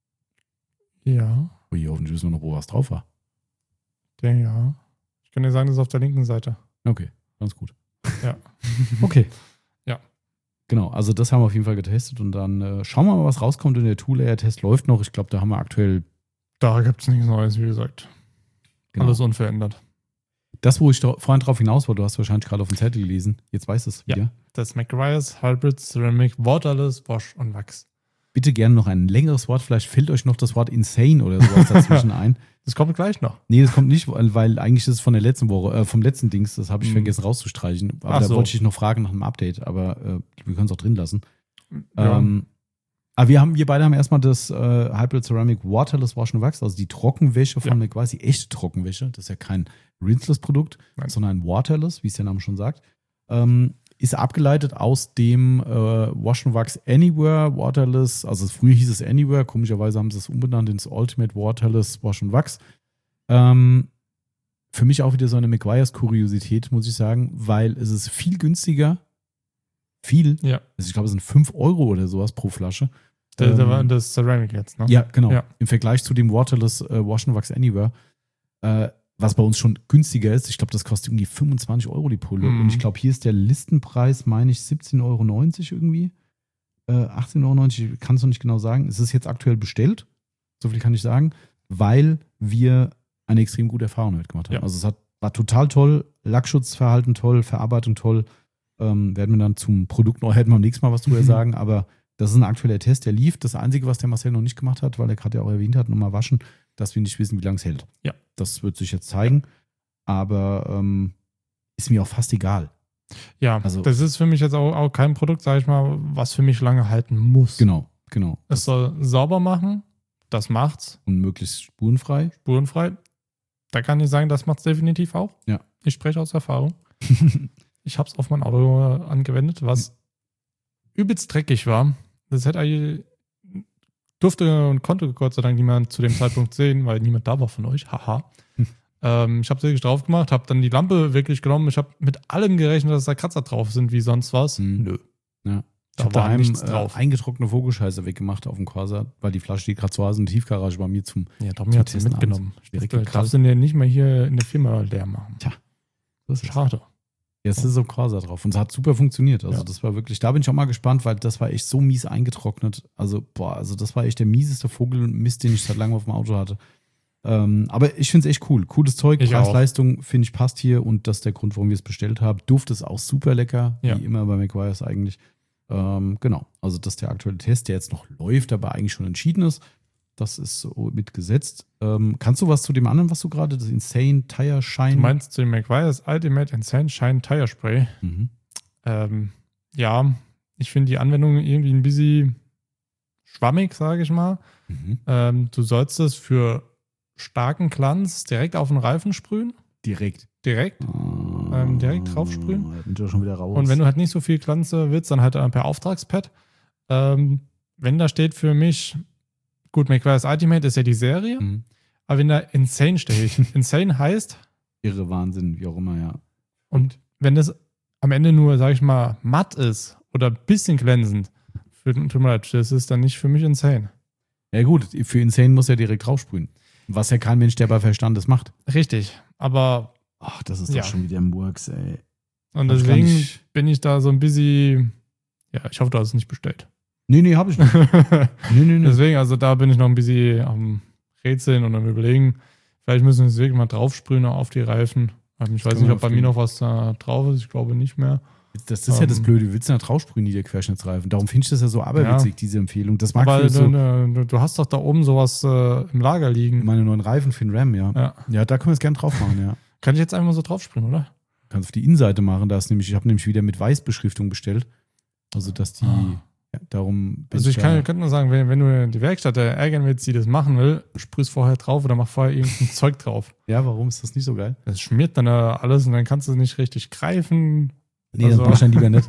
Ja. Ui, hoffentlich wissen wir noch, wo was drauf war. Der, ja. Ich kann dir sagen, das ist auf der linken Seite. Okay, ganz gut. Ja. Okay. Ja. Genau, also das haben wir auf jeden Fall getestet und dann äh, schauen wir mal, was rauskommt. Und der Two-Layer-Test läuft noch. Ich glaube, da haben wir aktuell Da gibt es nichts Neues, wie gesagt. genau, Alles unverändert. das, wo ich da, vorhin drauf hinaus war. Du hast wahrscheinlich gerade auf dem Zettel gelesen. Jetzt weißt du es Ja. wieder. Das McGuire's Hybrid Ceramic Waterless Wash und Wachs. bitte gerne noch ein längeres Wort. Vielleicht fällt euch noch das Wort insane oder sowas dazwischen ein. Das kommt gleich noch. Nee, das kommt nicht, weil, weil eigentlich ist es von der letzten Woche, äh, vom letzten Dings, das habe ich Mhm. vergessen rauszustreichen. Aber Ach da so. wollte ich noch fragen nach einem Update, aber äh, wir können es auch drin lassen. Ja. Ähm, aber wir haben, wir beide haben erstmal das äh, Hybrid Ceramic Waterless Wash and Wax, also die Trockenwäsche von Ja. McVice, die echte Trockenwäsche. Das ist ja kein Rinseless-Produkt, Nein. sondern ein Waterless, wie es der Name schon sagt. Ähm, ist abgeleitet aus dem äh, Wash and Wax Anywhere Waterless. Also früher hieß es Anywhere, komischerweise haben sie es umbenannt ins Ultimate Waterless Wash and Wax. Ähm, für mich auch wieder so eine McVice Kuriosität, muss ich sagen, weil es ist viel günstiger. Viel. Ja. Also ich glaube, es sind fünf Euro oder sowas pro Flasche. Da, da Ähm, war das Ceramic jetzt, ne? Ja, genau. Ja. Im Vergleich zu dem Waterless äh, Wash and Wax Anywhere, äh, was bei uns schon günstiger ist. Ich glaube, das kostet irgendwie fünfundzwanzig Euro die Pulle. Mhm. Und ich glaube, hier ist der Listenpreis, meine ich, siebzehn Euro neunzig irgendwie. Äh, achtzehn Euro neunzig, ich kann es noch nicht genau sagen. Es ist jetzt aktuell bestellt. So viel kann ich sagen. Weil wir eine extrem gute Erfahrung damit gemacht haben. Ja. Also es hat, war total toll. Lackschutzverhalten toll, Verarbeitung toll. Ähm, werden wir dann zum Produkt noch, hätten wir am nächsten Mal was drüber Mhm. sagen, aber das ist ein aktueller Test, der lief. Das Einzige, was der Marcel noch nicht gemacht hat, weil er gerade ja auch erwähnt hat, nochmal waschen, dass wir nicht wissen, wie lange es hält. Ja. Das wird sich jetzt zeigen, aber ähm, ist mir auch fast egal. Ja, Also- das ist für mich jetzt auch, auch kein Produkt, sage ich mal, was für mich lange halten muss. Genau, genau. Es soll sauber machen, das macht's, Und möglichst spurenfrei. spurenfrei. Da kann ich sagen, das macht's definitiv auch. Ja. Ich spreche aus Erfahrung. Ich habe es auf mein Auto angewendet, was übelst dreckig war. Das hätte eigentlich, durfte und konnte Gott sei Dank niemand zu dem Zeitpunkt sehen, weil niemand da war von euch. Haha. Hm. ähm, ich habe es wirklich drauf gemacht, habe dann die Lampe wirklich genommen. Ich habe mit allem gerechnet, dass da Kratzer drauf sind, wie sonst was. Hm. Nö. Ja. Ich Da habe war daheim nichts äh, drauf. eingetrocknete Vogelscheiße weggemacht auf dem Corsa, weil die Flasche, die gerade zu Hause in der Tiefgarage bei mir zum. Ja, Tommy Zum hat sie Testen mitgenommen. Ich Direkt dachte, geknallt. darfst du den ja nicht mehr hier in der Firma leer machen. Das ist Schade. Jetzt ist so Corsa drauf und es hat super funktioniert. Also Ja. das war wirklich, da bin ich auch mal gespannt, weil das war echt so mies eingetrocknet. Also boah, also das war echt der mieseste Vogelmist, den ich seit langem auf dem Auto hatte. Ähm, aber ich finde es echt cool. Cooles Zeug, Ich auch. Preis-Leistung finde ich passt hier und das ist der Grund, warum wir es bestellt haben. Duft ist auch super lecker, Ja. wie immer bei McVice eigentlich. Ähm, genau, also das ist der aktuelle Test, der jetzt noch läuft, aber eigentlich schon entschieden ist. Das ist so mitgesetzt. Ähm, kannst du was zu dem anderen, was du gerade, das Insane Tire Shine? Du meinst zu dem McVice Ultimate Insane Shine Tire Spray? Mhm. Ähm, ja, ich finde die Anwendung irgendwie ein bisschen schwammig, sage ich mal. Mhm. Ähm, du sollst es für starken Glanz direkt auf den Reifen sprühen. Direkt. Direkt. Ähm, direkt draufsprühen. Da bin ich ja schon wieder raus. Und wenn du halt nicht so viel Glanz äh, willst, dann halt äh, per Auftragspad. Ähm, wenn da steht für mich, gut, McVice Ultimate ist ja die Serie, Mhm. aber wenn da Insane steht, Insane heißt, Irre Wahnsinn, wie auch immer, ja. und wenn das am Ende nur, sag ich mal, matt ist oder ein bisschen glänzend, für, tut mir leid, das ist dann nicht für mich Insane. Ja gut, für Insane muss er direkt draufsprühen. Was ja kein Mensch, der bei Verstand das macht. Richtig, aber Ach, das ist doch Ja. schon wieder im Works, ey. und Hab ich gar deswegen nicht- bin ich da so ein bisschen, ja, ich hoffe, du hast es nicht bestellt. Nee, nee, hab ich nicht. nee, nee, nee. Deswegen, also da bin ich noch ein bisschen am Rätseln und am Überlegen. Vielleicht müssen wir es wirklich mal draufsprühen auf die Reifen. Ähm, Ich weiß können nicht, wir ob bei auf mir jeden- noch was da drauf ist. Ich glaube nicht mehr. Das ist ja das Ähm, Blöde. Du willst ja draufsprühen, die der Querschnittsreifen. Darum finde ich das ja so aberwitzig, diese Empfehlung. Das mag Aber für so du, du, du hast doch da oben sowas äh, im Lager liegen. meine neuen Reifen für den Ram, ja. Ja. Ja, da können wir es gerne drauf machen, ja. Kann ich jetzt einfach mal so draufspringen, oder? Kannst auf die Innenseite machen. Da ist nämlich, ich habe nämlich wieder mit Weißbeschriftung bestellt. Also, dass die, Ah. ja, darum bin Also ich da- kann, ich könnte nur sagen, wenn, wenn du die Werkstatt äh, ärgern willst, die das machen will, sprüh's vorher drauf oder mach vorher irgendein Zeug drauf. Ja, warum ist das nicht so geil? Das schmiert dann äh, alles und dann kannst du es nicht richtig greifen. Nee, Also- das mach ich dann lieber nicht.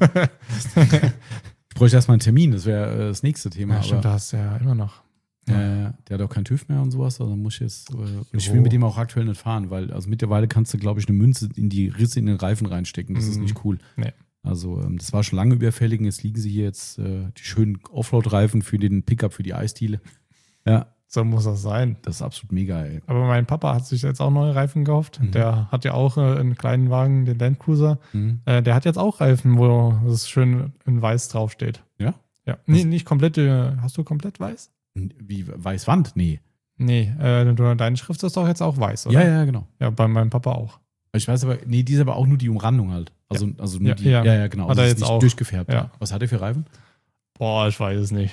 Ich bräuchte erstmal einen Termin, das wäre äh, das nächste Thema. Ja, stimmt, aber, da hast du ja immer noch. äh, der hat auch keinen TÜV mehr und sowas, also muss ich jetzt, äh, und ich Jo. will mit dem auch aktuell nicht fahren, weil, also mittlerweile kannst du, glaube ich, eine Münze in die Risse in den Reifen reinstecken, das ist Mhm. nicht cool. Nee. Also, ähm, das war schon lange überfällig und jetzt liegen sie hier jetzt, äh, die schönen Offroad-Reifen für den Pickup, für die Eisdiele. Ja, So muss das sein. das ist absolut mega, ey. Aber mein Papa hat sich jetzt auch neue Reifen gekauft. Mhm. Der hat ja auch äh, einen kleinen Wagen, den Land Cruiser. Mhm. Äh, der hat jetzt auch Reifen, wo es schön in weiß draufsteht. Ja? Ja. Nee, nicht komplett. Äh, hast du komplett weiß? Wie, Weißwand? Nee. Nee, äh, du, deine Schrift ist doch jetzt auch weiß, oder? Ja, ja, genau. Ja, bei meinem Papa auch. Ich weiß aber, nee, die ist aber auch nur die Umrandung halt. Also, also nur Ja, die, ja. ja, ja, genau. Hat Also er ist jetzt nicht auch. durchgefärbt. Ja. Was hat er für Reifen? Boah, ich weiß es nicht.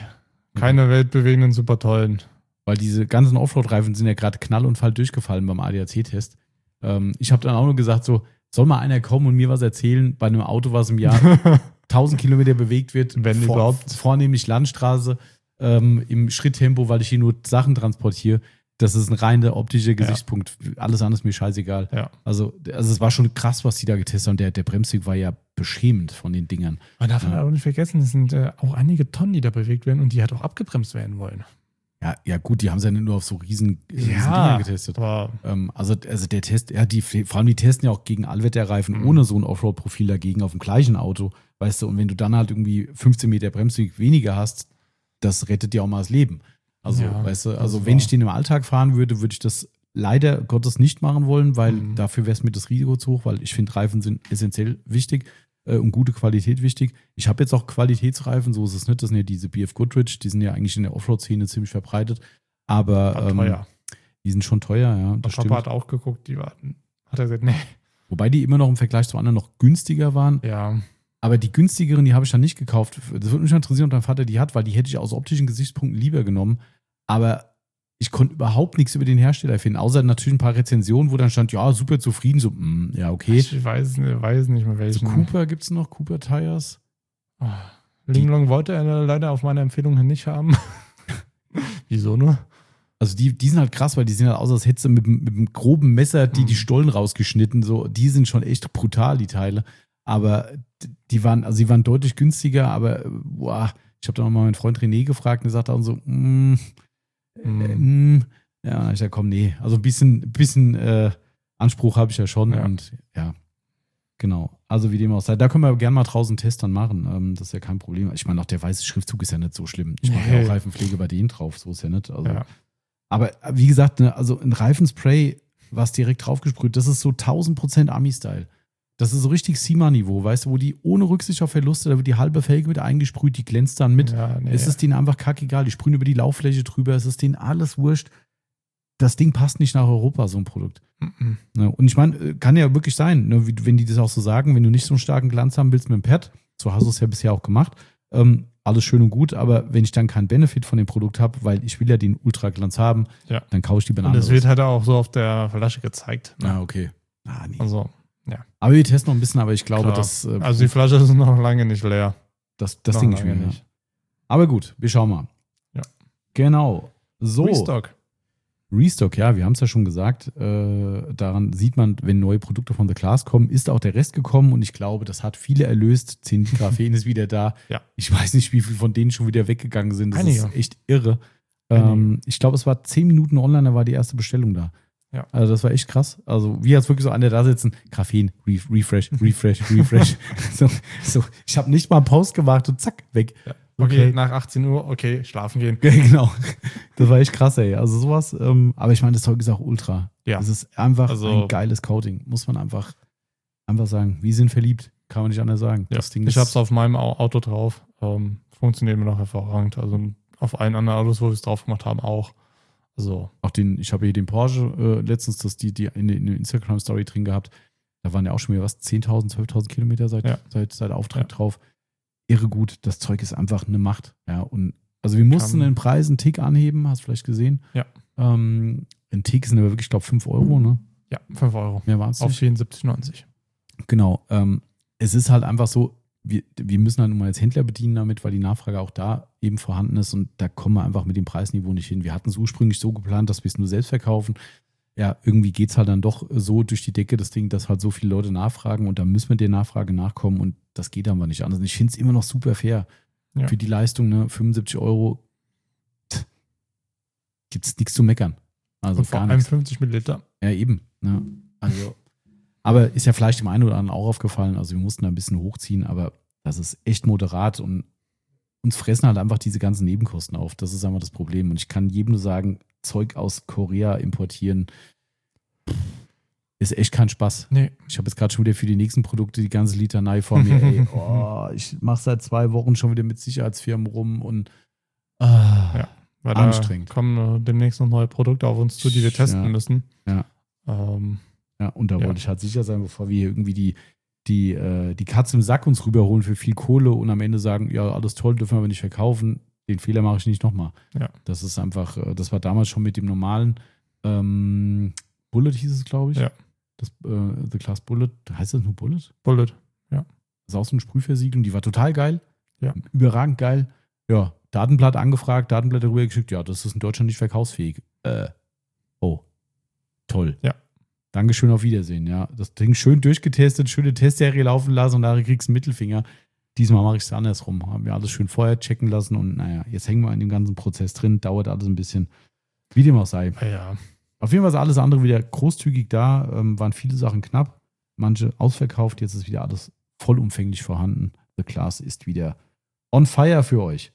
keine weltbewegenden, super tollen. Weil diese ganzen Offroad-Reifen sind ja gerade knallunfall durchgefallen beim A D A C-Test. Ähm, ich habe dann auch nur gesagt, so, soll mal einer kommen und mir was erzählen bei einem Auto, was im Jahr tausend Kilometer bewegt wird, wenn vor, überhaupt. Vornehmlich Landstraße, ähm, im Schritttempo, weil ich hier nur Sachen transportiere. Das ist ein reiner optischer Gesichtspunkt. Ja. Alles andere ist mir scheißegal. Ja. Also, also es war schon krass, was die da getestet haben. Der, der Bremsweg war ja beschämend von den Dingern. Man darf ja. auch nicht vergessen, es sind äh, auch einige Tonnen, die da bewegt werden und die halt auch abgebremst werden wollen. Ja, ja gut, die haben es ja nicht nur auf so riesen, riesen ja, Dinger getestet. Aber ähm, also, also der Test, ja, die, vor allem die testen ja auch gegen Allwetterreifen mhm. ohne so ein Offroad-Profil dagegen auf dem gleichen Auto. Weißt du, und wenn du dann halt irgendwie fünfzehn Meter Bremsweg weniger hast, das rettet dir auch mal das Leben. Also, ja, weißt du, also wenn ich den im Alltag fahren würde, würde ich das leider Gottes nicht machen wollen, weil mhm. dafür wäre es mir das Risiko zu hoch, weil ich finde, Reifen sind essentiell wichtig äh, und gute Qualität wichtig. Ich habe jetzt auch Qualitätsreifen, so ist es nicht, das sind ja diese B F Goodrich, die sind ja eigentlich in der Offroad-Szene ziemlich verbreitet, aber ähm, teuer. Die sind schon teuer, ja. Das Papa hat auch geguckt, die waren, hat er gesagt, nee. Wobei die immer noch im Vergleich zu anderen noch günstiger waren. Ja. Aber die günstigeren, die habe ich dann nicht gekauft. Das würde mich interessieren, ob dein Vater die hat, weil die hätte ich aus optischen Gesichtspunkten lieber genommen. Aber ich konnte überhaupt nichts über den Hersteller finden, außer natürlich ein paar Rezensionen, wo dann stand, ja, super zufrieden, so, mh, ja, okay. Ich weiß, weiß nicht mehr welchen. So Cooper gibt es noch, Cooper Tires. Oh, Linglong wollte er leider auf meine Empfehlung hin nicht haben. Wieso nur? Also die, die sind halt krass, weil die sehen halt aus, als hättest du mit, mit einem groben Messer die, die Stollen rausgeschnitten. So, die sind schon echt brutal, die Teile. Aber die waren, also die waren deutlich günstiger, aber boah, ich habe da nochmal meinen Freund René gefragt und der sagt dann so, mm, mm. Äh, mm, ja, ich sag, komm, nee. Also ein bisschen, bisschen äh, Anspruch habe ich ja schon ja. Und ja, genau. Also wie dem auch sei. Da können wir gerne mal draußen Tests dann machen. Ähm, das ist ja kein Problem. Ich meine, auch der weiße Schriftzug ist ja nicht so schlimm. Ich mache nee. ja auch Reifenpflege bei denen drauf, so ist ja nicht. Also, ja. Aber wie gesagt, ne, also ein Reifenspray, was direkt draufgesprüht, das ist so tausend Prozent Ami-Style. Das ist so richtig SEMA-Niveau, weißt du, wo die ohne Rücksicht auf Verluste, da wird die halbe Felge mit eingesprüht, die glänzt dann mit. Ja, nee. Es ist denen einfach kackegal, die sprühen über die Lauffläche drüber, es ist denen alles wurscht. Das Ding passt nicht nach Europa, so ein Produkt. Mhm. Ne, und ich meine, kann ja wirklich sein, ne, wenn die das auch so sagen, wenn du nicht so einen starken Glanz haben willst mit dem Pad, so hast du es ja bisher auch gemacht, ähm, alles schön und gut, aber wenn ich dann keinen Benefit von dem Produkt habe, weil ich will ja den Ultraglanz haben, ja. dann kaufe ich die Banane. Und das wird halt auch so auf der Flasche gezeigt. Ne? Ah, okay. Ah, nee. Also, ja. Aber wir testen noch ein bisschen, aber ich glaube, Klar. dass... Äh, also die Flasche ist noch lange nicht leer. Das, das denke ich mir nicht. Aber gut, wir schauen mal. Ja. Genau. So. Restock. Restock, ja, wir haben es ja schon gesagt. Äh, daran sieht man, wenn neue Produkte von The Class kommen, ist auch der Rest gekommen und ich glaube, das hat viele erlöst. Zenit Graphen ist wieder da. Ja. Ich weiß nicht, wie viele von denen schon wieder weggegangen sind. Das Einige. ist echt irre. Ähm, ich glaube, es war zehn Minuten online, da war die erste Bestellung da. Ja. Also das war echt krass. Also wie jetzt wirklich so einer da sitzen, Graphen, re Refresh, Refresh, Refresh. so, so. Ich habe nicht mal einen Post gemacht und zack, weg. Ja. Okay, okay, nach achtzehn Uhr, okay, schlafen gehen. Genau. Das war echt krass, ey. Also sowas, ähm, aber ich meine, das Zeug ist auch ultra. Ja. Das ist einfach also, ein geiles Coating. Muss man einfach, einfach sagen. Wir sind verliebt. Kann man nicht anders sagen. Ja. Das Ding ich ist, habe es auf meinem Auto drauf. Ähm, funktioniert mir noch hervorragend. Also auf allen anderen Autos, wo wir es drauf gemacht haben, auch. Also. Auch den, ich habe hier den Porsche äh, letztens, das die, die in, in der Instagram-Story drin gehabt. Da waren ja auch schon wieder was, zehntausend, zwölftausend Kilometer seit, ja. seit, seit Auftrag ja. drauf. Irre gut. Das Zeug ist einfach eine Macht. Ja, und also wir mussten Kann. den Preis einen Tick anheben, hast du vielleicht gesehen. Ja. Ähm, ein Tick sind aber wirklich, ich glaube, fünf Euro, ne? Ja, fünf Euro. Mehr waren es auf vierundsiebzig neunzig. Genau. Ähm, es ist halt einfach so, wir, wir müssen halt nun mal als Händler bedienen damit, weil die Nachfrage auch da eben vorhanden ist und da kommen wir einfach mit dem Preisniveau nicht hin. Wir hatten es ursprünglich so geplant, dass wir es nur selbst verkaufen. Ja, irgendwie geht es halt dann doch so durch die Decke, das Ding, dass halt so viele Leute nachfragen und da müssen wir der Nachfrage nachkommen und das geht aber nicht anders. Und ich finde es immer noch super fair. Ja. Für die Leistung, ne, fünfundsiebzig Euro gibt es nichts zu meckern. Also und vor gar allem nichts. fünfzig Milliliter. Ja, eben. Ne? Also, aber ist ja vielleicht dem einen oder anderen auch aufgefallen. Also wir mussten da ein bisschen hochziehen, aber das ist echt moderat und uns fressen halt einfach diese ganzen Nebenkosten auf. Das ist einfach das Problem. Und ich kann jedem nur sagen, Zeug aus Korea importieren ist echt kein Spaß. Nee. Ich habe jetzt gerade schon wieder für die nächsten Produkte die ganze Litanei vor mir. Ey, oh, ich mache seit zwei Wochen schon wieder mit Sicherheitsfirmen rum und ah, ja, weil anstrengend. Da kommen äh, demnächst noch neue Produkte auf uns zu, die wir testen ja. müssen. Ja. Ähm, ja, und da ja. wollte ich halt sicher sein, bevor wir hier irgendwie die, die, äh, die Katze im Sack uns rüberholen für viel Kohle und am Ende sagen, ja, alles toll, dürfen wir aber nicht verkaufen. den Fehler mache ich nicht nochmal. Ja. Das ist einfach, äh, das war damals schon mit dem normalen ähm, Bullet hieß es, glaube ich. Ja. Das, äh, The Class Bullet, heißt das nur Bullet? Bullet, ja. Das ist auch so eine Sprühversiegelung, die war total geil. Ja. Überragend geil. Ja, Datenblatt angefragt, Datenblätter rübergeschickt. Ja, das ist in Deutschland nicht verkaufsfähig. Äh, oh, toll. Ja. Dankeschön, auf Wiedersehen. Ja, das Ding schön durchgetestet, schöne Testserie laufen lassen und nachher kriegst du einen Mittelfinger. Diesmal mache ich es andersrum. Haben wir alles schön vorher checken lassen und naja, jetzt hängen wir in dem ganzen Prozess drin. Dauert alles ein bisschen. Wie dem auch sei. Ja. Auf jeden Fall ist alles andere wieder großzügig da. Ähm, waren viele Sachen knapp. Manche ausverkauft. Jetzt ist wieder alles vollumfänglich vorhanden. The Class ist wieder on fire für euch.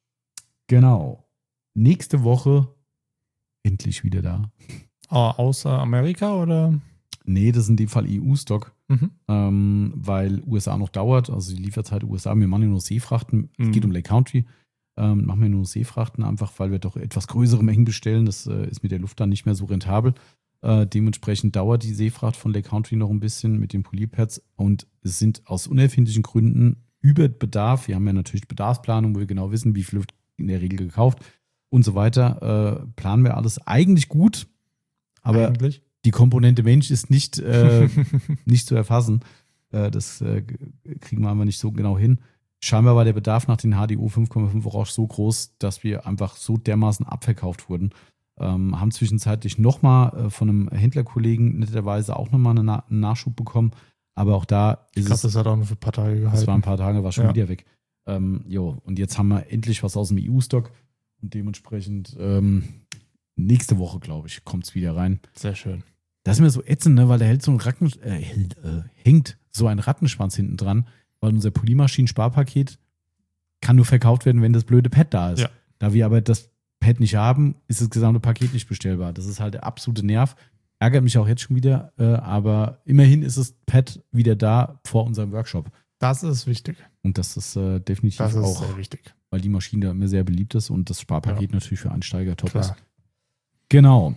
Genau. Nächste Woche endlich wieder da. Außer Amerika oder? Nee, das ist in dem Fall E U-Stock. Mhm. Ähm, weil U S A noch dauert. Also die Lieferzeit U S A. Wir machen ja nur Seefrachten. Es Mhm. geht um Lake Country. Ähm, machen wir nur Seefrachten einfach, weil wir doch etwas größere Mengen bestellen. Das äh, ist mit der Luft dann nicht mehr so rentabel. Äh, dementsprechend dauert die Seefracht von Lake Country noch ein bisschen mit den Polierpads und es sind aus unerfindlichen Gründen über Bedarf. Wir haben ja natürlich Bedarfsplanung, wo wir genau wissen, wie viel Luft in der Regel gekauft und so weiter. Äh, planen wir alles eigentlich gut, aber Eigentlich? die Komponente Mensch ist nicht, äh, nicht zu erfassen. Äh, das äh, kriegen wir einfach nicht so genau hin. Scheinbar war der Bedarf nach den H D O fünf Komma fünf Orange so groß, dass wir einfach so dermaßen abverkauft wurden. Ähm, haben zwischenzeitlich nochmal äh, von einem Händlerkollegen netterweise auch nochmal einen, Na- einen Nachschub bekommen. Aber auch da ist Krass, es, das hat auch nur für ein paar Tage gehalten. das war ein paar Tage, war schon Ja. wieder weg. Ähm, jo, und jetzt haben wir endlich was aus dem E U-Stock und dementsprechend ähm, nächste Woche, glaube ich, kommt es wieder rein. Sehr schön. Das ist mir so ätzend, ne? Weil da hält so ein Ratten, äh, hält, äh, hängt so ein Rattenschwanz hinten dran, weil unser Polymaschinen-Sparpaket kann nur verkauft werden, wenn das blöde Pad da ist. Ja. Da wir aber das Pad nicht haben, ist das gesamte Paket nicht bestellbar. Das ist halt der absolute Nerv. Ärgert mich auch jetzt schon wieder, äh, aber immerhin ist das Pad wieder da vor unserem Workshop. Das ist wichtig. Und das ist äh, definitiv Das ist auch, sehr wichtig. weil die Maschine da immer sehr beliebt ist und das Sparpaket Ja. natürlich für Einsteiger top Klar. ist. Genau.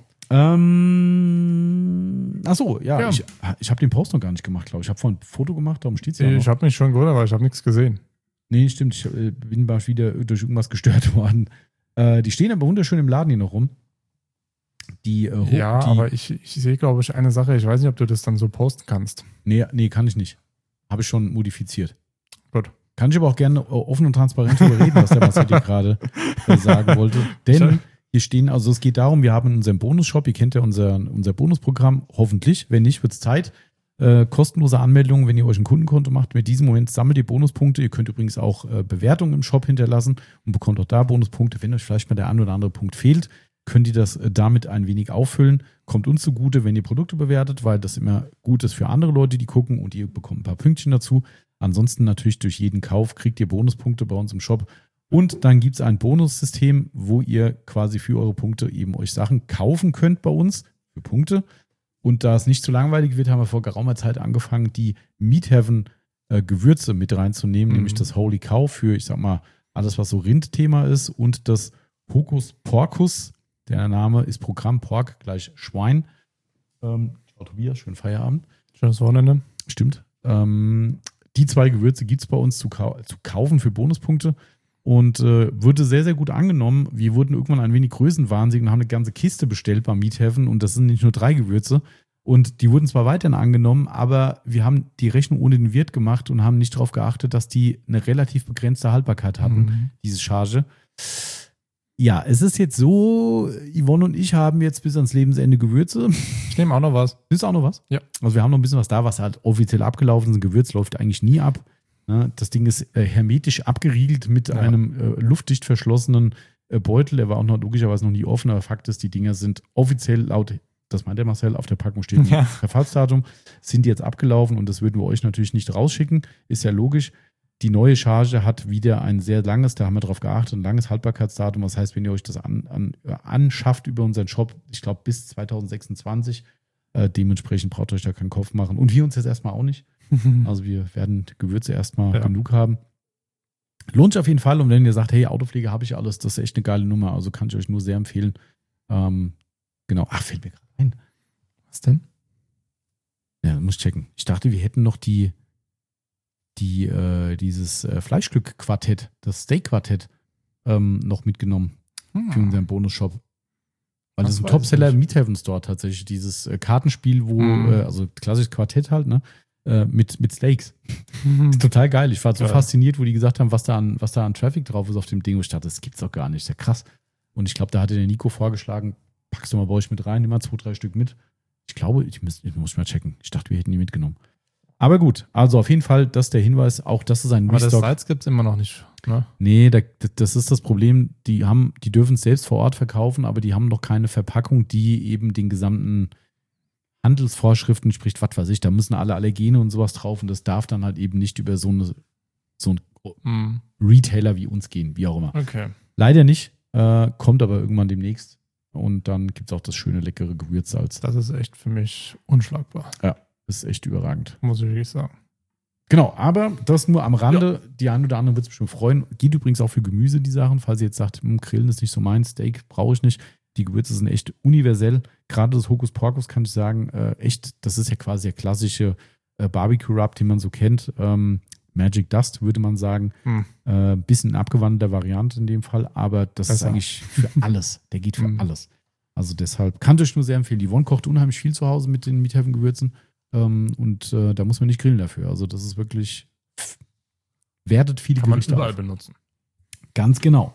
Ähm, ach so, ja, Ja. ich, ich habe den Post noch gar nicht gemacht, glaube ich. Ich habe vorhin ein Foto gemacht, darum steht es ja noch. Ich habe mich schon gewundert, aber ich habe nichts gesehen. Nee, stimmt. Ich äh, bin mal wieder durch irgendwas gestört worden. Äh, die stehen aber wunderschön im Laden hier noch rum. Die, äh, hoch, Ja, die, aber ich, ich sehe, glaube ich, eine Sache. Ich weiß nicht, ob du das dann so posten kannst. Nee, nee, kann ich nicht. Habe ich schon modifiziert. Gut. Kann ich aber auch gerne offen und transparent darüber reden, was der Marcel dir gerade äh, sagen wollte. Denn Schön. hier stehen, also es geht darum, wir haben in unserem Bonus-Shop, ihr kennt ja unser, unser Bonusprogramm, hoffentlich. Wenn nicht, wird es Zeit. Äh, kostenlose Anmeldung, wenn ihr euch ein Kundenkonto macht. Mit diesem Moment sammelt ihr Bonuspunkte. Ihr könnt übrigens auch äh, Bewertungen im Shop hinterlassen und bekommt auch da Bonuspunkte. Wenn euch vielleicht mal der ein oder andere Punkt fehlt, könnt ihr das äh, damit ein wenig auffüllen. Kommt uns zugute, wenn ihr Produkte bewertet, weil das immer gut ist für andere Leute, die gucken und ihr bekommt ein paar Pünktchen dazu. Ansonsten natürlich durch jeden Kauf kriegt ihr Bonuspunkte bei uns im Shop. Und dann gibt es ein Bonussystem, wo ihr quasi für eure Punkte eben euch Sachen kaufen könnt bei uns für Punkte. Und da es nicht zu langweilig wird, haben wir vor geraumer Zeit angefangen, die Meat Heaven äh, Gewürze mit reinzunehmen, Mhm. nämlich das Holy Cow für, ich sag mal, alles, was so Rindthema ist und das Hocus Porcus. Der Name ist Programm Pork gleich Schwein. Ähm, ciao Tobias, schönen Feierabend. Schönes Wochenende. Stimmt. Ähm, die zwei Gewürze gibt es bei uns zu, kau- zu kaufen für Bonuspunkte und äh, wurde sehr, sehr gut angenommen. Wir wurden irgendwann ein wenig größenwahnsinnig und haben eine ganze Kiste bestellt beim Meat Heaven und das sind nicht nur drei Gewürze. Und die wurden zwar weiterhin angenommen, aber wir haben die Rechnung ohne den Wirt gemacht und haben nicht darauf geachtet, dass die eine relativ begrenzte Haltbarkeit hatten, Mhm. diese Charge. Ja, es ist jetzt so, Yvonne und ich haben jetzt bis ans Lebensende Gewürze. Ich nehme auch noch was. Ist auch noch was? Ja. Also wir haben noch ein bisschen was da, was halt offiziell abgelaufen ist. Ein Gewürz läuft eigentlich nie ab. Ne? Das Ding ist äh, hermetisch abgeriegelt mit Ja. einem äh, luftdicht verschlossenen äh, Beutel. Der war auch noch logischerweise noch nie offen, aber Fakt ist, die Dinger sind offiziell laut, das meint der Marcel, auf der Packung steht Ja. ein Verfallsdatum, sind jetzt abgelaufen und das würden wir euch natürlich nicht rausschicken. Ist ja logisch. Die neue Charge hat wieder ein sehr langes, da haben wir drauf geachtet, ein langes Haltbarkeitsdatum. Das heißt, wenn ihr euch das an, an, anschafft über unseren Shop, ich glaube bis zwanzig sechsundzwanzig, äh, dementsprechend braucht ihr euch da keinen Kopf machen. Und wir uns jetzt erstmal auch nicht. Also wir werden Gewürze erstmal Ja. genug haben. Lohnt sich auf jeden Fall. Und wenn ihr sagt, hey, Autopflege habe ich alles, das ist echt eine geile Nummer. Also kann ich euch nur sehr empfehlen. Ähm, genau. Ach, fällt mir gerade ein. Was denn? Ja, muss ich checken. Ich dachte, wir hätten noch die, die, äh, dieses äh, Fleischstück-Quartett, das Steak-Quartett ähm, noch mitgenommen Hm. für unseren Bonus-Shop. Weil das, Das ist ein weiß Topseller ich im nicht. Meathaven Store tatsächlich. Dieses äh, Kartenspiel, wo, Mhm. äh, also klassisches Quartett halt, ne? Äh, mit, mit Steaks. Mhm. Total geil. Ich war so Geil. fasziniert, wo die gesagt haben, was da an, was da an Traffic drauf ist auf dem Ding. Und ich dachte, das gibt's doch gar nicht. Das ist ja krass. Und ich glaube, da hatte der Nico vorgeschlagen, packst du mal bei euch mit rein, nimm mal zwei, drei Stück mit. Ich glaube, ich muss, ich muss mal checken. Ich dachte, wir hätten die mitgenommen. Aber gut, also auf jeden Fall, das ist der Hinweis, auch das ist ein Aber das Restock. Salz gibt es immer noch nicht. Ne? Nee, da, das ist das Problem. Die haben, die dürfen es selbst vor Ort verkaufen, aber die haben noch keine Verpackung, die eben den gesamten Handelsvorschriften spricht, was weiß ich. Da müssen alle Allergene und sowas drauf und das darf dann halt eben nicht über so, eine, so einen Mhm. Retailer wie uns gehen, wie auch immer. Okay. Leider nicht, äh, kommt aber irgendwann demnächst. Und dann gibt es auch das schöne, leckere Gewürzsalz. Das ist echt für mich unschlagbar, Das ist echt überragend. muss ich wirklich sagen. Genau, aber das nur am Rande. Die einen oder anderen wird es bestimmt freuen. Geht übrigens auch für Gemüse, die Sachen. Falls ihr jetzt sagt, hm, Grillen ist nicht so mein, Steak brauche ich nicht. Die Gewürze sind echt universell. Gerade das Hokus Pokus kann ich sagen, äh, echt, das ist ja quasi der klassische äh, Barbecue-Rub, den man so kennt. Ähm, Magic Dust, würde man sagen. Hm. Äh, bisschen abgewandelte Variante in dem Fall, aber das ist Besser. eigentlich für alles. Der geht für Hm. alles. Also deshalb kann ich euch nur sehr empfehlen. Die Yvonne kocht unheimlich viel zu Hause mit den Meathaven-Gewürzen. Ähm, und äh, da muss man nicht grillen dafür. Also das ist wirklich, pff, wertet viele Kann man Gerichte überall auf. benutzen. Ganz genau.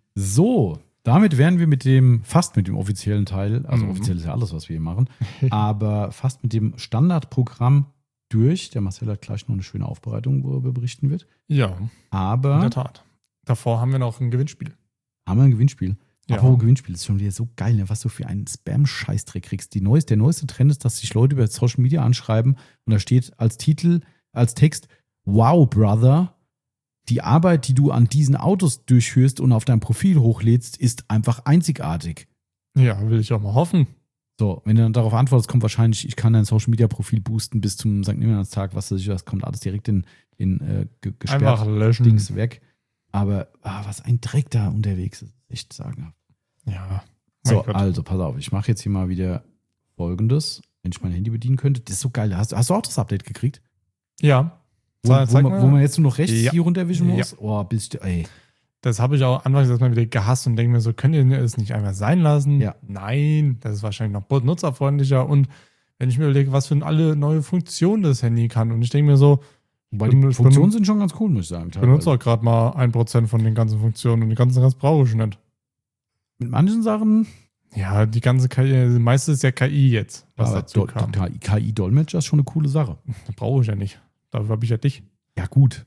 So, damit wären wir mit dem, fast mit dem offiziellen Teil, also Mhm. offiziell ist ja alles, was wir hier machen, aber fast mit dem Standardprogramm durch. Der Marcel hat gleich noch eine schöne Aufbereitung, wo er berichten wird. Ja, in Aber der Tat. Davor haben wir noch ein Gewinnspiel. haben wir ein Gewinnspiel. Ja. Apropos Gewinnspiel, ist schon wieder so geil, ne? Was du für einen Spam-Scheißdreck kriegst. Die neueste, der neueste Trend ist, dass sich Leute über Social Media anschreiben und da steht als Titel, als Text, wow, Brother, die Arbeit, die du an diesen Autos durchführst und auf dein Profil hochlädst, ist einfach einzigartig. Ja, will ich auch mal hoffen. So, wenn du dann darauf antwortest, kommt wahrscheinlich, ich kann dein Social-Media-Profil boosten bis zum Sankt Nimmerlandstag, was weiß ich, das kommt alles direkt in, in äh, ge- gesperrt Einfach löschen. Dings weg. Aber ah, was ein Dreck da unterwegs ist, echt sagenhaft. Ja. So, Mein Gott. also pass auf, ich mache jetzt hier mal wieder Folgendes, wenn ich mein Handy bedienen könnte. Das ist so geil. Hast, hast du auch das Update gekriegt? Ja. Wo, Zeig- wo, zeig man, mal. wo man jetzt nur noch rechts Ja. hier runterwischen Ja. muss? Oh, bist du, ey. Das habe ich auch anfangs erstmal wieder gehasst und denke mir so, könnt ihr es nicht einfach sein lassen? Ja. Nein, das ist wahrscheinlich noch benutzerfreundlicher. Und wenn ich mir überlege, was für alle neue Funktionen das Handy kann und ich denke mir so, Wobei bin- die ich Funktionen bin- sind schon ganz cool, muss ich sagen. ich benutze auch gerade mal ein Prozent von den ganzen Funktionen und den ganzen Rest brauche ich nicht. Mit manchen Sachen, Ja, die ganze K I, meistens ist ja K I jetzt, was aber dazu Do- kam. Do- K I-Dolmetscher ist schon eine coole Sache. Das brauche ich ja nicht. Dafür habe ich ja dich. Ja, gut.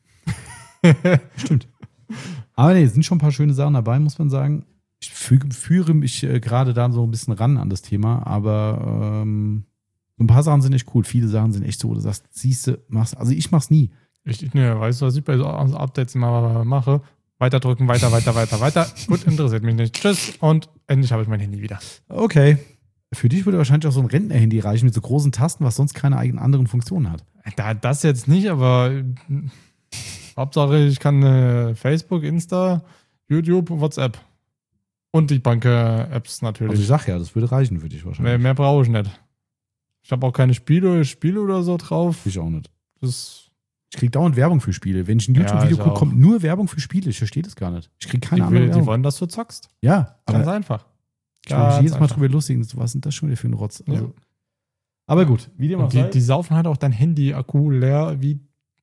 Stimmt. Aber nee, sind schon ein paar schöne Sachen dabei, muss man sagen. Ich füge, führe mich äh, gerade da so ein bisschen ran an das Thema, aber ähm, so ein paar Sachen sind echt cool. Viele Sachen sind echt so, wo du sagst, siehst du, machst, also ich mach's nie. Ich, ich, ne, weißt du, was ich bei so Updates immer mache? Weiter drücken, weiter, weiter, weiter, weiter. Gut, interessiert mich nicht. Tschüss. Und endlich habe ich mein Handy wieder. Okay. Für dich würde wahrscheinlich auch so ein Rentner-Handy reichen mit so großen Tasten, was sonst keine eigenen anderen Funktionen hat. Da, das jetzt nicht, aber äh, Hauptsache, ich kann äh, Facebook, Insta, YouTube, WhatsApp. Und die Bank-Apps Also ich natürlich. sag ja, das würde reichen für dich wahrscheinlich. mehr mehr brauche ich nicht. Ich habe auch keine Spiele, Spiele oder so drauf. Ich auch nicht. Das, Ich krieg dauernd Werbung für Spiele. Wenn ich ein Ja, YouTube-Video ich gucke, auch. kommt nur Werbung für Spiele. Ich verstehe das gar nicht. Ich krieg keine die, andere will, die Werbung. wollen, dass du zockst. Ja, Ganz aber einfach. ich mache mich Ganz jedes Mal einfach. drüber lustig. Was sind das schon wieder für ein Rotz? Also, Ja. Aber gut, wie dem auch Und die, sei. die saufen halt auch dein Handy-Akku leer, wie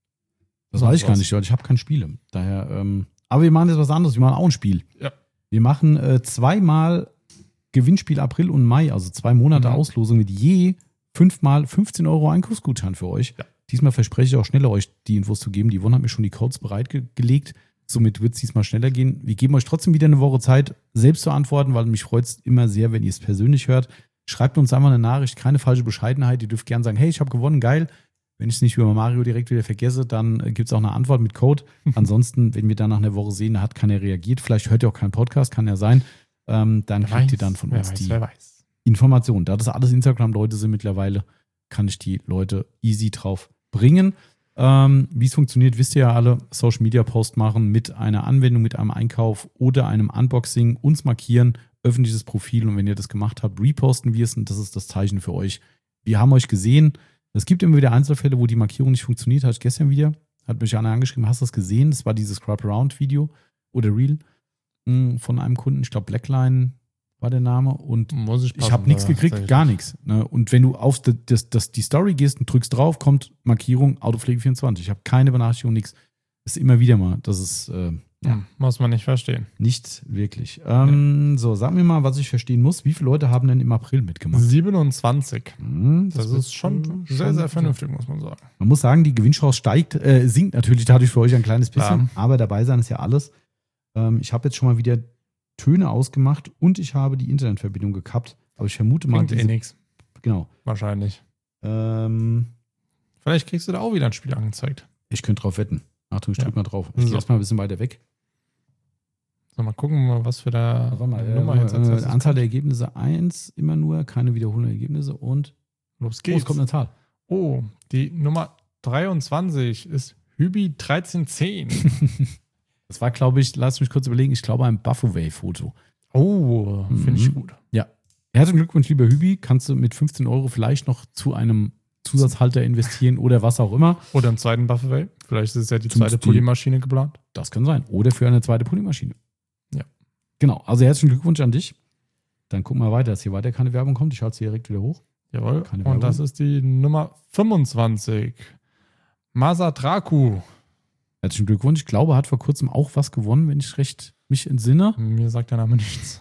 Das sonst weiß ich gar was. nicht, weil ich habe kein Spiele. Daher, ähm, aber wir machen jetzt was anderes. Wir machen auch ein Spiel. Ja. Wir machen äh, zweimal Gewinnspiel April und Mai, also zwei Monate Mhm. Auslosung mit je fünfmal fünfzehn Euro Einkaufsgutschein für euch. Ja. Diesmal verspreche ich auch schneller, euch die Infos zu geben. Die Yvonne hat mir schon die Codes bereitgelegt. Somit wird es diesmal schneller gehen. Wir geben euch trotzdem wieder eine Woche Zeit, selbst zu antworten, weil mich freut es immer sehr, wenn ihr es persönlich hört. Schreibt uns einfach eine Nachricht, keine falsche Bescheidenheit. Ihr dürft gerne sagen, hey, ich habe gewonnen, geil. Wenn ich es nicht über Mario direkt wieder vergesse, dann gibt es auch eine Antwort mit Code. Ansonsten, wenn wir dann nach einer Woche sehen, da hat keiner reagiert, vielleicht hört ihr auch keinen Podcast, kann ja sein, ähm, dann Wer kriegt ihr weiß, dann von wer uns weiß, die wer weiß. Informationen. Da das alles Instagram-Leute sind mittlerweile, kann ich die Leute easy drauf bringen. Ähm, wie es funktioniert, wisst ihr ja alle. Social-Media-Post machen mit einer Anwendung, mit einem Einkauf oder einem Unboxing, uns markieren, öffentliches Profil und wenn ihr das gemacht habt, reposten wir es und das ist das Zeichen für euch. Wir haben euch gesehen. Es gibt immer wieder Einzelfälle, wo die Markierung nicht funktioniert. Hatte ich gestern wieder. Hat mich einer angeschrieben, hast du das gesehen? Das war dieses Scrub-Around-Video oder Reel. mh, von einem Kunden. Ich glaube, Blackline war der Name. Und Muss ich ich habe nichts gekriegt, gar nichts. Ne? Und wenn du auf das, das, das, die Story gehst und drückst drauf, kommt Markierung Autopflege vierundzwanzig. Ich habe keine Benachrichtigung, nichts. Ist immer wieder mal. Das ist äh, ja. Muss man nicht verstehen. Nicht wirklich. Ähm, ja. So, sag mir mal, was ich verstehen muss. Wie viele Leute haben denn im April mitgemacht? siebenundzwanzig. Hm, das, das ist schon, schon sehr, sehr vernünftig, muss man sagen. Man muss sagen, die Gewinnchance steigt, äh, sinkt natürlich dadurch für euch ein kleines bisschen, ja. aber dabei sein ist ja alles. Ähm, ich habe jetzt schon mal wieder Töne ausgemacht und ich habe die Internetverbindung gekappt. Aber ich vermute mal. Klingt eh nix. Genau. Wahrscheinlich. Ähm, Vielleicht kriegst du da auch wieder ein Spiel angezeigt. Ich könnte drauf wetten. Achtung, ich drück ja. mal drauf. Ich so. gehe erstmal ein bisschen weiter weg. So, mal gucken, was für da mal, äh, Nummer jetzt äh, Anzahl der Ergebnisse eins, immer nur, keine wiederholenden Ergebnisse und los geht's. Oh, es kommt eine Zahl. Oh, die Nummer dreiundzwanzig ist Hübi dreizehn zehn. Das war, glaube ich, lass mich kurz überlegen, ich glaube ein Buffaway-Foto. Oh, finde mhm. ich gut. Ja. Herzlichen Glückwunsch, lieber Hübi. Kannst du mit fünfzehn Euro vielleicht noch zu einem Zusatzhalter investieren oder was auch immer. Oder im zweiten Buffaway. Vielleicht ist es ja die zweite Polymaschine geplant. Das kann sein. Oder für eine zweite Polymaschine. Ja. Genau. Also herzlichen Glückwunsch an dich. Dann gucken wir weiter, dass hier weiter keine Werbung kommt. Ich halte sie direkt wieder hoch. Jawohl. Und das ist die Nummer fünfundzwanzig. Masatraku. Herzlichen Glückwunsch. Ich glaube, hat vor kurzem auch was gewonnen, wenn ich recht mich entsinne. Mir sagt der Name nichts.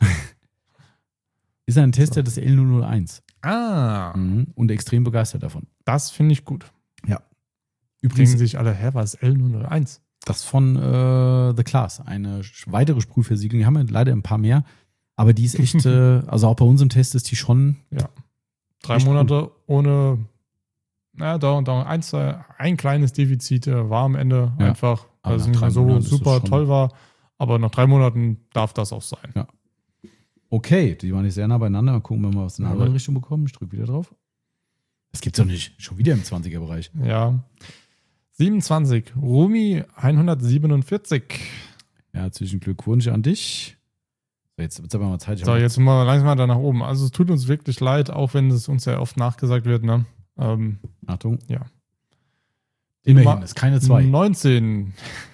Ist ein Tester so. Des L null null eins. Ah. Mhm. Und extrem begeistert davon. Das finde ich gut. Ja. Übrigens denken sich alle, hä, was ist L null null eins? Das von äh, The Class. Eine weitere Sprühversiegelung. Die haben wir leider ein paar mehr. Aber die ist echt, äh, also auch bei uns im Test ist die schon. Ja. Drei Monate gut. Ohne, naja, da und da eins, ein kleines Defizit war am Ende ja. einfach, weil es nicht mehr so Monaten super toll war. Aber nach drei Monaten darf das auch sein. Ja. Okay, die waren nicht sehr nah beieinander. Mal gucken, wenn wir was in eine andere Richtung bekommen. Ich drücke wieder drauf. Das gibt's doch nicht. Schon wieder im zwanziger-Bereich. Ja. siebenundzwanzig. Rumi hundertsiebenundvierzig. Ja, herzlichen Glückwunsch an dich. So, jetzt wird's aber mal Zeit. So, jetzt mal langsam da nach oben. Also es tut uns wirklich leid, auch wenn es uns ja oft nachgesagt wird. Ne? Ähm, Achtung. Ja. Immerhin, ist keine zwei. neunzehn.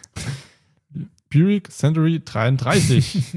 Buick Century dreiunddreißig.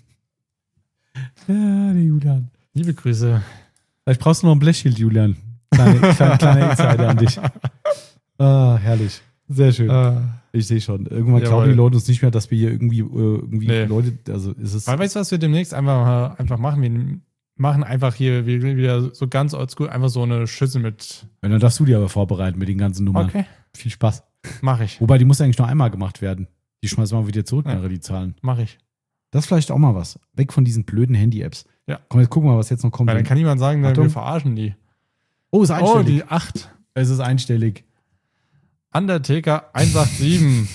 Ja, der Julian. Liebe Grüße. Vielleicht brauchst du noch ein Blechschild, Julian. Kleine, kleine, kleine Insider an dich. Ah, herrlich. Sehr schön. Äh, ich sehe schon. Irgendwann jawohl. Glauben die Leute uns nicht mehr, dass wir hier irgendwie, äh, irgendwie nee. Leute, also ist es. Aber weißt du, was wir demnächst einfach, einfach machen? Wir machen einfach hier wieder so ganz oldschool einfach so eine Schüssel mit. Ja, dann darfst du die aber vorbereiten mit den ganzen Nummern. Okay. Viel Spaß. Mach ich. Wobei, die muss eigentlich nur einmal gemacht werden. Die schmeißen wir mal wieder zurück, ja. Die Zahlen. Mach ich. Das ist vielleicht auch mal was. Weg von diesen blöden Handy-Apps. Ja. Komm, jetzt gucken wir mal, was jetzt noch kommt. Weil dann kann niemand sagen, Achtung. Wir verarschen die. Oh, ist einstellig. Oh, die acht. Es ist einstellig. Undertaker eins acht sieben.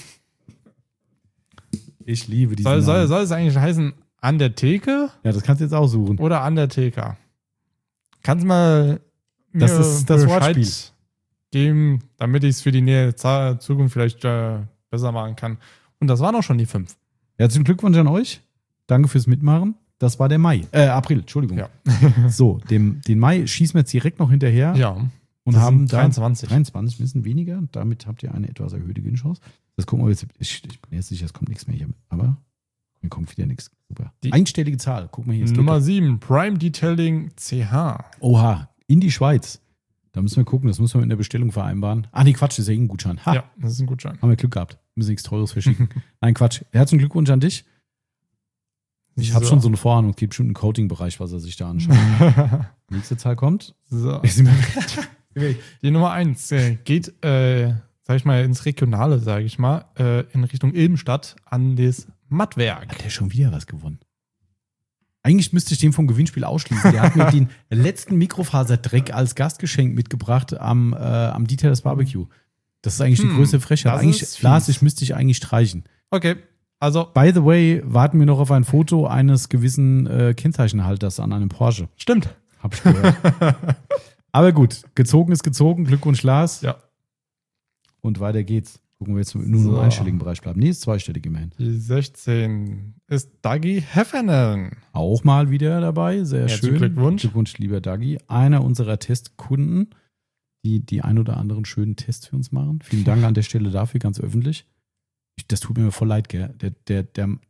Ich liebe diesen soll, soll, soll es eigentlich heißen Undertaker? Ja, das kannst du jetzt auch suchen. Oder Undertaker? Kannst du mal mir das ist das Bescheid Wortspiel geben, damit ich es für die nähere Zukunft vielleicht äh, besser machen kann. Und das waren auch schon die fünf. Herzlichen Glückwunsch an euch. Danke fürs Mitmachen. Das war der Mai. Äh, April, Entschuldigung. Ja. So, dem, den Mai schießen wir jetzt direkt noch hinterher. Ja. Und haben dreiundzwanzig. dreiundzwanzig, ein bisschen weniger. Damit habt ihr eine etwas erhöhte Gewinnchance. Das gucken wir jetzt. Ich, ich bin jetzt sicher, es kommt nichts mehr hier. Aber mir kommt wieder nichts. Super. Die einstellige Zahl. Guck mal hier. Nummer sieben. Prime Detailing C H. Oha. In die Schweiz. Da müssen wir gucken. Das müssen wir in der Bestellung vereinbaren. Ah, nee, Quatsch. Das ist ja eh ein Gutschein. Ha. Ja, das ist ein Gutschein. Haben wir Glück gehabt. Müssen nichts Teures verschicken. Nein, Quatsch. Herzlichen Glückwunsch an dich. Ich so. habe schon so eine Vorahnung. Es gibt schon einen Coating-Bereich, was er sich da anschaut. Nächste Zahl kommt. So. Die Nummer eins äh, geht, äh, sag ich mal, ins Regionale, sage ich mal, äh, in Richtung Ilmenstadt an das Mattwerk. Hat der schon wieder was gewonnen? Eigentlich müsste ich den vom Gewinnspiel ausschließen. Der hat mir den letzten Mikrofaserdreck als Gastgeschenk mitgebracht am, äh, am Detailers Barbecue. Das ist eigentlich hm, die größte Frechheit. Eigentlich, Lars, ich müsste dich eigentlich streichen. Okay, also. By the way, warten wir noch auf ein Foto eines gewissen äh, Kennzeichenhalters an einem Porsche. Stimmt. Hab ich gehört. Aber gut, gezogen ist gezogen. Glückwunsch, Lars. Ja. Und weiter geht's. Gucken wir jetzt nur so. Im einstelligen Bereich bleiben. Nee, ist zweistellig immerhin. Die sechzehn ist Dagi Heffernan. Auch mal wieder dabei. Sehr schön. Glückwunsch. Glückwunsch, lieber Dagi. Einer unserer Testkunden, die die ein oder anderen schönen Tests für uns machen. Vielen Dank an der Stelle dafür, ganz öffentlich. Ich, das tut mir voll leid, gell? Der, der, der, der,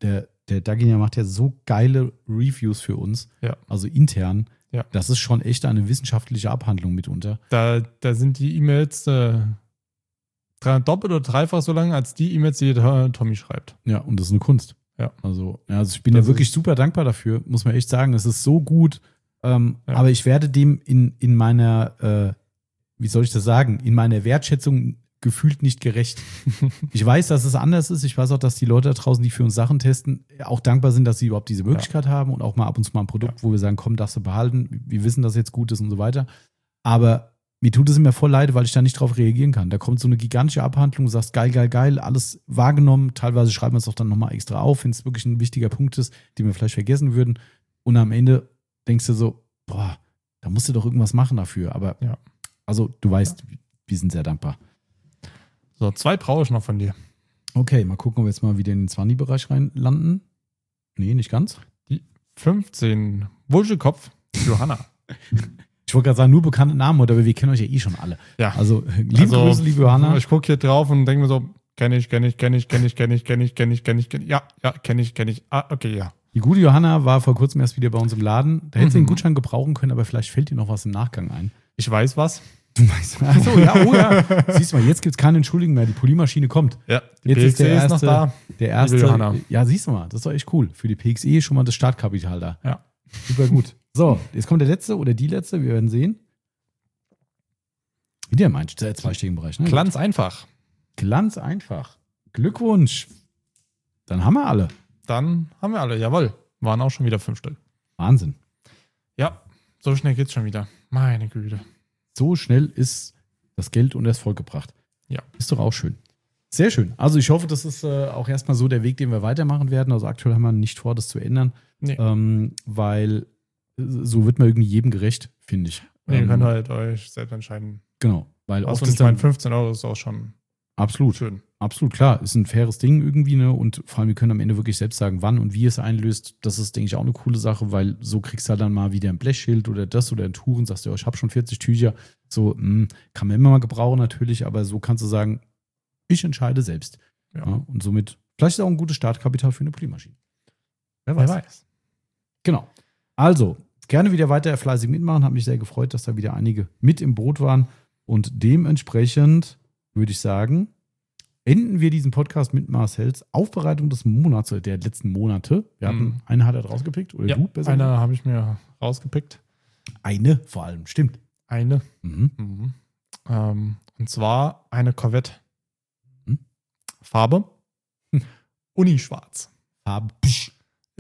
der Daginia macht ja so geile Reviews für uns, Ja. also intern. Ja. Das ist schon echt eine wissenschaftliche Abhandlung mitunter. Da, da sind die E-Mails äh, drei- doppelt oder dreifach so lang als die E-Mails, die der Tommy schreibt. Ja, und das ist eine Kunst. Ja. Also, ja, also ich bin Das ja wirklich ist- super dankbar dafür, muss man echt sagen. Es ist so gut. Ähm, Ja. Aber ich werde dem in, in meiner, äh, wie soll ich das sagen, in meiner Wertschätzung gefühlt nicht gerecht. Ich weiß, dass es anders ist. Ich weiß auch, dass die Leute da draußen, die für uns Sachen testen, auch dankbar sind, dass sie überhaupt diese Möglichkeit haben und auch mal ab und zu mal ein Produkt, Ja. wo wir sagen, komm, darfst du behalten. Wir wissen, dass jetzt gut ist und so weiter. Aber mir tut es immer voll leid, weil ich da nicht drauf reagieren kann. Da kommt so eine gigantische Abhandlung, du sagst, geil, geil, geil, alles wahrgenommen. Teilweise schreiben wir es auch dann nochmal extra auf, wenn es wirklich ein wichtiger Punkt ist, den wir vielleicht vergessen würden. Und am Ende denkst du so, boah, da musst du doch irgendwas machen dafür. Aber Ja. also du weißt, wir sind sehr dankbar. So, zwei brauche ich noch von dir. Okay, mal gucken, ob wir jetzt mal wieder in den zwanzig-Bereich reinlanden. Nee, nicht ganz. fünfzehn. Wulschekopf, Johanna. Ich wollte gerade sagen, nur bekannte Namen heute, aber wir kennen euch ja eh schon alle. Ja. Also, liebe Grüße, liebe Johanna. Ich gucke hier drauf und denke mir so, kenne ich, kenne ich, kenne ich, kenne ich, kenne ich, kenne ich, kenne ich, kenne ich, kenne ich. Ja, ja, kenne ich, kenne ich. Ah, okay, ja. Die gute Johanna war vor kurzem erst wieder bei uns im Laden. Da hätte sie Mhm. den Gutschein gebrauchen können, aber vielleicht fällt dir noch was im Nachgang ein. Ich weiß was. Du weißt, achso, ja, oh ja. Siehst du mal, jetzt gibt es keine Entschuldigung mehr. Die Polymaschine kommt. Ja, die Jetzt P ist X E der ist noch erste, da. der erste. Liebe Johanna. Ja, siehst du mal, das ist doch echt cool. Für die P X E schon mal das Startkapital da. Ja. Super gut. So, jetzt kommt der letzte oder die letzte, wir werden sehen. Wieder mein äh, zweistelligen Bereich. Ne? Glanz einfach. Glanz einfach. Glückwunsch. Dann haben wir alle. Dann haben wir alle, jawohl. Waren auch schon wieder fünf Stück. Wahnsinn. Ja, so schnell geht's schon wieder. Meine Güte. So schnell ist das Geld und das Volk gebracht. Ja. Ist doch auch schön. Sehr schön. Also ich hoffe, das ist äh, auch erstmal so der Weg, den wir weitermachen werden. Also aktuell haben wir nicht vor, das zu ändern. Nee. Ähm, weil äh, so wird man irgendwie jedem gerecht, finde ich. Und ihr Ähm, könnt halt euch selbst entscheiden. Genau. Weil Was oft und ist ich meine, dann, fünfzehn Euro ist auch schon absolut, schön. absolut klar. Ist ein faires Ding irgendwie, ne? Und vor allem, wir können am Ende wirklich selbst sagen, wann und wie es einlöst. Das ist, denke ich, auch eine coole Sache, weil so kriegst du halt dann mal wieder ein Blechschild oder das oder ein Tuch und sagst du, ja, ich habe schon vierzig Tücher. So, mh, kann man immer mal gebrauchen natürlich, aber so kannst du sagen, ich entscheide selbst. Ja. Ja, und somit, vielleicht ist auch ein gutes Startkapital für eine Polymaschine. Wer Wer weiß. weiß. Genau. Also, gerne wieder weiter fleißig mitmachen. Hat mich sehr gefreut, dass da wieder einige mit im Boot waren. Und dementsprechend würde ich sagen, enden wir diesen Podcast mit Marcells Aufbereitung des Monats, oder der letzten Monate. Wir hatten, Mhm. eine hat er rausgepickt, oder Ja, du besser? eine habe ich mir rausgepickt. Eine vor allem, stimmt. Eine. Mhm. Mhm. Ähm, und zwar eine Corvette. Hm? Farbe. Hm. Unischwarz. Farbe. Psch.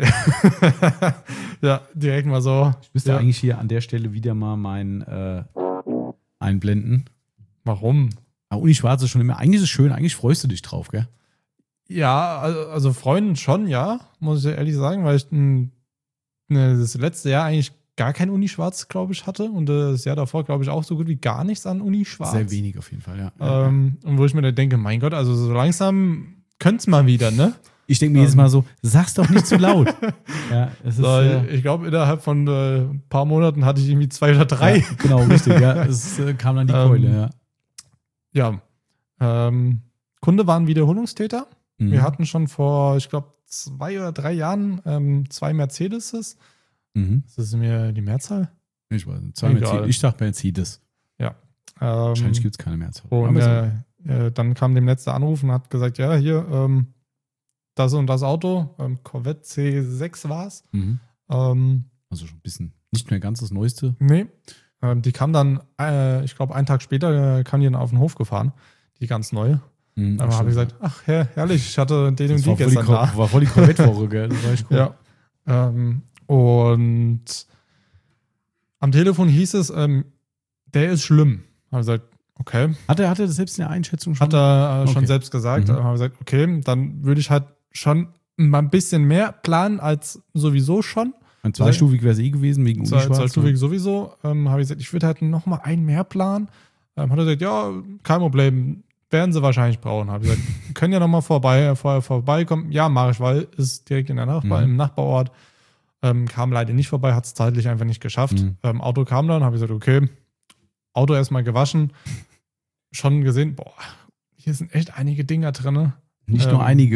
Ja, direkt mal so. Ich müsste Ja. eigentlich hier an der Stelle wieder mal mein äh, einblenden. Warum? Aber Uni-Schwarz ist schon immer, eigentlich ist es schön, eigentlich freust du dich drauf, gell? Ja, also, also Freunden schon, ja, muss ich ehrlich sagen, weil ich n, ne, das letzte Jahr eigentlich gar kein Unischwarz, glaube ich, hatte und das Jahr davor, glaube ich, auch so gut wie gar nichts an Unischwarz. Sehr wenig auf jeden Fall, ja. Ähm, und wo ich mir dann denke, mein Gott, also so langsam könnte es mal wieder, ne? Ich denke mir jedes Mal so, sag's doch nicht zu laut. Ja, es ist, So, äh, ich glaube, innerhalb von äh, ein paar Monaten hatte ich irgendwie zwei oder drei. Ja, genau, richtig, ja. Es äh, kam dann die Ähm, Keule, ja. Ja. Ähm, Kunde war ein Wiederholungstäter. Mhm. Wir hatten schon vor, ich glaube, zwei oder drei Jahren ähm, zwei Mercedeses. Mhm. Das ist mir die Mehrzahl. Ich weiß nicht. Zwei Egal. Mercedes. Ich dachte Mercedes. Ähm, Wahrscheinlich gibt es keine Mehrzahl. Und Aber so. äh, äh, dann kam dem letzte Anruf und hat gesagt, ja, hier, ähm, das und das Auto, ähm, Corvette C sechs war es. Mhm. Ähm, Also schon ein bisschen, nicht mehr ganz das Neueste. nee, ähm, die kam dann, äh, ich glaube, einen Tag später äh, kam die dann auf den Hof gefahren, die ganz neue. Mhm, Dann habe ich gesagt, ach, her, herrlich, ich hatte den das und war die voll, die gestern Cor- da. war voll die Corvette-Woche, gell? Das war echt cool. Ja. Ähm, und am Telefon hieß es, ähm, der ist schlimm. Habe gesagt, okay. Hat er, hat er das selbst in der Einschätzung schon? Hat er äh, schon Okay. selbst gesagt. Mhm. Mhm. Habe gesagt, okay, dann würde ich halt schon mal ein bisschen mehr planen als sowieso schon. Ein zweistufig wäre es eh gewesen, wegen Zwei, Unischwarz. zweistufig sowieso. Ähm, habe ich gesagt, ich würde halt noch mal einen mehr planen. Ähm, hat er gesagt, ja, kein Problem. Werden sie wahrscheinlich brauchen. Habe ich gesagt, wir können ja noch mal vorbei, vorher vorbeikommen. Ja, mache ich, weil ist direkt in der Nachbar, Mhm. im Nachbarort. Ähm, kam leider nicht vorbei, hat es zeitlich einfach nicht geschafft. Mhm. Ähm, Auto kam dann, habe ich gesagt, okay, Auto erstmal gewaschen. Schon gesehen, boah, hier sind echt einige Dinger drin. Nicht Ähm, nur einige,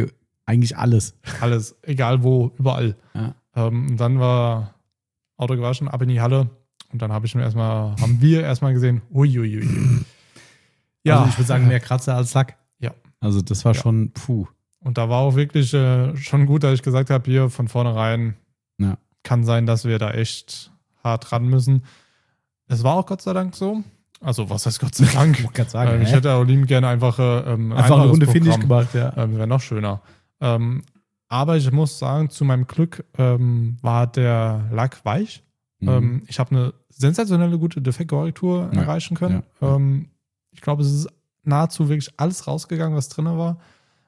eigentlich alles. Alles, egal wo, überall. Ja. Ähm, und dann war Auto gewaschen, ab in die Halle. Und dann habe ich mir erstmal, haben wir erstmal gesehen, uiuiui. Ja, also ich würde sagen, mehr Kratzer als Lack. Ja. Also das war ja. schon, puh. Und da war auch wirklich äh, schon gut, dass ich gesagt habe, hier von vornherein ja. kann sein, dass wir da echt hart ran müssen. Es war auch Gott sei Dank so. Also was heißt Gott sei Dank? Ich, kann sagen, ähm, ich hätte auch liebend gerne einfach ähm, ein einfach eine Runde Programm. Finish gemacht, ja. Ähm, wäre noch schöner. Ähm, aber ich muss sagen, zu meinem Glück ähm, war der Lack weich. Mhm. Ähm, ich habe eine sensationelle gute Defektkorrektur ja. erreichen können. Ja. Ähm, ich glaube, es ist nahezu wirklich alles rausgegangen, was drin war.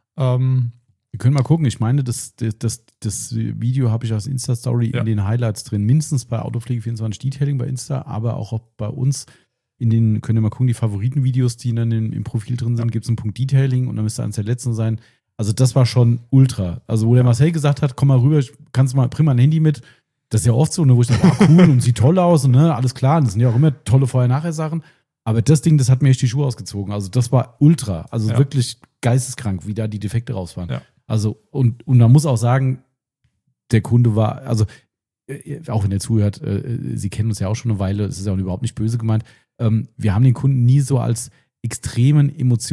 Ähm, Wir können mal gucken. Ich meine, das, das, das, das Video habe ich aus Insta-Story ja. in den Highlights drin. Mindestens bei Autopflege vierundzwanzig Detailing bei Insta, aber auch bei uns in den, könnt ihr mal gucken, die Favoritenvideos, die dann im, im Profil drin sind, ja. gibt es einen Punkt Detailing und dann müsste eines der letzten sein. Also das war schon ultra. Also wo der Marcel gesagt hat, komm mal rüber, kannst mal, bring mal ein Handy mit. Das ist ja oft so, ne, wo ich dachte, ah, cool und sieht toll aus und ne, alles klar. Und das sind ja auch immer tolle Vorher-Nachher-Sachen. Aber das Ding, das hat mir echt die Schuhe ausgezogen. Also das war ultra. Also ja. wirklich geisteskrank, wie da die Defekte raus waren. Ja. Also und, und man muss auch sagen, der Kunde war, also äh, auch wenn er zuhört, äh, Sie kennen uns ja auch schon eine Weile, es ist ja auch überhaupt nicht böse gemeint. Ähm, wir haben den Kunden nie so als extremen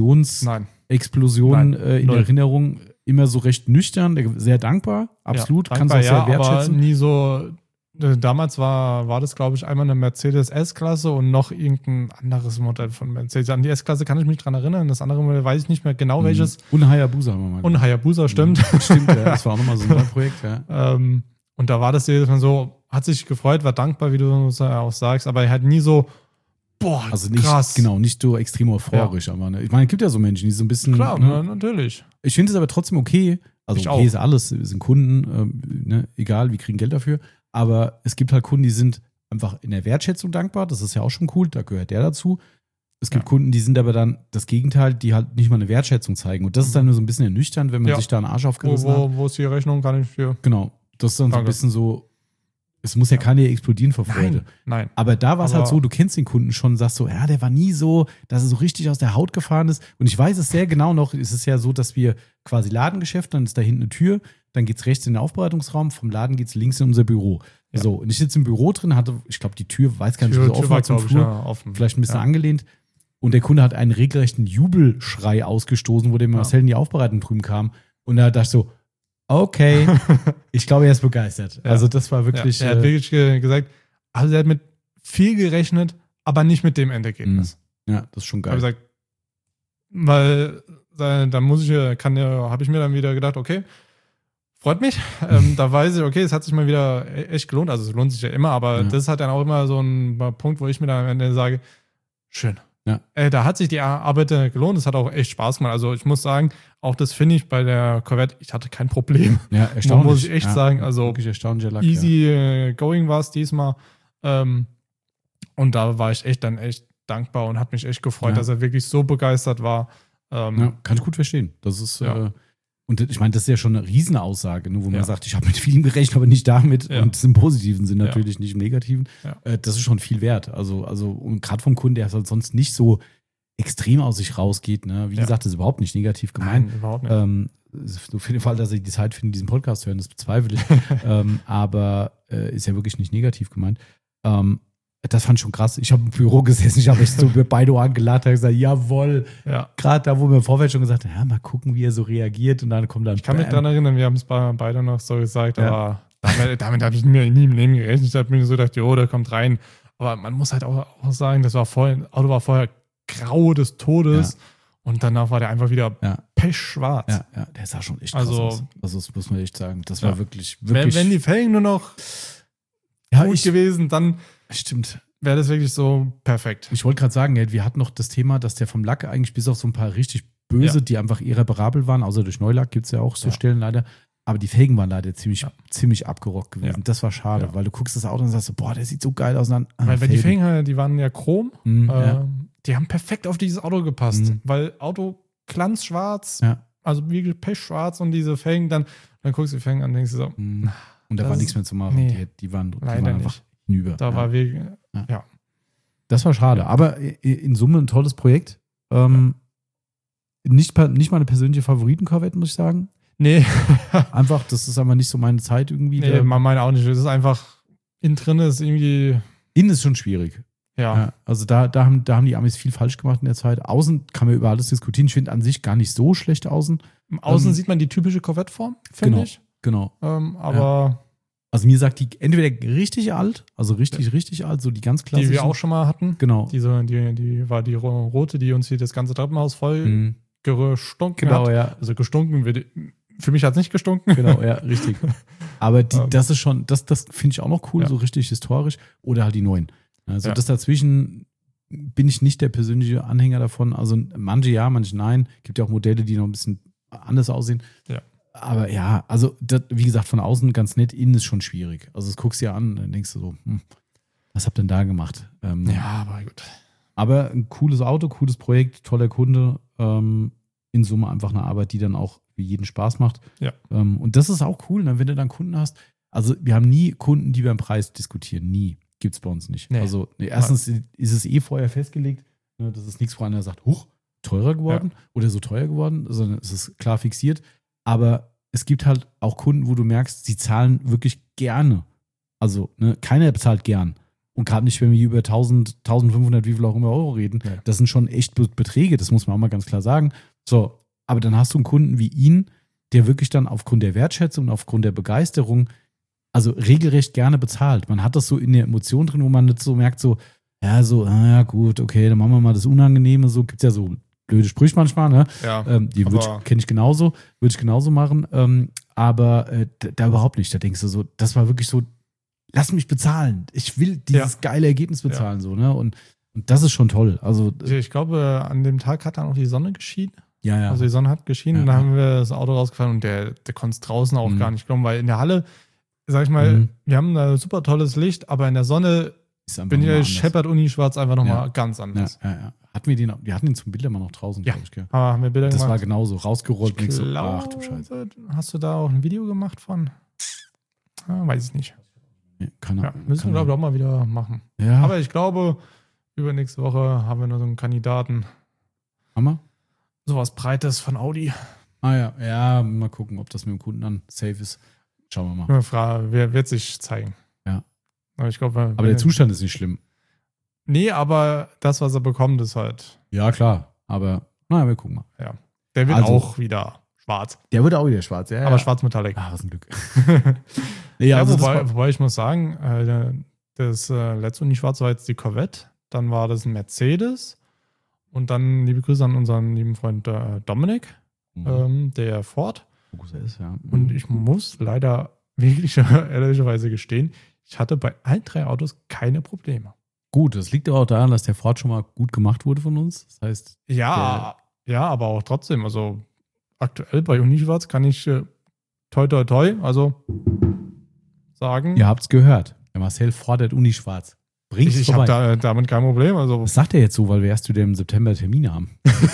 Emotionsexplosionen äh, in Null. Erinnerung, immer so recht nüchtern, sehr dankbar, absolut, ja, kann es auch ja, sehr wertschätzen. Aber nie so, damals war, war das, glaube ich, einmal eine Mercedes S-Klasse und noch irgendein anderes Modell von Mercedes. An die S-Klasse kann ich mich dran erinnern, das andere Modell weiß ich nicht mehr genau mhm. welches. Und Hayabusa haben wir mal. Und Hayabusa, stimmt. Mhm. Stimmt, ja, das war auch nochmal so ein neues Projekt, ja. ähm, und da war das jedes Mal so, hat sich gefreut, war dankbar, wie du auch sagst, aber er hat nie so, boah, also nicht, krass. Genau, nicht so extrem euphorisch, ja. aber ne, ich meine, es gibt ja so Menschen, die so ein bisschen. Klar, ne, natürlich. Ich finde es aber trotzdem okay. Also ich okay auch. ist alles, wir sind Kunden, ähm, ne, egal, wir kriegen Geld dafür. Aber es gibt halt Kunden, die sind einfach in der Wertschätzung dankbar. Das ist ja auch schon cool, da gehört der dazu. Es gibt ja. Kunden, die sind aber dann das Gegenteil, die halt nicht mal eine Wertschätzung zeigen. Und das ist dann nur so ein bisschen ernüchternd, wenn man ja. sich da einen Arsch aufgerissen wo, wo, hat. Wo ist die Rechnung, kann ich für. Genau, das ist dann Danke. So ein bisschen so, es muss ja, ja. keine explodieren vor Freude. Nein, nein. Aber da war es halt so, du kennst den Kunden schon und sagst so, ja, der war nie so, dass er so richtig aus der Haut gefahren ist. Und ich weiß es sehr genau noch, es ist ja so, dass wir quasi Ladengeschäft, dann ist da hinten eine Tür, dann geht es rechts in den Aufbereitungsraum, vom Laden geht es links in unser Büro. Ja. So, und ich sitze im Büro drin, hatte, ich glaube, die Tür, weiß gar nicht, Tür, so offen war zum Flur, ja, offen. Vielleicht ein bisschen ja. angelehnt. Und der Kunde hat einen regelrechten Jubelschrei ausgestoßen, wo der Marcel ja. in die Aufbereitung drüben kam. Und da dachte ich so, okay, ich glaube, er ist begeistert. Ja. Also das war wirklich. Ja, er hat wirklich gesagt, also er hat mit viel gerechnet, aber nicht mit dem Endergebnis. Ja, das ist schon geil. Ich habe gesagt, weil da muss ich, kann ja, habe ich mir dann wieder gedacht, okay, freut mich. ähm, da weiß ich, okay, es hat sich mal wieder echt gelohnt. Also es lohnt sich ja immer, aber ja. das ist halt dann auch immer so ein Punkt, wo ich mir dann am Ende sage, schön. Ja. Äh, da hat sich die Arbeit gelohnt. Es hat auch echt Spaß gemacht. Also ich muss sagen, auch das finde ich bei der Corvette, ich hatte kein Problem. Ja, erstaunlich. Muss ich echt ja, sagen. Also wirklich erstaunlicher Lack, easy ja. going war es diesmal. Ähm, und da war ich echt dann echt dankbar und hat mich echt gefreut, ja. dass er wirklich so begeistert war. Ähm, ja, kann ich gut verstehen. Das ist ja. äh, und ich meine, das ist ja schon eine Riesenaussage, ne, wo man ja. sagt, ich habe mit vielem gerechnet, aber nicht damit. Ja. Und das im positiven Sinn ja. natürlich, nicht im negativen. Ja. Äh, das ist schon viel wert. Also, also und gerade vom Kunden, der halt sonst nicht so extrem aus sich rausgeht. Ne? Wie ja. gesagt, das ist überhaupt nicht negativ gemeint. Nein, überhaupt nicht. Ähm, so für den Fall, dass sie die Zeit finden, diesen Podcast zu hören, das bezweifle ich. ähm, aber äh, ist ja wirklich nicht negativ gemeint. Ähm, das fand ich schon krass. Ich habe im Büro gesessen, ich habe echt so über beide Ohren gelacht, habe gesagt, jawohl. Ja. Gerade da, wo wir im Vorfeld schon gesagt haben, ja, mal gucken, wie er so reagiert. Und dann kommt dann. Ich kann mich daran erinnern, wir haben es beide noch so gesagt, ja. aber damit, damit habe ich mir nie im Leben gerechnet. Ich habe mir so gedacht, jo, der kommt rein. Aber man muss halt auch, auch sagen, das war vorher, das Auto war vorher grau des Todes. Ja. Und danach war der einfach wieder ja. pechschwarz. Ja, ja, der sah schon echt krass also, aus. Also, das muss man echt sagen. Das war ja. wirklich, wirklich. Wenn, wenn die Felgen nur noch ja, gut ich, gewesen, dann stimmt. wäre das wirklich so perfekt. Ich wollte gerade sagen, wir hatten noch das Thema, dass der vom Lack eigentlich bis auf so ein paar richtig böse, ja. die einfach irreparabel waren, außer durch Neulack gibt es ja auch so ja. Stellen leider. Aber die Felgen waren leider ziemlich, ja. ziemlich abgerockt gewesen. Ja. Das war schade, ja. weil du guckst das Auto und sagst so, boah, der sieht so geil aus. Und dann, ah, weil, weil die Felgen, die waren ja chrom. Mhm, äh, ja. Die haben perfekt auf dieses Auto gepasst. Mhm. Weil Auto glanzschwarz, ja. also wirklich pechschwarz und diese Felgen, dann, dann guckst du die Felgen an und denkst du so. Mhm. Und da war nichts mehr zu machen. Nee, die, die waren, die leider waren einfach nicht. hinüber. Da ja. war wirklich, ja. ja. Das war schade. Ja. Aber in Summe ein tolles Projekt. Ähm, ja. nicht, nicht meine persönliche Favoriten-Corvette, muss ich sagen. Nee. Einfach, das ist einfach nicht so meine Zeit irgendwie. Nee, man meine auch nicht. Es ist einfach, innen drin ist irgendwie. Innen ist schon schwierig. Ja. ja also da, da, haben, da haben die Amis viel falsch gemacht in der Zeit. Außen kann man über alles diskutieren. Ich finde an sich gar nicht so schlecht außen. Im Außen ähm, sieht man die typische Corvette-Form, finde genau, ich. Genau. Ähm, aber. Ja. Also mir sagt die entweder richtig alt, also richtig, ja. richtig alt, so die ganz klassischen. Die wir auch schon mal hatten. Genau. Diese, die, die war die rote, die uns hier das ganze Treppenhaus voll mhm. gestunken genau, hat. Ja. Also gestunken wird. Für mich hat es nicht gestunken. Genau, ja, richtig. Aber die, das ist schon, das, das finde ich auch noch cool, ja. so richtig historisch. Oder halt die neuen. Also ja. das dazwischen bin ich nicht der persönliche Anhänger davon. Also manche ja, manche nein. Gibt ja auch Modelle, die noch ein bisschen anders aussehen. Ja. Aber ja, also das, wie gesagt, von außen ganz nett, innen ist schon schwierig. Also das guckst du ja an, dann denkst du so, hm, was habt ihr denn da gemacht? Ähm, ja, aber gut. Aber ein cooles Auto, cooles Projekt, toller Kunde. Ähm, in Summe einfach eine Arbeit, die dann auch für jeden Spaß macht. Ja. Ähm, und das ist auch cool, ne, wenn du dann Kunden hast. Also wir haben nie Kunden, die beim Preis diskutieren. Nie. Gibt es bei uns nicht. Nee. Also nee, erstens Nein. ist es eh vorher festgelegt. Ne, das ist nichts, wo einer sagt, huch, teurer geworden ja. oder so teuer geworden, sondern es ist klar fixiert. Aber es gibt halt auch Kunden, wo du merkst, sie zahlen wirklich gerne. Also ne, keiner bezahlt gern. Und gerade nicht, wenn wir hier über tausend, eintausendfünfhundert, wie viel auch immer Euro reden. Ja. Das sind schon echt Beträge, das muss man auch mal ganz klar sagen. So, aber dann hast du einen Kunden wie ihn, der wirklich dann aufgrund der Wertschätzung, aufgrund der Begeisterung, also regelrecht gerne bezahlt. Man hat das so in der Emotion drin, wo man nicht so merkt, so, ja, so, ah, ja, gut, okay, dann machen wir mal das Unangenehme. So gibt es ja so blöde Sprüche manchmal, ne? Ja, ähm, die kenne ich genauso, würde ich genauso machen. Ähm, aber äh, da, da überhaupt nicht. Da denkst du so, das war wirklich so, lass mich bezahlen. Ich will dieses ja. geile Ergebnis bezahlen, ja. so, ne? Und, und das ist schon toll. Also, ich glaube, an dem Tag hat dann auch die Sonne geschienen. Ja, ja. Also die Sonne hat geschienen, ja, und dann ja. haben wir das Auto rausgefahren und der, der konnte es draußen auch mhm. gar nicht glauben, weil in der Halle, sag ich mal, mhm. wir haben ein super tolles Licht, aber in der Sonne bin ich ehrlich, scheppert Uni schwarz einfach nochmal ja. ganz anders. Ja, ja, ja. Hatten wir den, wir hatten den zum Bild immer noch draußen, ja. glaube ich. Gell? Aber haben wir Bilder das gemacht? war genauso, rausgerollt. Ich so, glaube, ach du Scheiße. Hast du da auch ein Video gemacht von? Ah, weiß ich nicht. Nee, keine ja, müssen wir, glaube ich, auch mal wieder machen. Ja. Aber ich glaube, übernächste Woche haben wir noch so einen Kandidaten. Hammer? Sowas Breites von Audi. Ah ja, ja, mal gucken, ob das mit dem Kunden dann safe ist. Schauen wir mal. Eine Frage, wer wird sich zeigen? Ja. Aber ich glaube, aber der Zustand ist nicht schlimm. Nee, aber das, was er bekommt, ist halt. Ja, klar. Aber naja, wir gucken mal. Ja. Der wird also, auch wieder schwarz. Der wird auch wieder schwarz, ja. Aber ja. schwarz Metallic. Ah, was ein Glück. ja, ja also wobei, wobei ich muss sagen, äh, das äh, letzte Uni schwarz war jetzt die Corvette. Dann war das ein Mercedes. Und dann liebe Grüße an unseren lieben Freund äh, Dominik, mhm. ähm, der Ford. Ist, ja. mhm. Und ich muss leider wirklich ehrlicherweise gestehen, ich hatte bei allen drei Autos keine Probleme. Gut, das liegt aber auch daran, dass der Ford schon mal gut gemacht wurde von uns. Das heißt. Ja, ja, aber auch trotzdem. Also aktuell bei Unischwarz kann ich äh, toi toi toi, also sagen. Ihr habt's gehört. Der Marcel fordert Unischwarz. Bring's ich ich habe da, damit kein Problem. Also. Das sagt er jetzt so, weil wir erst wieder im September Termine haben.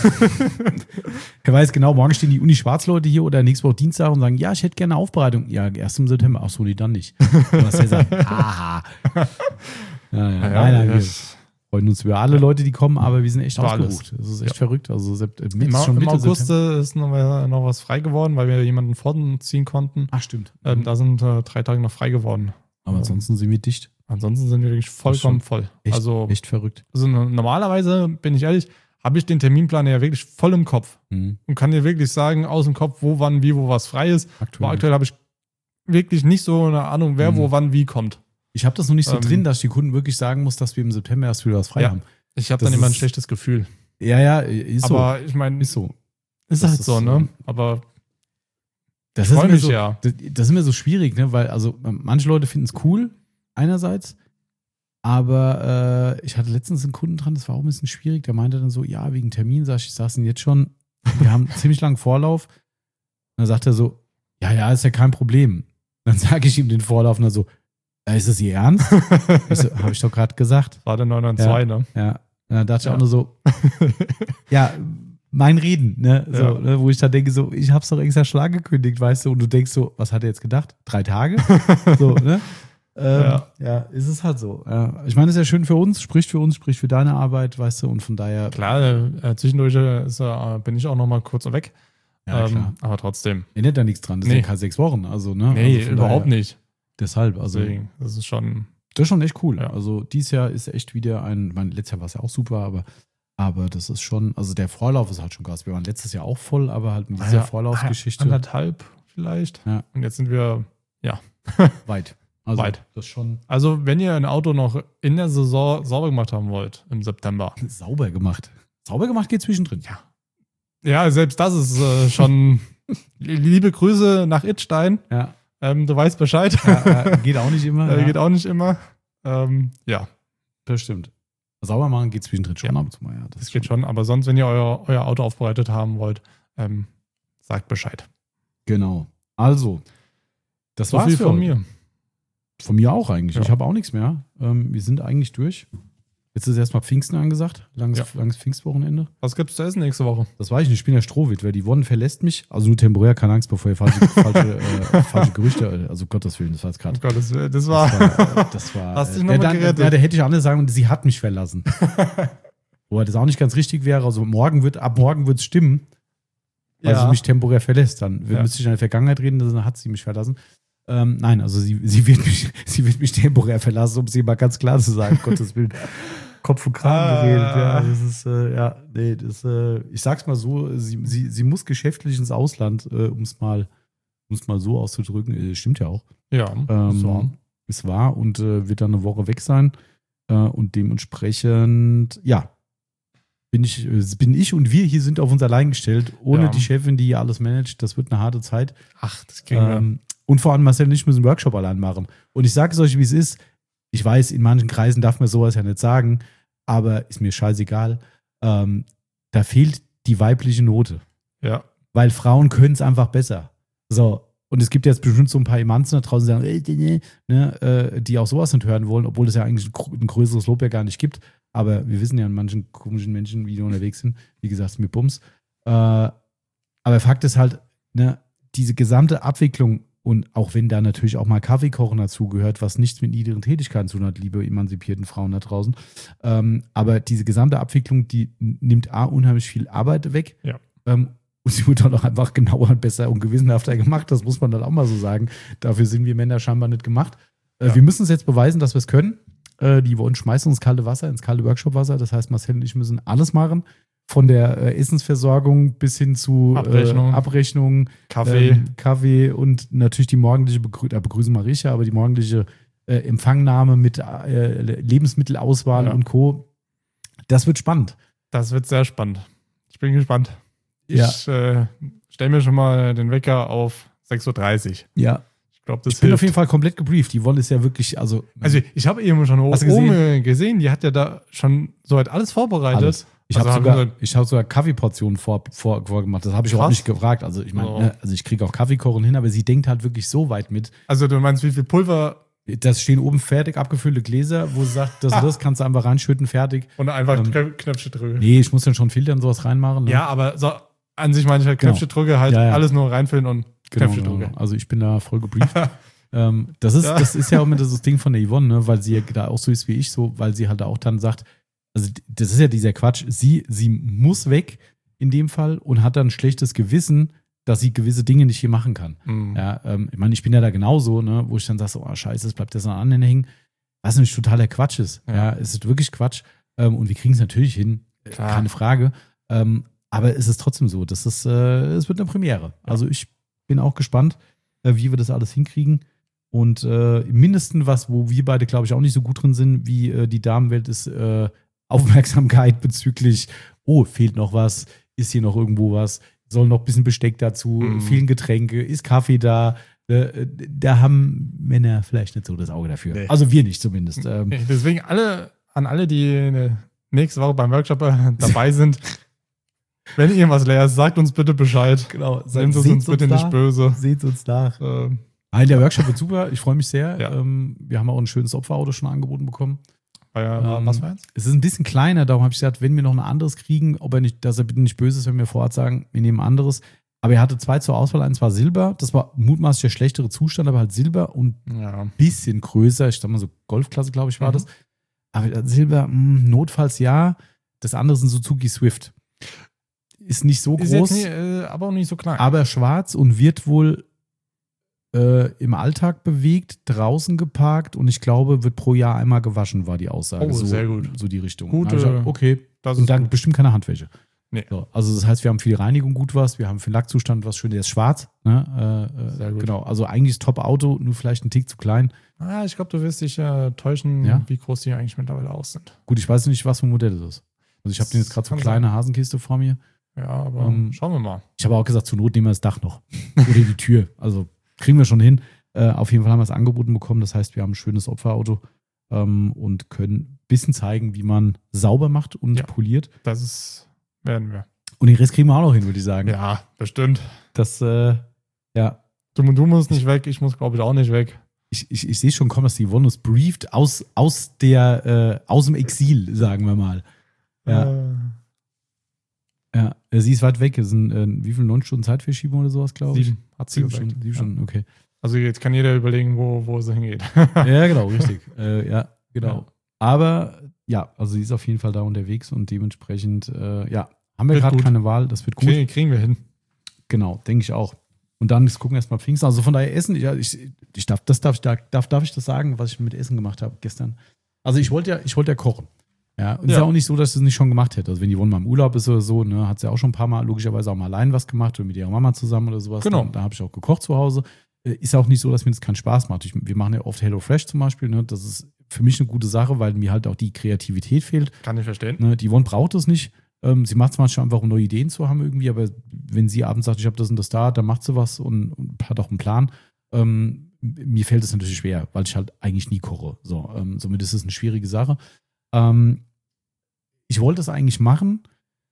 Er weiß genau, morgen stehen die Uni-Schwarz-Leute hier oder nächste Woche Dienstag und sagen, ja, ich hätte gerne eine Aufbereitung. Ja, erst im September. Ach so, nee, dann nicht. Und Marcel sagt, haha. Ja, ja, ja, nein, nein, wir freuen uns über alle Leute, die kommen, aber wir sind echt ausgebucht. Das ist echt ja. verrückt. Also Sept- Im, schon Im August September. Ist noch, noch was frei geworden, weil wir jemanden vorziehen konnten. Ach, stimmt. Ähm, da sind äh, drei Tage noch frei geworden. Aber ansonsten sind wir dicht. Ansonsten sind wir wirklich vollkommen voll. Echt, also echt verrückt. Also normalerweise, bin ich ehrlich, habe ich den Terminplan ja wirklich voll im Kopf. Mhm. Und kann dir wirklich sagen, aus dem Kopf, wo, wann, wie, wo was frei ist. Aktuell, Aber aktuell habe ich wirklich nicht so eine Ahnung, wer, mhm. wo, wann, wie kommt. Ich habe das noch nicht so ähm, drin, dass ich die Kunden wirklich sagen muss, dass wir im September erst wieder was frei ja. haben. Ich habe dann immer ein schlechtes Gefühl. Ja, ja, ist so. Aber ich meine, ist so. Ist das halt ist so, ne? Aber das ist, mir mich, so, ja. das, das ist mir so schwierig, ne? Weil also manche Leute finden es cool, einerseits, aber äh, ich hatte letztens einen Kunden dran, das war auch ein bisschen schwierig, der meinte dann so, ja, wegen Termin, sag ich, ich sag's Ihnen jetzt schon, wir haben ziemlich langen Vorlauf. Und dann sagt er so, ja, ja, ist ja kein Problem. Dann sage ich ihm den Vorlauf und er so, äh, ist das Ihr Ernst? so, habe ich doch gerade gesagt. War der neun neun zwei, ja, ne? Ja, da dachte ja. ich auch nur so, ja, mein Reden, ne? So, ja. ne? Wo ich dann denke, so, ich hab's doch extra Schlag gekündigt, weißt du, und du denkst so, was hat er jetzt gedacht? Drei Tage? so, ne? Ähm, ja. ja, ist es halt so. Ja. Ich meine, es ist ja schön für uns, spricht für uns, spricht für deine Arbeit, weißt du, und von daher. Klar, äh, zwischendurch ist, äh, bin ich auch noch mal kurz weg. Ja, ähm, klar. aber trotzdem. Ändert da nichts dran. Das Nee. sind ja keine sechs Wochen. Also, ne? Nee, also von überhaupt daher, nicht. Deshalb, also. Deswegen, das ist schon. Das ist schon echt cool. Ja. Also dieses Jahr ist echt wieder ein, mein letztes Jahr war es ja auch super, aber, aber das ist schon, also der Vorlauf ist halt schon krass. Wir waren letztes Jahr auch voll, aber halt mit dieser Ja, Vorlaufgeschichte Anderthalb vielleicht. Ja. Und jetzt sind wir, ja, weit. Also weit. das ist schon Also, wenn ihr ein Auto noch in der Saison sauber gemacht haben wollt, im September. sauber gemacht. Sauber gemacht geht zwischendrin. Ja. Ja, selbst das ist äh, schon. Liebe Grüße nach Idstein. Ja. Ähm, du weißt Bescheid. Ja, äh, geht auch nicht immer. äh, ja. Geht auch nicht immer. Ähm, ja, Das stimmt. Sauber machen geht zwischendrin schon Ja. ab und zu mal. Ja, das das geht schon. Aber sonst, wenn ihr euer, euer Auto aufbereitet haben wollt, ähm, sagt Bescheid. Genau. Also, das So war's viel für von heute. mir. Von mir auch eigentlich. Ja. Ich habe auch nichts mehr. Ähm, wir sind eigentlich durch. Jetzt ist erstmal Pfingsten angesagt. Langes, Ja. langes Pfingstwochenende. Was gibt's zu essen nächste Woche? Das weiß ich nicht. Ich bin ja Strohwitwer. Die Wonne verlässt mich. Also nur temporär, keine Angst, bevor ihr falsche, falsche, äh, falsche Gerüchte, also Gottes Willen, das war jetzt gerade. Oh Gott, das, das war. Das war, äh, das war Hast dich äh, noch mal da, gerettet. da, da hätte ich anders sagen, sie hat mich verlassen. Wobei das auch nicht ganz richtig wäre. Also morgen wird, ab morgen wird es stimmen, weil Ja. sie mich temporär verlässt. Dann Ja. müsste ich in der Vergangenheit reden, dann hat sie mich verlassen. Ähm, nein, also sie, sie, wird mich, sie wird mich temporär verlassen, um sie mal ganz klar zu sagen, Gottes Willen. Kopf und Kragen Ah. geredet, ja. Das ist, äh, ja, nee, das, äh, ich sag's mal so, sie, sie, sie muss geschäftlich ins Ausland, äh, um es mal, um's mal so auszudrücken. Äh, stimmt ja auch. Ja, Ähm, so. Es war und äh, wird dann eine Woche weg sein. Äh, und dementsprechend, ja, bin ich, äh, bin ich und wir hier sind auf uns allein gestellt, ohne Ja. die Chefin, die hier alles managt. Das wird eine harte Zeit. Ach, das kriegen wir. Ähm, und vor allem Marcel und ich müssen einen Workshop allein machen. Und ich sage es euch, wie es ist. Ich weiß, in manchen Kreisen darf man sowas ja nicht sagen, aber ist mir scheißegal. Ähm, da fehlt die weibliche Note. Ja. Weil Frauen können es einfach besser. So, und es gibt jetzt bestimmt so ein paar Emanzen da draußen, die sagen, äh, ne, äh, die auch sowas nicht hören wollen, obwohl es ja eigentlich ein, gr- ein größeres Lob ja gar nicht gibt. Aber wir wissen ja an manchen komischen Menschen, wie die unterwegs sind. Wie gesagt, mit Bums. Äh, aber Fakt ist halt, ne, diese gesamte Abwicklung und auch wenn da natürlich auch mal Kaffeekochen dazugehört, was nichts mit niedrigen Tätigkeiten zu tun hat, liebe emanzipierten Frauen da draußen. Ähm, aber diese gesamte Abwicklung, die nimmt A, unheimlich viel Arbeit weg. Ja. Ähm, und sie wird dann auch einfach genauer und besser und gewissenhafter gemacht. Das muss man dann auch mal so sagen. Dafür sind wir Männer scheinbar nicht gemacht. Äh, Ja. Wir müssen es jetzt beweisen, dass wir es können. Äh, die wollen schmeißen uns ins kalte Wasser, ins kalte Workshop-Wasser. Das heißt, Marcel und ich müssen alles machen. Von der äh, Essensversorgung bis hin zu Abrechnung. äh, Abrechnung, Kaffee. ähm, Kaffee und natürlich die morgendliche Begrü äh, Begrüßung Mariecha, aber die morgendliche äh, Empfangnahme mit äh, Lebensmittelauswahl Ja. und Co. Das wird spannend. Das wird sehr spannend. Ich bin gespannt. Ja. Ich äh, stelle mir schon mal den Wecker auf sechs Uhr dreißig. Ja. Ich glaube, das Ich bin hilft. auf jeden Fall komplett gebrieft. Die Wolle ist ja wirklich, also. Also ich habe eben schon Hast du oben gesehen? gesehen? die hat ja da schon soweit alles vorbereitet. alles. Ich Also habe haben sogar, wir- ich hab sogar Kaffeeportionen vor, vor, vorgemacht. Das habe ich überhaupt Krass. nicht gefragt. Also ich meine, Oh. ne, also ich kriege auch Kaffeekochen hin, aber sie denkt halt wirklich so weit mit. Also du meinst, wie viel Pulver Das stehen oben fertig abgefüllte Gläser, wo sie sagt, das und das kannst du einfach reinschütten, fertig. und einfach Ähm, Knö- Knöpfchen drücken? Nee, ich muss dann schon filtern, sowas reinmachen. Ne? Ja, aber so an sich meine ich halt Genau. Knöpfchen drücke, halt Ja, ja. alles nur reinfüllen und Genau, Knöpfchen genau. drücke. Also ich bin da voll gebrieft. ähm, das, ist, Ja. das ist ja auch immer das Ding von der Yvonne, ne? Weil sie ja da auch so ist wie ich, so, weil sie halt auch dann sagt, also das ist ja dieser Quatsch, sie, sie muss weg in dem Fall und hat dann ein schlechtes Gewissen, dass sie gewisse Dinge nicht hier machen kann. Mhm. Ja, ähm, ich meine, ich bin ja da genauso, ne? Wo ich dann sage, so, oh scheiße, es bleibt jetzt an anderen hängen. Was nämlich totaler Quatsch ist. Ja, Ja. es ist wirklich Quatsch. Ähm, und wir kriegen es natürlich hin, äh, Klar. keine Frage. Ähm, aber es ist trotzdem so, das ist, äh, es wird eine Premiere. Also ich bin auch gespannt, äh, wie wir das alles hinkriegen. Und äh, im Mindesten, was, wo wir beide, glaube ich, auch nicht so gut drin sind, wie äh, die Damenwelt, ist äh, Aufmerksamkeit bezüglich, oh, fehlt noch was, ist hier noch irgendwo was, soll noch ein bisschen Besteck dazu, Mhm. fehlen Getränke, ist Kaffee da. Äh, da haben Männer vielleicht nicht so das Auge dafür. Nee. Also wir nicht zumindest. Ähm, Okay, deswegen alle, an alle, die äh, nächste Woche beim Workshop äh, dabei sind, wenn irgendwas leer ist, sagt uns bitte Bescheid. genau, Nehmt es uns bitte nicht böse. Seht uns nach. Ähm, Nein, der Workshop wird super. Ich freue mich sehr. Ja. Ähm, wir haben auch ein schönes Opferauto schon angeboten bekommen. war ja, Ähm, was war jetzt? Es ist ein bisschen kleiner, darum habe ich gesagt, wenn wir noch ein anderes kriegen, ob er nicht, dass er bitte nicht böse ist, wenn wir vor Ort sagen, wir nehmen ein anderes. Aber er hatte zwei zur Auswahl, eins war Silber, das war mutmaßlich der schlechtere Zustand, aber halt Silber und Ja. ein bisschen größer, ich sag mal so Golfklasse, glaube ich, war Mhm. das. Aber Silber, mh, notfalls ja, das andere ist ein Suzuki Swift. ist nicht so Ist groß, jetzt nicht, äh, aber auch nicht so klein. aber schwarz und wird wohl äh, im Alltag bewegt, draußen geparkt und ich glaube, wird pro Jahr einmal gewaschen, war die Aussage. Oh, so, sehr gut. So die Richtung. Gute- Und dann hab ich gesagt, okay, das und ist dann gut. bestimmt keine Handwäsche. Nee. So, also das heißt, wir haben für die Reinigung gut was, wir haben für den Lackzustand was schön, der ist schwarz. Ne? Äh, äh, Sehr gut. Genau, also eigentlich top Auto, nur vielleicht ein Tick zu klein. Ah, ich glaube, du wirst dich äh, täuschen, Ja? wie groß die eigentlich mittlerweile aus sind. Gut, ich weiß nicht, was für ein Modell das ist. Also ich habe den jetzt gerade so Kann kleine Hasenkiste vor mir. Ja, aber Ähm, schauen wir mal. Ich habe auch gesagt, zur Not nehmen wir das Dach noch. Oder die Tür. Also kriegen wir schon hin. Äh, auf jeden Fall haben wir es angeboten bekommen. Das heißt, wir haben ein schönes Opferauto ähm, und können ein bisschen zeigen, wie man sauber macht und Ja. poliert. Das ist, werden wir. Und den Rest kriegen wir auch noch hin, würde ich sagen. Ja, bestimmt. Das, äh, ja, Du, du musst nicht weg, ich muss, glaube ich, auch nicht weg. ich, ich, ich sehe schon kommen, dass die Yvonne uns brieft aus, aus, der, äh, aus dem Exil, sagen wir mal. Ja, Äh, ja. Sie ist weit weg. Es sind äh, wie viele neun Stunden Zeitverschiebung oder sowas, glaube ich? sieben, hat sie Sieben gesagt. Stunden, sieben Ja. Stunden, okay. Also jetzt kann jeder überlegen, wo, wo sie hingeht. Ja, genau, richtig. äh, ja, genau. Ja. Aber ja, also sie ist auf jeden Fall da unterwegs und dementsprechend, äh, ja, haben wir Wird gerade gut. keine Wahl. Das wird gut. Kriegen, kriegen wir hin. Genau, denke ich auch. Und dann gucken wir erstmal Pfingsten. Also von daher Essen, ja, ich, ich darf, das darf, ich- darf, darf ich das sagen, was ich mit Essen gemacht habe gestern. Also ich wollte ja, ich wollte ja kochen. Ja, und es ist Ja. ja auch nicht so, dass ich es nicht schon gemacht hätte. Also wenn die Yvonne mal im Urlaub ist oder so, ne, hat sie ja auch schon ein paar Mal logischerweise auch mal allein was gemacht oder mit ihrer Mama zusammen oder sowas. Genau. Dann, da habe ich auch gekocht zu Hause. Äh, Ist auch nicht so, dass mir das keinen Spaß macht. Ich, wir machen ja oft HelloFresh zum Beispiel. Ne? Das ist für mich eine gute Sache, weil mir halt auch die Kreativität fehlt. Kann ich verstehen. Ne? Die Yvonne braucht es nicht. Ähm, sie macht es manchmal einfach, um neue Ideen zu haben irgendwie, aber wenn sie abends sagt, ich habe das und das da, dann macht sie was und, und hat auch einen Plan. Ähm, mir fällt es natürlich schwer, weil ich halt eigentlich nie koche. So, ähm, somit ist es eine schwierige Sache. Ähm, ich wollte es eigentlich machen,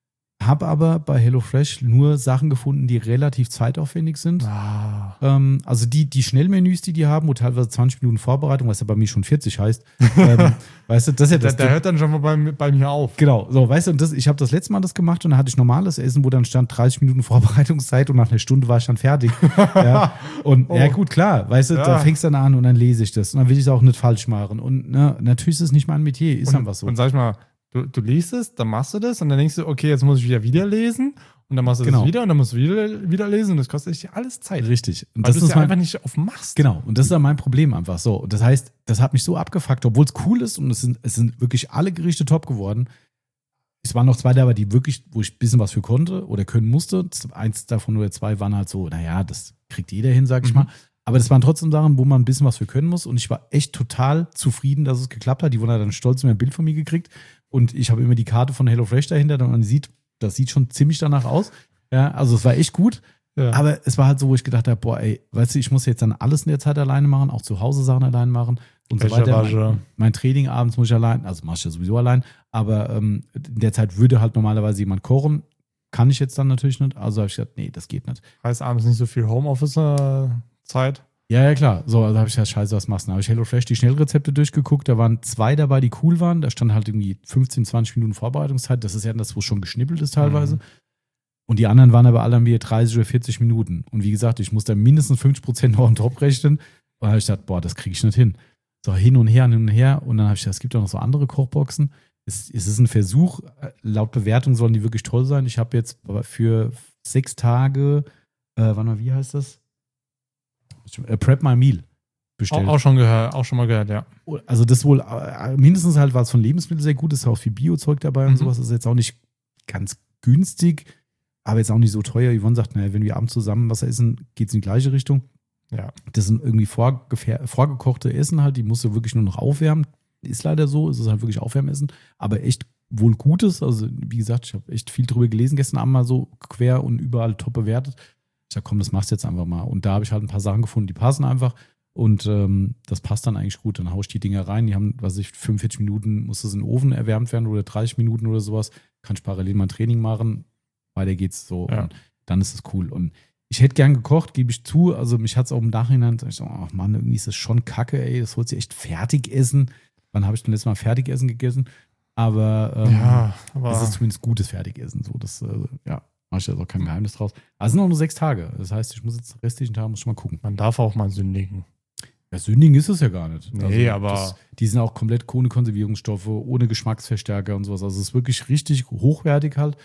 habe aber bei HelloFresh nur Sachen gefunden, die relativ zeitaufwendig sind. Ah. Ähm, also die, die Schnellmenüs, die die haben, wo teilweise zwanzig Minuten Vorbereitung, was ja bei mir schon vierzig heißt. ähm, weißt du, das ist ja Der, das. der hört dann schon mal bei, bei mir auf. Genau, so, weißt du, und das, ich habe das letzte Mal das gemacht und dann hatte ich normales Essen, wo dann stand dreißig Minuten Vorbereitungszeit und nach einer Stunde war ich dann fertig. ja, und Oh. ja, gut, klar, weißt du, Ja. da fängst du dann an und dann lese ich das und dann will ich es auch nicht falsch machen. Und ne, natürlich ist es nicht mein Metier, ist und, einfach so. Und sag ich mal, du, du liest es, dann machst du das und dann denkst du, okay, jetzt muss ich wieder wieder lesen und dann machst du Genau. das wieder und dann musst du wieder, wieder lesen und das kostet dich alles Zeit. Richtig. Und Weil das du es ist ja mein, einfach nicht auf machst. Genau, und das ist ja mein Problem einfach so. Und das heißt, das hat mich so abgefuckt, obwohl es cool ist und es sind, es sind wirklich alle Gerichte top geworden. Es waren noch zwei dabei, die wirklich, wo ich ein bisschen was für konnte oder können musste. Eins davon oder zwei waren halt so, naja, das kriegt jeder hin, sag ich Mhm. mal. Aber das waren trotzdem Sachen, wo man ein bisschen was für können muss. Und ich war echt total zufrieden, dass es geklappt hat. Die wurden dann stolz mir ein Bild von mir gekriegt. Und ich habe immer die Karte von HelloFresh dahinter. Und man sieht, das sieht schon ziemlich danach aus. Ja, also es war echt gut. Ja. Aber es war halt so, wo ich gedacht habe, boah, ey, weißt du, ich muss jetzt dann alles in der Zeit alleine machen, auch zu Hause Sachen allein machen und so Wäsche weiter. wasche. Mein, mein Training abends muss ich allein, also mache ich ja sowieso allein, aber ähm, in der Zeit würde halt normalerweise jemand kochen. Kann ich jetzt dann natürlich nicht. Also habe ich gesagt, nee, das geht nicht. Heißt abends nicht so viel Homeoffice-Zeit. Ja, ja, klar. So, also habe ich gesagt, scheiße, was machst du? Da habe ich HelloFresh die Schnellrezepte durchgeguckt. Da waren zwei dabei, die cool waren. Da stand halt irgendwie fünfzehn, zwanzig Minuten Vorbereitungszeit. Das ist ja das, wo schon geschnippelt ist teilweise. Mhm. Und die anderen waren aber alle an mir dreißig oder vierzig Minuten. Und wie gesagt, ich musste mindestens fünfzig Prozent noch on top rechnen. Und dann habe ich gedacht, boah, das kriege ich nicht hin. So, hin und her, hin und her. Und dann habe ich gedacht, es gibt auch noch so andere Kochboxen. Es, es ist ein Versuch. Laut Bewertung sollen die wirklich toll sein. Ich habe jetzt für sechs Tage, äh, warte mal, wie heißt das? Äh, Prep My Meal bestellt. Auch, auch, schon gehört, auch schon mal gehört, ja. Also das wohl, äh, mindestens halt war es von Lebensmitteln sehr gut. Es ist auch viel Biozeug dabei und Mhm. sowas. Das ist jetzt auch nicht ganz günstig, aber jetzt auch nicht so teuer. Yvonne sagt, naja, wenn wir abends zusammen was essen, geht es in die gleiche Richtung. Ja. Das sind irgendwie vorgefer- vorgekochte Essen halt, die musst du wirklich nur noch aufwärmen. Ist leider so, es ist halt wirklich Aufwärmessen, aber echt wohl Gutes. Also wie gesagt, ich habe echt viel drüber gelesen gestern Abend mal so quer und überall top bewertet. Ich sag, komm, das machst du jetzt einfach mal. Und da habe ich halt ein paar Sachen gefunden, die passen einfach. Und ähm, das passt dann eigentlich gut. Dann haue ich die Dinger rein. Die haben, was weiß ich, fünfundvierzig Minuten muss das in den Ofen erwärmt werden oder dreißig Minuten oder sowas. Kann ich parallel mein Training machen. Weiter geht's so. Ja. Und dann ist es cool. Und ich hätte gern gekocht, gebe ich zu. Also mich hat es auch im Nachhinein, ich so, ach Mann, irgendwie ist das schon kacke, ey. Das holst du echt fertig essen. Wann habe ich denn letztes Mal Fertigessen gegessen? Aber, ähm, ja, aber es ist zumindest gutes Fertigessen. So, das, äh, ja, mache ich jetzt auch kein Geheimnis draus. Aber es sind auch nur sechs Tage. Das heißt, ich muss jetzt den restlichen Tag muss ich mal gucken. man darf auch mal sündigen. Ja, Sündigen ist es ja gar nicht. Nee, aber- das, die sind auch komplett ohne Konservierungsstoffe, ohne Geschmacksverstärker und sowas. Also es ist wirklich richtig hochwertig halt.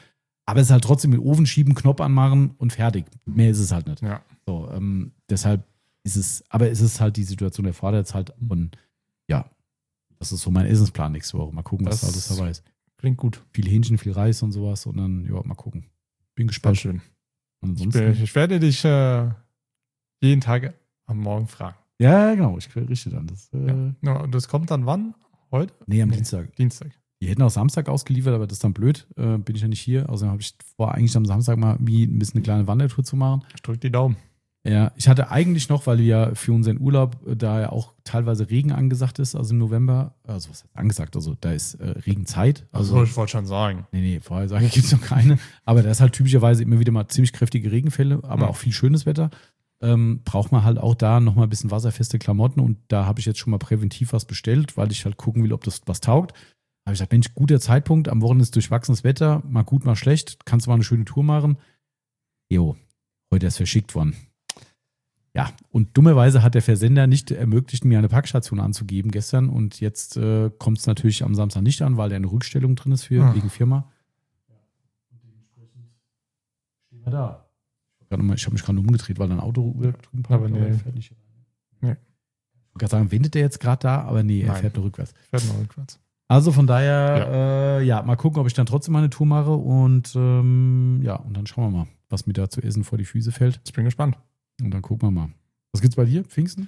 Aber es ist halt trotzdem mit Ofen schieben, Knopf anmachen und fertig. Mehr ist es halt nicht. Ja. So, ähm, deshalb ist es, aber es ist halt die Situation, der fordert es halt. Und ja, das ist so mein Essensplan nächste Woche. Mal gucken, was Das da alles dabei ist. Klingt gut. Viel Hähnchen, viel Reis und sowas. Und dann, ja, mal gucken. Bin Sehr gespannt. schön. Und Ich, ansonsten, ich werde dich äh, jeden Tag am Morgen fragen. ja, genau, ich richte dann. Das, äh, Ja. Ja, und das kommt dann wann? Heute? Nee, am Nee. Dienstag. Dienstag. Die hätten auch Samstag ausgeliefert, aber das ist dann blöd. Äh, bin ich ja nicht hier. Außerdem habe ich vor, eigentlich am Samstag mal wie ein bisschen eine kleine Wandertour zu machen. Ich drücke die Daumen. Ja, ich hatte eigentlich noch, weil ja für unseren Urlaub äh, da ja auch teilweise Regen angesagt ist, also im November, also was heißt angesagt, also da ist äh, Regenzeit. Also, Also, ich wollte schon sagen. nee, nee, Vorhersage gibt es noch keine. Aber da ist halt typischerweise immer wieder mal ziemlich kräftige Regenfälle, aber Mhm. auch viel schönes Wetter. Ähm, braucht man halt auch da nochmal ein bisschen wasserfeste Klamotten und da habe ich jetzt schon mal präventiv was bestellt, weil ich halt gucken will, ob das was taugt. Da habe ich gesagt, Mensch, guter Zeitpunkt, am Wochenende ist durchwachsenes Wetter, mal gut, mal schlecht, kannst du mal eine schöne Tour machen. Jo, heute ist verschickt worden. Ja, und dummerweise hat der Versender nicht ermöglicht, mir eine Packstation anzugeben gestern und jetzt äh, kommt es natürlich am Samstag nicht an, weil da eine Rückstellung drin ist für Ah. wegen Firma. Und dementsprechend stehen wir da. Ich habe mich gerade umgedreht, weil ein Auto drüben parkt, Aber nee. er fährt nicht. Nee. Ich wollte gerade sagen, wendet der jetzt gerade da, aber nee, er Nein. fährt nur rückwärts. Ich werde mal rückwärts. Also von daher, ja. Äh, ja, mal gucken, ob ich dann trotzdem mal eine Tour mache und ähm, ja, und dann schauen wir mal, was mir da zu essen vor die Füße fällt. Ich bin gespannt. Und dann gucken wir mal. Was gibt's bei dir? Pfingsten?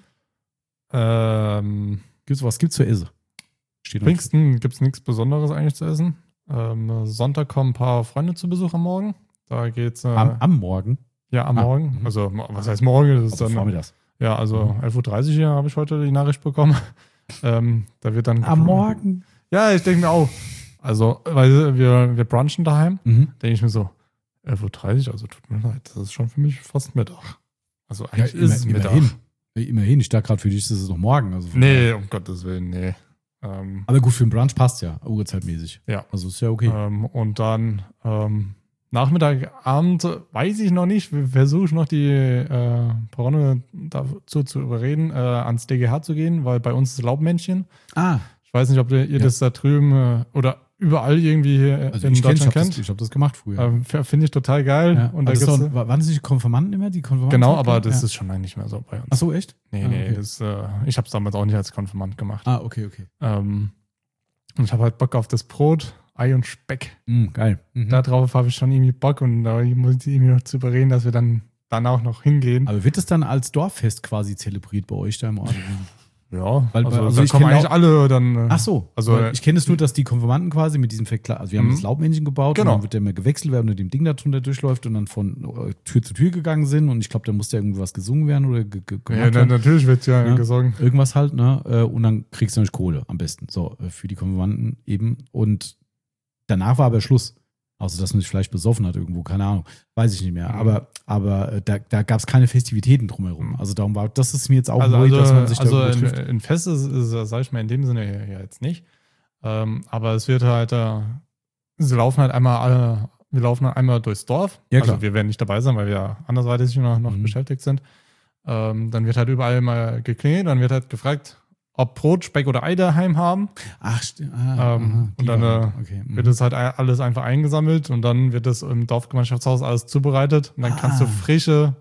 Ähm, Gibt's was gibt's zu essen? Steht noch- Pfingsten gibt es nichts Besonderes eigentlich zu essen. Ähm, Sonntag kommen ein paar Freunde zu Besuch am Morgen. Da geht's äh, am, am Morgen. ja am ah, Morgen. mhm. Also mo- was heißt morgen? Das ist Also dann vormittags. ja also Mhm. elf Uhr dreißig hier habe ich heute die Nachricht bekommen. ähm, da wird dann Am Morgen. Ja, ich denke mir auch. Also weil wir wir brunchen daheim. Mhm. Denke ich mir so elf Uhr dreißig. Also tut mir leid. Das ist schon für mich fast Mittag. Also Ja, eigentlich immer, ist es Mittag. immerhin. Immerhin. Ich dachte gerade für dich ist es noch morgen. Also von Nee, daher. um Gottes Willen, nee. Ähm, Aber gut, für den Brunch passt ja, uhrzeitmäßig. Ja. Also ist ja okay. Ähm, und dann ähm, Nachmittag, Abend, weiß ich noch nicht. Versuche ich noch die äh, Braune dazu zu überreden, äh, ans D G H zu gehen, weil bei uns ist Laubmännchen. Ah, Ich weiß nicht, ob ihr Ja. das da drüben äh, oder überall irgendwie hier also in ich, kenn, ich Deutschland habe kennt. das, ich hab das gemacht früher. Ähm, Finde ich total geil. ja. Und da also das gibt's, ist doch, waren das nicht die Konfirmanden immer? Die Konfirmanden genau, aber das ja. ist schon lange nicht mehr so bei uns. Ach so, echt? Nee, Ah, nee, okay. das, äh, ich habe es damals auch nicht als Konfirmand gemacht. Ah, okay, okay. Ähm, und ich habe halt Bock auf das Brot, Ei und Speck. Mhm, geil. Mhm. Darauf habe ich schon irgendwie Bock und da muss ich irgendwie noch zu überreden, dass wir dann, dann auch noch hingehen. Aber wird es dann als Dorffest quasi zelebriert bei euch da im Ort? Ja, Weil- also, also da ich kommen kenn eigentlich auch- alle dann. äh, Ach so, Also, also ich kenne es nur, dass die Konfirmanden quasi mit diesem Verkleid, also wir haben Mhm. das Laubmännchen gebaut Genau. und dann wird der immer gewechselt, wer unter dem Ding da drunter durchläuft und dann von äh, Tür zu Tür gegangen sind und ich glaube, da musste irgendwas gesungen werden oder ge ge ja, gemacht na, werden. natürlich wird ja, Ja. gesungen. Irgendwas halt, ne? Äh, Und dann kriegst du natürlich Kohle am besten. So, äh, für die Konfirmanden eben. Und danach war aber Schluss. Außer dass man sich vielleicht besoffen hat irgendwo, keine Ahnung. Weiß ich nicht mehr. Mhm. Aber, aber äh, da, da gab es keine Festivitäten drumherum. Mhm. Also darum war, das ist mir jetzt auch Also, neu, also, dass man sich also da in, trifft. in Fest ist, ist sage ich mal, in dem Sinne ja, ja jetzt nicht. Ähm, aber es wird halt, äh, sie laufen halt einmal alle, wir laufen halt einmal durchs Dorf. Ja, klar. Also wir werden nicht dabei sein, weil wir andersweitig noch, noch Mhm. beschäftigt sind. Ähm, dann wird halt überall mal geklingelt, dann wird halt gefragt, ob Brot, Speck oder Ei daheim haben. Ach, sti- ah, Ähm, aha, und die dann, war- äh, okay. mhm. Wird das halt alles einfach eingesammelt und dann wird das im Dorfgemeinschaftshaus alles zubereitet und dann kannst du Ah. frische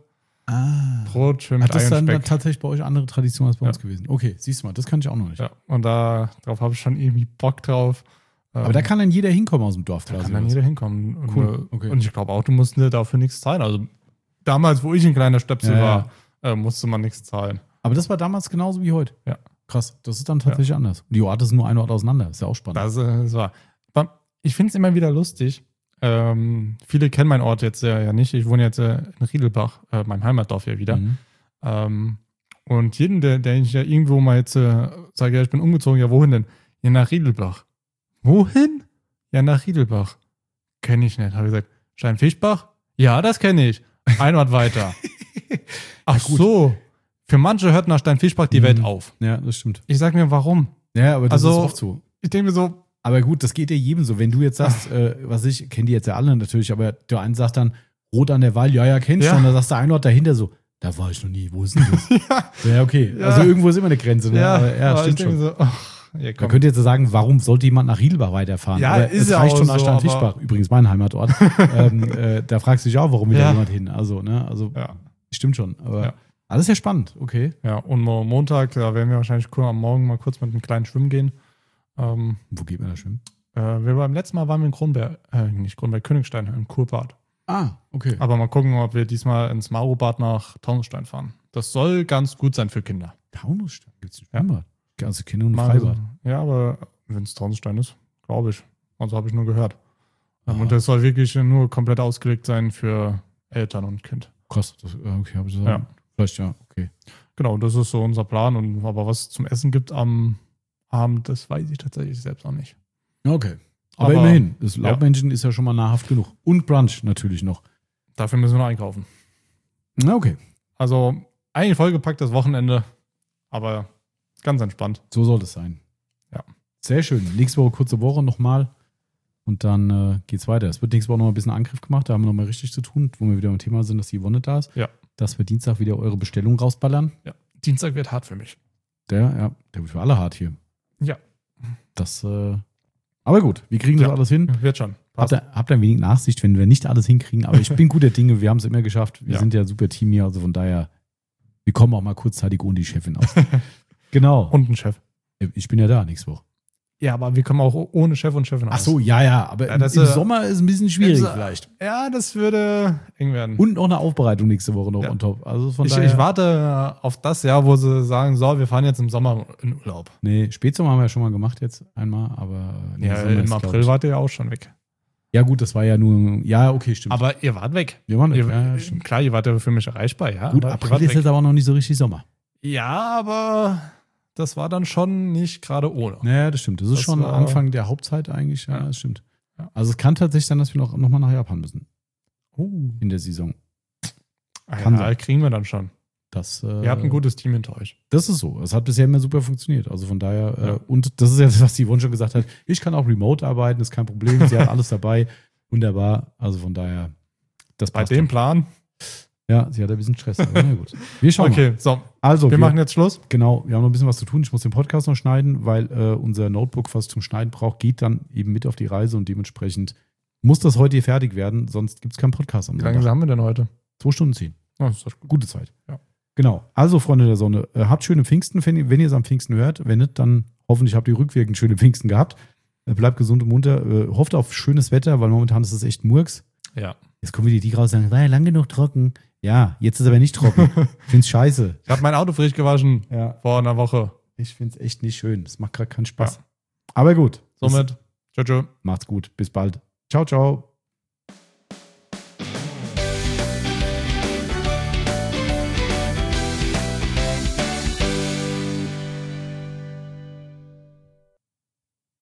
ah. Brot schön Hat mit Ei das und dann Speck. tatsächlich bei euch andere Tradition als bei Ja. uns gewesen? Okay, siehst du mal, das kann ich auch noch nicht. Ja, und da drauf habe ich schon irgendwie Bock drauf. Aber da kann dann jeder hinkommen aus dem Dorf. Da quasi, kann dann oder was? jeder hinkommen. Und, Cool, äh, okay. und ich glaube auch, du musst dir dafür nichts zahlen. Also damals, wo ich ein kleiner Stöpsel Ja, war, äh, musste man nichts zahlen. Aber das war damals genauso wie heute. Ja. Krass, das ist dann tatsächlich anders. Und die Orte sind nur ein Ort auseinander. Ist ja auch spannend. Das, äh, das war. Aber ich finde es immer wieder lustig. Ähm, viele kennen meinen Ort jetzt ja, ja nicht. Ich wohne jetzt äh, in Riedelbach, äh, meinem Heimatdorf ja wieder. Mhm. Ähm, und jeden, der, der ich ja irgendwo mal jetzt äh, sage, ja, ich bin umgezogen, ja, wohin denn? Ja, nach Riedelbach. Wohin? Ja, nach Riedelbach. Kenne ich nicht. Habe ich gesagt, Steinfischbach? Ja, das kenne ich. Ein Ort weiter. Ach gut. so. Für manche hört nach Steinfischbach die Mhm. Welt auf. Ja, das stimmt. Ich sage mir, warum? Ja, aber das Also- ist oft so. Ich denke mir so, Aber gut, das geht ja jedem so. Wenn du jetzt sagst, äh, was ich, kenne die jetzt ja alle natürlich, aber der eine sagt dann, Rot an der Wall, ja, ja, kennst Ja. du. Und dann sagst du ein Ort dahinter so, da war ich noch nie, wo ist denn das? ja, ja, okay. Ja. Also irgendwo ist immer eine Grenze. Ne? ja, aber, ja aber stimmt ich denke schon. so, ach, Ja, Da könnt ihr jetzt sagen, warum sollte jemand nach Riedlbach weiterfahren? Ja, aber ist es ja reicht auch schon nach so, Steinfischbach, übrigens mein Heimatort. ähm, äh, da fragst du dich auch, warum will Ja. da jemand hin? Also, ne, also Ja. stimmt schon. Aber Ja. alles ja spannend, okay. Ja, und mo- Montag, da werden wir wahrscheinlich cool am Morgen mal kurz mit einem kleinen Schwimmen gehen. Ähm, Wo geht man da schwimmen? äh, wir beim letzten Mal waren wir in Kronberg, äh, nicht Kronberg, Königstein, im Kurbad. Ah, okay. Aber mal gucken, ob wir diesmal ins Maurobad nach Taunusstein fahren. Das soll ganz gut sein für Kinder. Taunusstein, gibt es ein Ja. Schwimmbad? Also Kinder- und Mal- Freibad. Ja, aber wenn es Taunusstein ist, glaube ich. Also habe ich nur gehört. Ähm, Aha. Und das soll wirklich nur komplett ausgelegt sein für Eltern und Kind. Krass, das, äh, okay, habe ich gesagt. Ja. Vielleicht ja, okay. Genau, das ist so unser Plan. Und aber was es zum Essen gibt am Abend, das weiß ich tatsächlich selbst noch nicht. Okay. Aber, Aber- immerhin, das ja. Laubmännchen ist ja schon mal nahrhaft genug. Und Brunch natürlich noch. Dafür müssen wir noch einkaufen. Na, okay. Also eigentlich vollgepacktes Wochenende, aber ganz entspannt. So soll es sein. Ja. Sehr schön. Nächste Woche kurze Woche nochmal. Und dann äh, geht's weiter. Es wird nächste Woche noch mal ein bisschen Angriff gemacht. Da haben wir noch mal richtig zu tun, wo wir wieder beim Thema sind, dass die Yvonne da ist. Ja. Dass wir Dienstag wieder eure Bestellung rausballern. Ja. Dienstag wird hart für mich. Der, ja, der wird für alle hart hier. Ja. Das, äh, aber gut, wir kriegen das Ja. alles hin. Wird schon. Habt Passt. ihr, habt ihr ein wenig Nachsicht, wenn wir nicht alles hinkriegen. Aber ich bin guter Dinge. Wir haben es immer geschafft. Wir Ja. sind ja ein super Team hier. Also von daher, wir kommen auch mal kurzzeitig ohne die Chefin aus. Genau. Und ein Chef. Ich bin ja da nächste Woche. Ja, aber wir kommen auch ohne Chef und Chefin Ach aus. so, ja, ja. Aber Ja, im, das, im äh, Sommer ist ein bisschen schwierig im Sa- vielleicht. Ja, das würde eng werden. Und noch eine Aufbereitung nächste Woche noch Ja. on top. Also von ich, daher. ich warte auf das Jahr, wo sie sagen, so, wir fahren jetzt im Sommer in Urlaub. Nee, Spätsommer haben wir ja schon mal gemacht jetzt einmal, aber nee, Ja, Sommer im ist, glaub April ich- wart ihr ja auch schon weg. Ja, gut, das war ja nur. Ja, okay, stimmt. Aber ihr wart weg. wir waren Ihr, ja, ja, stimmt. klar, ihr wart ja für mich erreichbar, ja. Gut, aber ihr April wart ist weg. jetzt aber noch nicht so richtig Sommer. Ja, aber das war dann schon nicht gerade ohne. Naja, das stimmt. Das ist Das schon war- Anfang der Hauptzeit eigentlich. Ja, Ja. das stimmt. Ja. Also es kann tatsächlich sein, dass wir noch, noch mal nach Japan müssen Uh. in der Saison. Ah, Kann ja, sein. kriegen wir dann schon. Das, äh, Ihr habt ein gutes Team hinter euch. Das ist so. Es hat bisher immer super funktioniert. Also von daher, Ja. äh, und das ist ja das, was die Yvonne schon gesagt hat. Ich kann auch remote arbeiten, ist kein Problem. Sie hat alles dabei. Wunderbar. Also von daher, das Bei passt dem schon. Plan. Ja, sie hat ein bisschen Stress. Aber na gut. Wir schauen mal. Okay, so. Also, Wir machen jetzt Schluss. Genau, wir haben noch ein bisschen was zu tun. Ich muss den Podcast noch schneiden, weil äh, unser Notebook, was zum Schneiden braucht, geht dann eben mit auf die Reise und dementsprechend muss das heute hier fertig werden, sonst gibt es keinen Podcast am Wie lange Sonntag. haben wir denn heute? Zwei Stunden zehn. Oh, das ist doch gut. Gute Zeit. Ja. Genau. Also, Freunde der Sonne, äh, habt schöne Pfingsten, wenn ihr, wenn ihr es am Pfingsten hört. Wenn nicht, dann hoffentlich habt ihr rückwirkend schöne Pfingsten gehabt. Äh, bleibt gesund und munter. Äh, hofft auf schönes Wetter, weil momentan ist es echt Murks. Ja. Jetzt kommen wieder die raus und sagen, war ja lang genug trocken. Ja, jetzt ist aber nicht trocken. Ich find's scheiße. Ich habe mein Auto frisch gewaschen Ja. vor einer Woche. Ich find's echt nicht schön. Das macht gerade keinen Spaß. Ja. Aber gut. Somit, tschö, tschö. Macht's gut. Bis bald. Ciao, ciao.